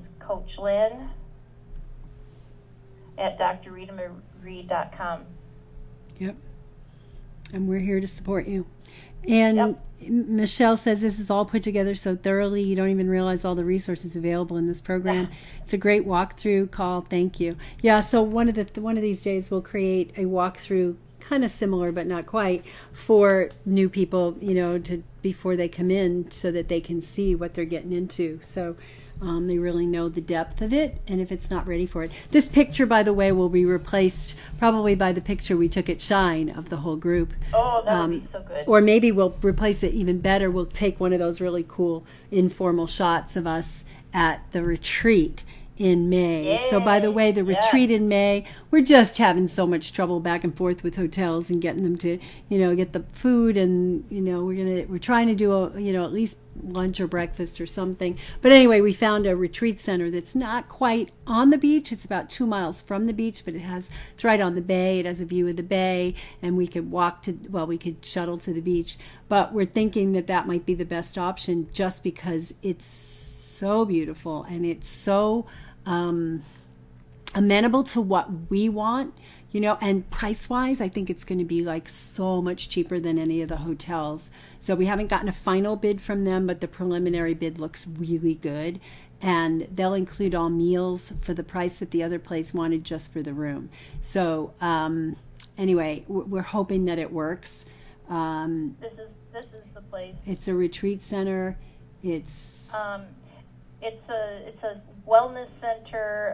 Speaker 2: coachlynn@drreadamarie.com.
Speaker 1: Yep. And we're here to support you. And Michelle says this is all put together so thoroughly you don't even realize all the resources available in this program. It's a great walkthrough call. Thank you. Yeah, so one of these days we'll create a walkthrough, kind of similar but not quite, for new people, before they come in, so that they can see what they're getting into. So they really know the depth of it, and if it's not ready for it. This picture, by the way, will be replaced probably by the picture we took at Shine of the whole group.
Speaker 2: Oh, that would be so good.
Speaker 1: Or maybe we'll replace it even better. We'll take one of those really cool informal shots of us at the retreat in May.
Speaker 2: Yay.
Speaker 1: So by the way, the retreat in May, we're just having so much trouble back and forth with hotels and getting them to, get the food, and we're trying to do at least lunch or breakfast or something. But anyway, we found a retreat center that's not quite on the beach. It's about 2 miles from the beach, but it's right on the bay. It has a view of the bay, and we could we could shuttle to the beach. But we're thinking that might be the best option, just because it's so beautiful and it's so amenable to what we want, and price-wise, I think it's going to be like so much cheaper than any of the hotels. So we haven't gotten a final bid from them, but the preliminary bid looks really good. And they'll include all meals for the price that the other place wanted just for the room. So anyway, we're hoping that it works.
Speaker 2: This is the place.
Speaker 1: It's a retreat center. It's
Speaker 2: a wellness center.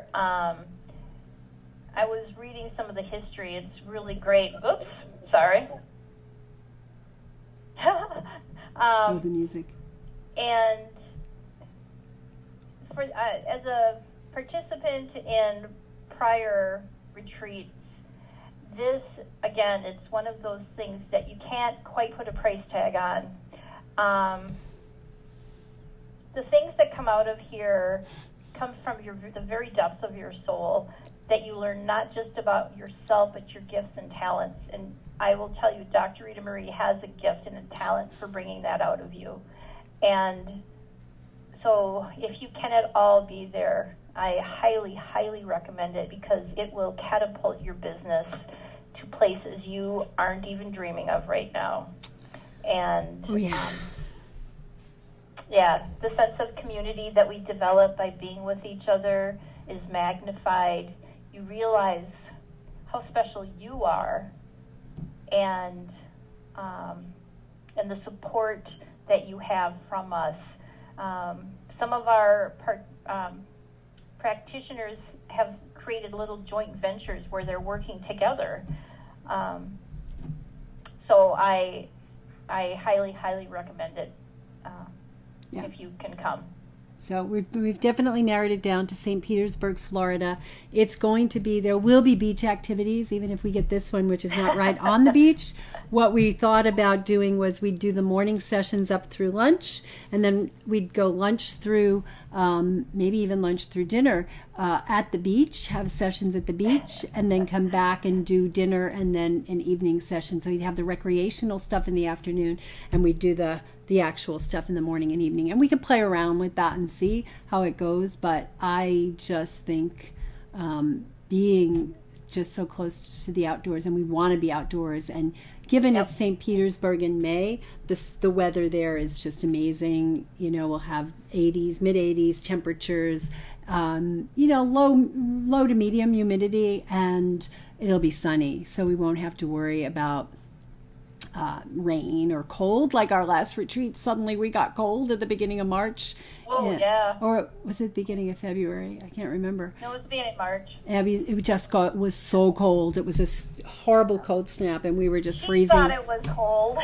Speaker 2: I was reading some of the history. It's really great. Oops, sorry.
Speaker 1: The music.
Speaker 2: And as a participant in prior retreats, this, again, it's one of those things that you can't quite put a price tag on. The things that come out of here come from the very depths of your soul, that you learn not just about yourself, but your gifts and talents. And I will tell you, Dr. Rita Marie has a gift and a talent for bringing that out of you. And so if you can at all be there, I highly, highly recommend it, because it will catapult your business to places you aren't even dreaming of right now. And the sense of community that we develop by being with each other is magnified. You realize how special you are, and the support that you have from us. Some of our practitioners have created little joint ventures where they're working together. So I highly, highly recommend it if you can come.
Speaker 1: So we've definitely narrowed it down to St. Petersburg, Florida. There will be beach activities, even if we get this one, which is not right on the beach. What we thought about doing was we'd do the morning sessions up through lunch, and then we'd go lunch through, maybe even lunch through dinner at the beach, have sessions at the beach, and then come back and do dinner and then an evening session. So you'd have the recreational stuff in the afternoon, and we'd do the actual stuff in the morning and evening. And we could play around with that and see how it goes. But I just think being just so close to the outdoors, and we want to be outdoors, and given it's St. Petersburg in May, the weather there is just amazing. We'll have mid 80s temperatures, low to medium humidity, and it'll be sunny. So we won't have to worry about rain or cold. Like our last retreat, suddenly we got cold at the beginning of March. Or was it the beginning of February? I can't remember.
Speaker 2: No, it was the beginning of March.
Speaker 1: Abby, it was so cold. It was this horrible cold snap, and we were just freezing.
Speaker 2: I thought it was cold.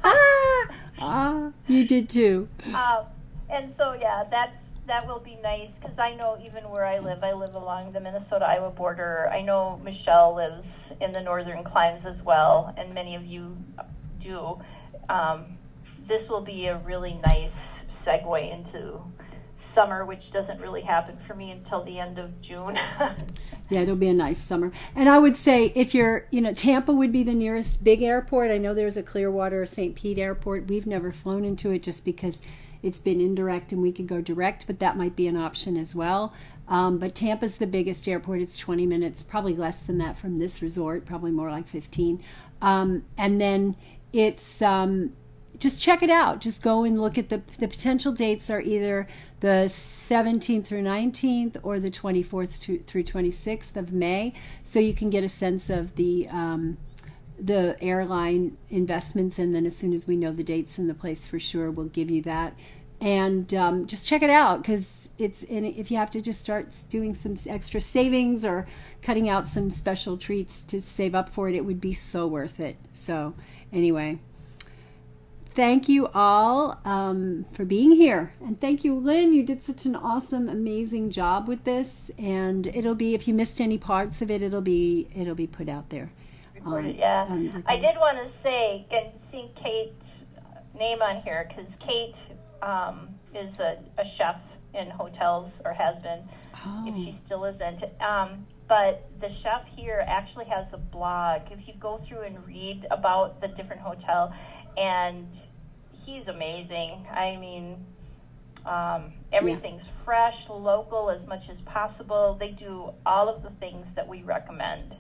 Speaker 1: You did too.
Speaker 2: And so, that will be nice, because I know even where I live along the Minnesota-Iowa border. I know Michelle lives in the northern climes as well, and many of you do. This will be a really nice segue into summer, which doesn't really happen for me until the end of June.
Speaker 1: Yeah, it'll be a nice summer. And I would say if you're, Tampa would be the nearest big airport. I know there's a Clearwater or St. Pete airport. We've never flown into it just because it's been indirect and we could go direct, but that might be an option as well. But Tampa's the biggest airport. It's 20 minutes, probably less than that from this resort, probably more like 15. And then it's just check it out. Just go and look at the potential dates are either the 17th through 19th or the 24th through 26th of May, so you can get a sense of the airline investments, and then as soon as we know the dates and the place for sure, we'll give you that. And just check it out, because if you have to just start doing some extra savings or cutting out some special treats to save up for it, it would be so worth it. So anyway, thank you all for being here. And thank you, Lynn. You did such an awesome, amazing job with this. And it'll be, if you missed any parts of it, it'll be put out there.
Speaker 2: Recorded, yeah. I did want to say, and seeing Kate's name on here, because Kate is a chef in hotels, or has been, if she still isn't. But the chef here actually has a blog. If you go through and read about the different hotel, and he's amazing. I mean, everything's fresh, local as much as possible. They do all of the things that we recommend.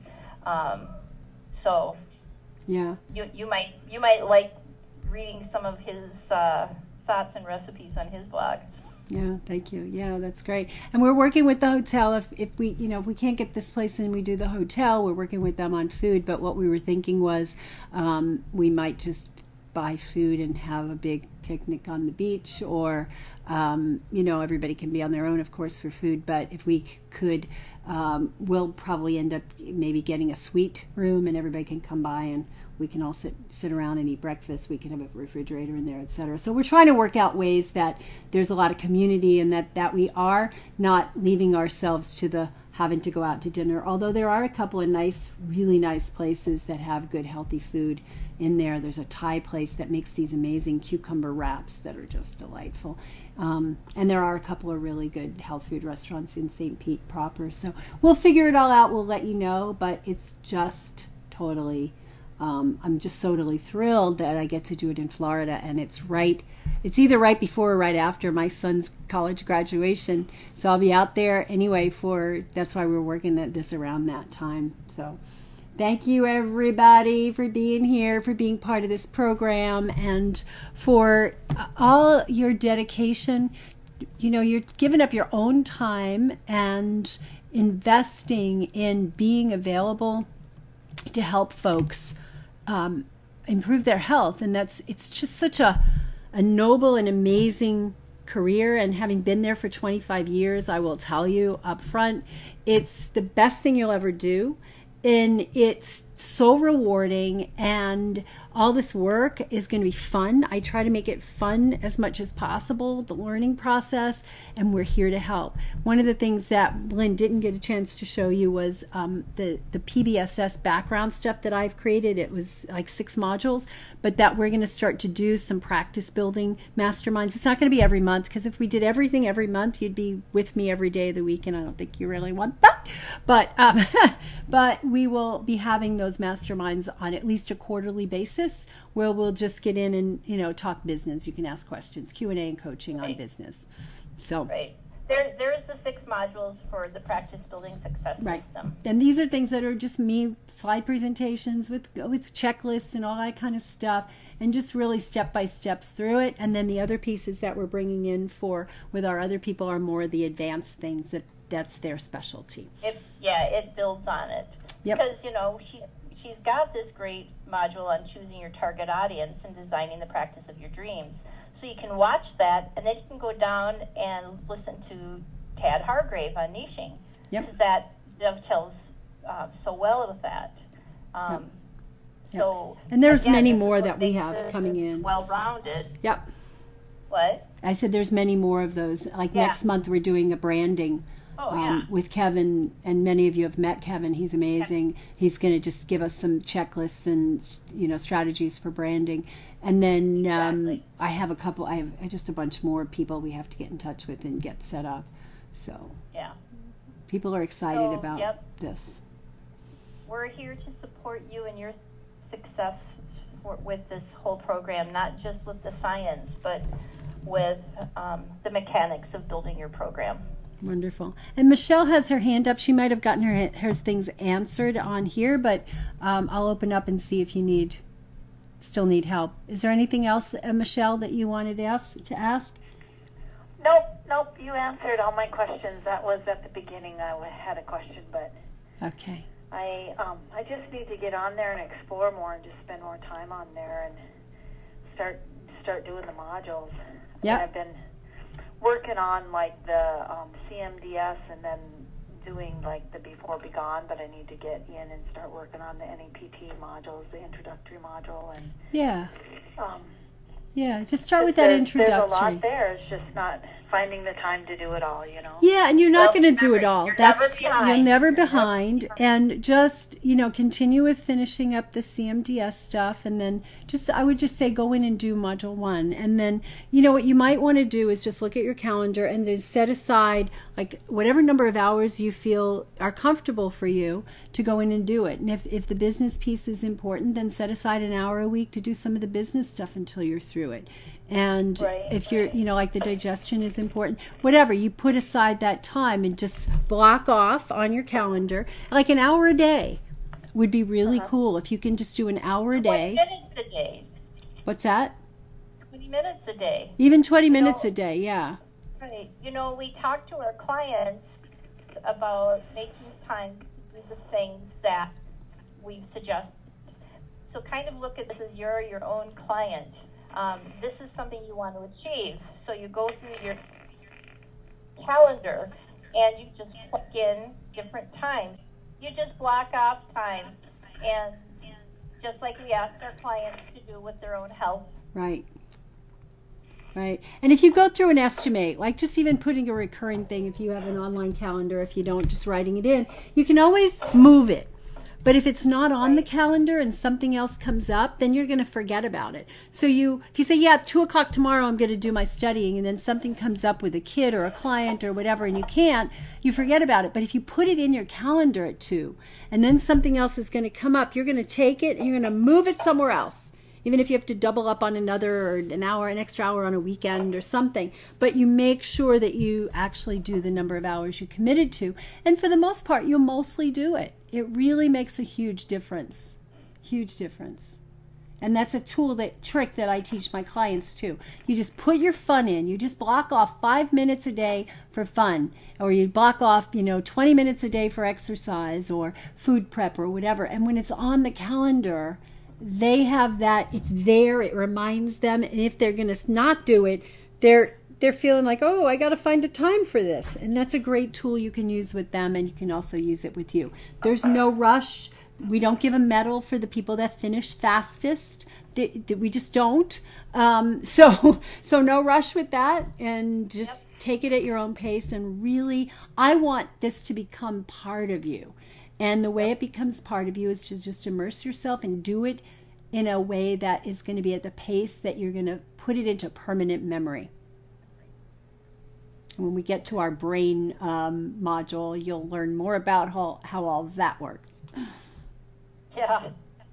Speaker 2: So
Speaker 1: yeah,
Speaker 2: you might like reading some of his thoughts and recipes on his blog.
Speaker 1: Yeah, thank you. Yeah, that's great. And we're working with the hotel. If we can't get this place and we do the hotel, we're working with them on food. But what we were thinking was we might just buy food and have a big picnic on the beach, or everybody can be on their own, of course, for food. But if we could, we'll probably end up maybe getting a suite room, and everybody can come by and we can all sit around and eat breakfast. We can have a refrigerator in there, etc. So we're trying to work out ways that there's a lot of community, and that we are not leaving ourselves to the having to go out to dinner. Although there are a couple of nice, really nice places that have good, healthy food in there. There's a Thai place that makes these amazing cucumber wraps that are just delightful. And there are a couple of really good health food restaurants in St. Pete proper. So we'll figure it all out. We'll let you know. But it's just totally... I'm just totally thrilled that I get to do it in Florida, and it's either right before or right after my son's college graduation. So I'll be out there anyway that's why we're working at this around that time. So thank you everybody for being here, for being part of this program, and for all your dedication. You're giving up your own time and investing in being available to help folks improve their health. And it's just such a noble and amazing career. And having been there for 25 years, I will tell you up front, it's the best thing you'll ever do. And it's so rewarding, and all this work is going to be fun. I try to make it fun as much as possible, the learning process, and we're here to help. One of the things that Lynn didn't get a chance to show you was the PBSS background stuff that I've created. It was like 6 modules, but that we're going to start to do some practice building masterminds. It's not going to be every month, because if we did everything every month, you'd be with me every day of the week, and I don't think you really want that. But we will be having those masterminds on at least a quarterly basis, where we'll just get in and talk business. You can ask questions, Q&A, and coaching on business. So
Speaker 2: right. There is the 6 modules for the practice building success system.
Speaker 1: And these are things that are just me slide presentations with checklists and all that kind of stuff, and just really step-by-steps through it. And then the other pieces that we're bringing in with our other people are more the advanced things that's their specialty.
Speaker 2: It builds on it.
Speaker 1: Yep.
Speaker 2: Because, she's got this great module on choosing your target audience and designing the practice of your dreams. So you can watch that, and then you can go down and listen to Tad Hargrave on niching.
Speaker 1: Yep.
Speaker 2: That dovetails so well with that.
Speaker 1: Yep.
Speaker 2: So,
Speaker 1: and there's
Speaker 2: again,
Speaker 1: many more that we have coming in.
Speaker 2: Well-rounded.
Speaker 1: Yep.
Speaker 2: What?
Speaker 1: I said there's many more of those. Next month we're doing a branding with Kevin, and many of you have met Kevin. He's amazing. He's going to just give us some checklists and strategies for branding. And then I have just a bunch more people we have to get in touch with and get set up. So people are excited about this.
Speaker 2: We're here to support you in your success with this whole program, not just with the science, but with the mechanics of building your program.
Speaker 1: Wonderful. And Michelle has her hand up. She might have gotten her things answered on here, but I'll open up and see if you still need help. Is there anything else, Michelle, that you wanted to ask?
Speaker 3: Nope. You answered all my questions. That was at the beginning. I had a question, but
Speaker 1: okay.
Speaker 3: I just need to get on there and explore more and just spend more time on there and start doing the modules.
Speaker 1: Yeah.
Speaker 3: I've been working on like the CMDS and then doing like the Before Begone, but I need to get in and start working on the NAPT modules, the introductory module, and
Speaker 1: Yeah, just start with that introductory.
Speaker 3: There's a lot there. It's just not finding the time to do it all, you know.
Speaker 1: Yeah, and you're not going to do it all. You're never behind. And just, continue with finishing up the CMDS stuff, and then I would just say go in and do Module 1. And then, what you might want to do is just look at your calendar and then set aside like whatever number of hours you feel are comfortable for you to go in and do it. And if the business piece is important, then set aside an hour a week to do some of the business stuff until you're through it. And if you're, like the digestion is important, whatever, you put aside that time and just block off on your calendar, like an hour a day would be really cool. If you can just do an hour a day.
Speaker 2: 20 minutes a day.
Speaker 1: What's that?
Speaker 2: 20 minutes a day.
Speaker 1: Even 20 minutes a day, yeah.
Speaker 2: Right. We talk to our clients about making time to do the things that we've suggested. So kind of look at this as you're your own client. This is something you want to achieve. So you go through your calendar and you just plug in different times. You just block off time, and just like we ask our clients to do with their own health.
Speaker 1: Right. Right. And if you go through and estimate, like just even putting a recurring thing, if you have an online calendar, if you don't, just writing it in, you can always move it. But if it's not on the calendar and something else comes up, then you're going to forget about it. So if you say, 2:00 tomorrow, I'm going to do my studying, and then something comes up with a kid or a client or whatever, and you can't, you forget about it. But if you put it in your calendar at 2, and then something else is going to come up, you're going to take it and you're going to move it somewhere else. Even if you have to double up on another or an extra hour on a weekend or something. But you make sure that you actually do the number of hours you committed to. And for the most part, you'll mostly do it. It really makes a huge difference. Huge difference. And that's a trick that I teach my clients too. You just put your fun in. You just block off 5 minutes a day for fun. Or you block off, 20 minutes a day for exercise or food prep or whatever. And when it's on the calendar, they have that, it's there, it reminds them, and if they're going to not do it, they're feeling like, oh, I got to find a time for this. And that's a great tool you can use with them, and you can also use it with you. There's no rush. We don't give a medal for the people that finish fastest. We just don't. So no rush with that, and just take it at your own pace. And really, I want this to become part of you. And the way it becomes part of you is to just immerse yourself and do it in a way that is going to be at the pace that you're going to put it into permanent memory. When we get to our brain module, you'll learn more about how all that works.
Speaker 2: Yeah.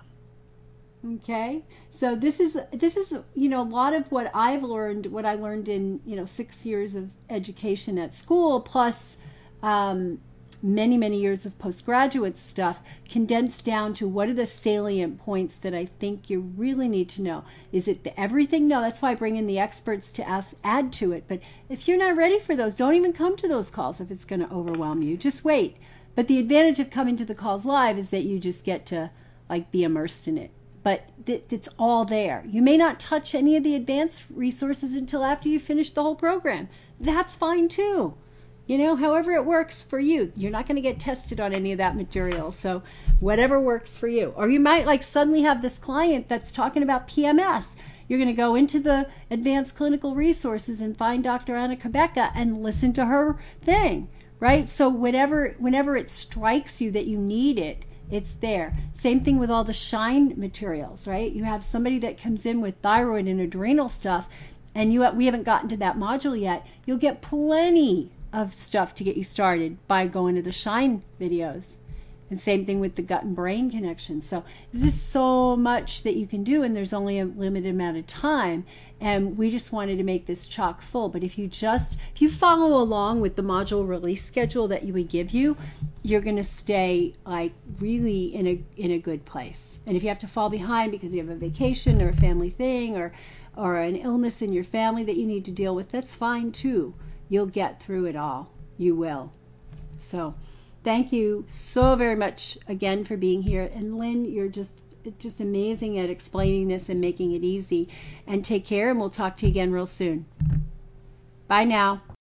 Speaker 1: Okay. So this is a lot of what I learned in 6 years of education at school, plus many, many years of postgraduate stuff, condensed down to what are the salient points that I think you really need to know. Is it everything? No, that's why I bring in the experts to add to it. But if you're not ready for those, don't even come to those calls if it's going to overwhelm you. Just wait. But the advantage of coming to the calls live is that you just get to be immersed in it. But it's all there. You may not touch any of the advanced resources until after you finish the whole program. That's fine too. However it works for you. You're not going to get tested on any of that material. So whatever works for you. Or you might suddenly have this client that's talking about PMS. You're going to go into the advanced clinical resources and find Dr. Anna Cabeca and listen to her thing, right? So whenever it strikes you that you need it, it's there. Same thing with all the Shine materials, right? You have somebody that comes in with thyroid and adrenal stuff, and we haven't gotten to that module yet. You'll get plenty of stuff to get you started by going to the Shine videos. And same thing with the gut and brain connection. So there's just so much that you can do, and there's only a limited amount of time. And we just wanted to make this chock full. But if you follow along with the module release schedule that we give you, you're going to stay really in a good place. And if you have to fall behind because you have a vacation or a family thing or an illness in your family that you need to deal with, that's fine too. You'll get through it all. You will. So thank you so very much again for being here. And Lynn, you're just amazing at explaining this and making it easy. And take care, and we'll talk to you again real soon. Bye now.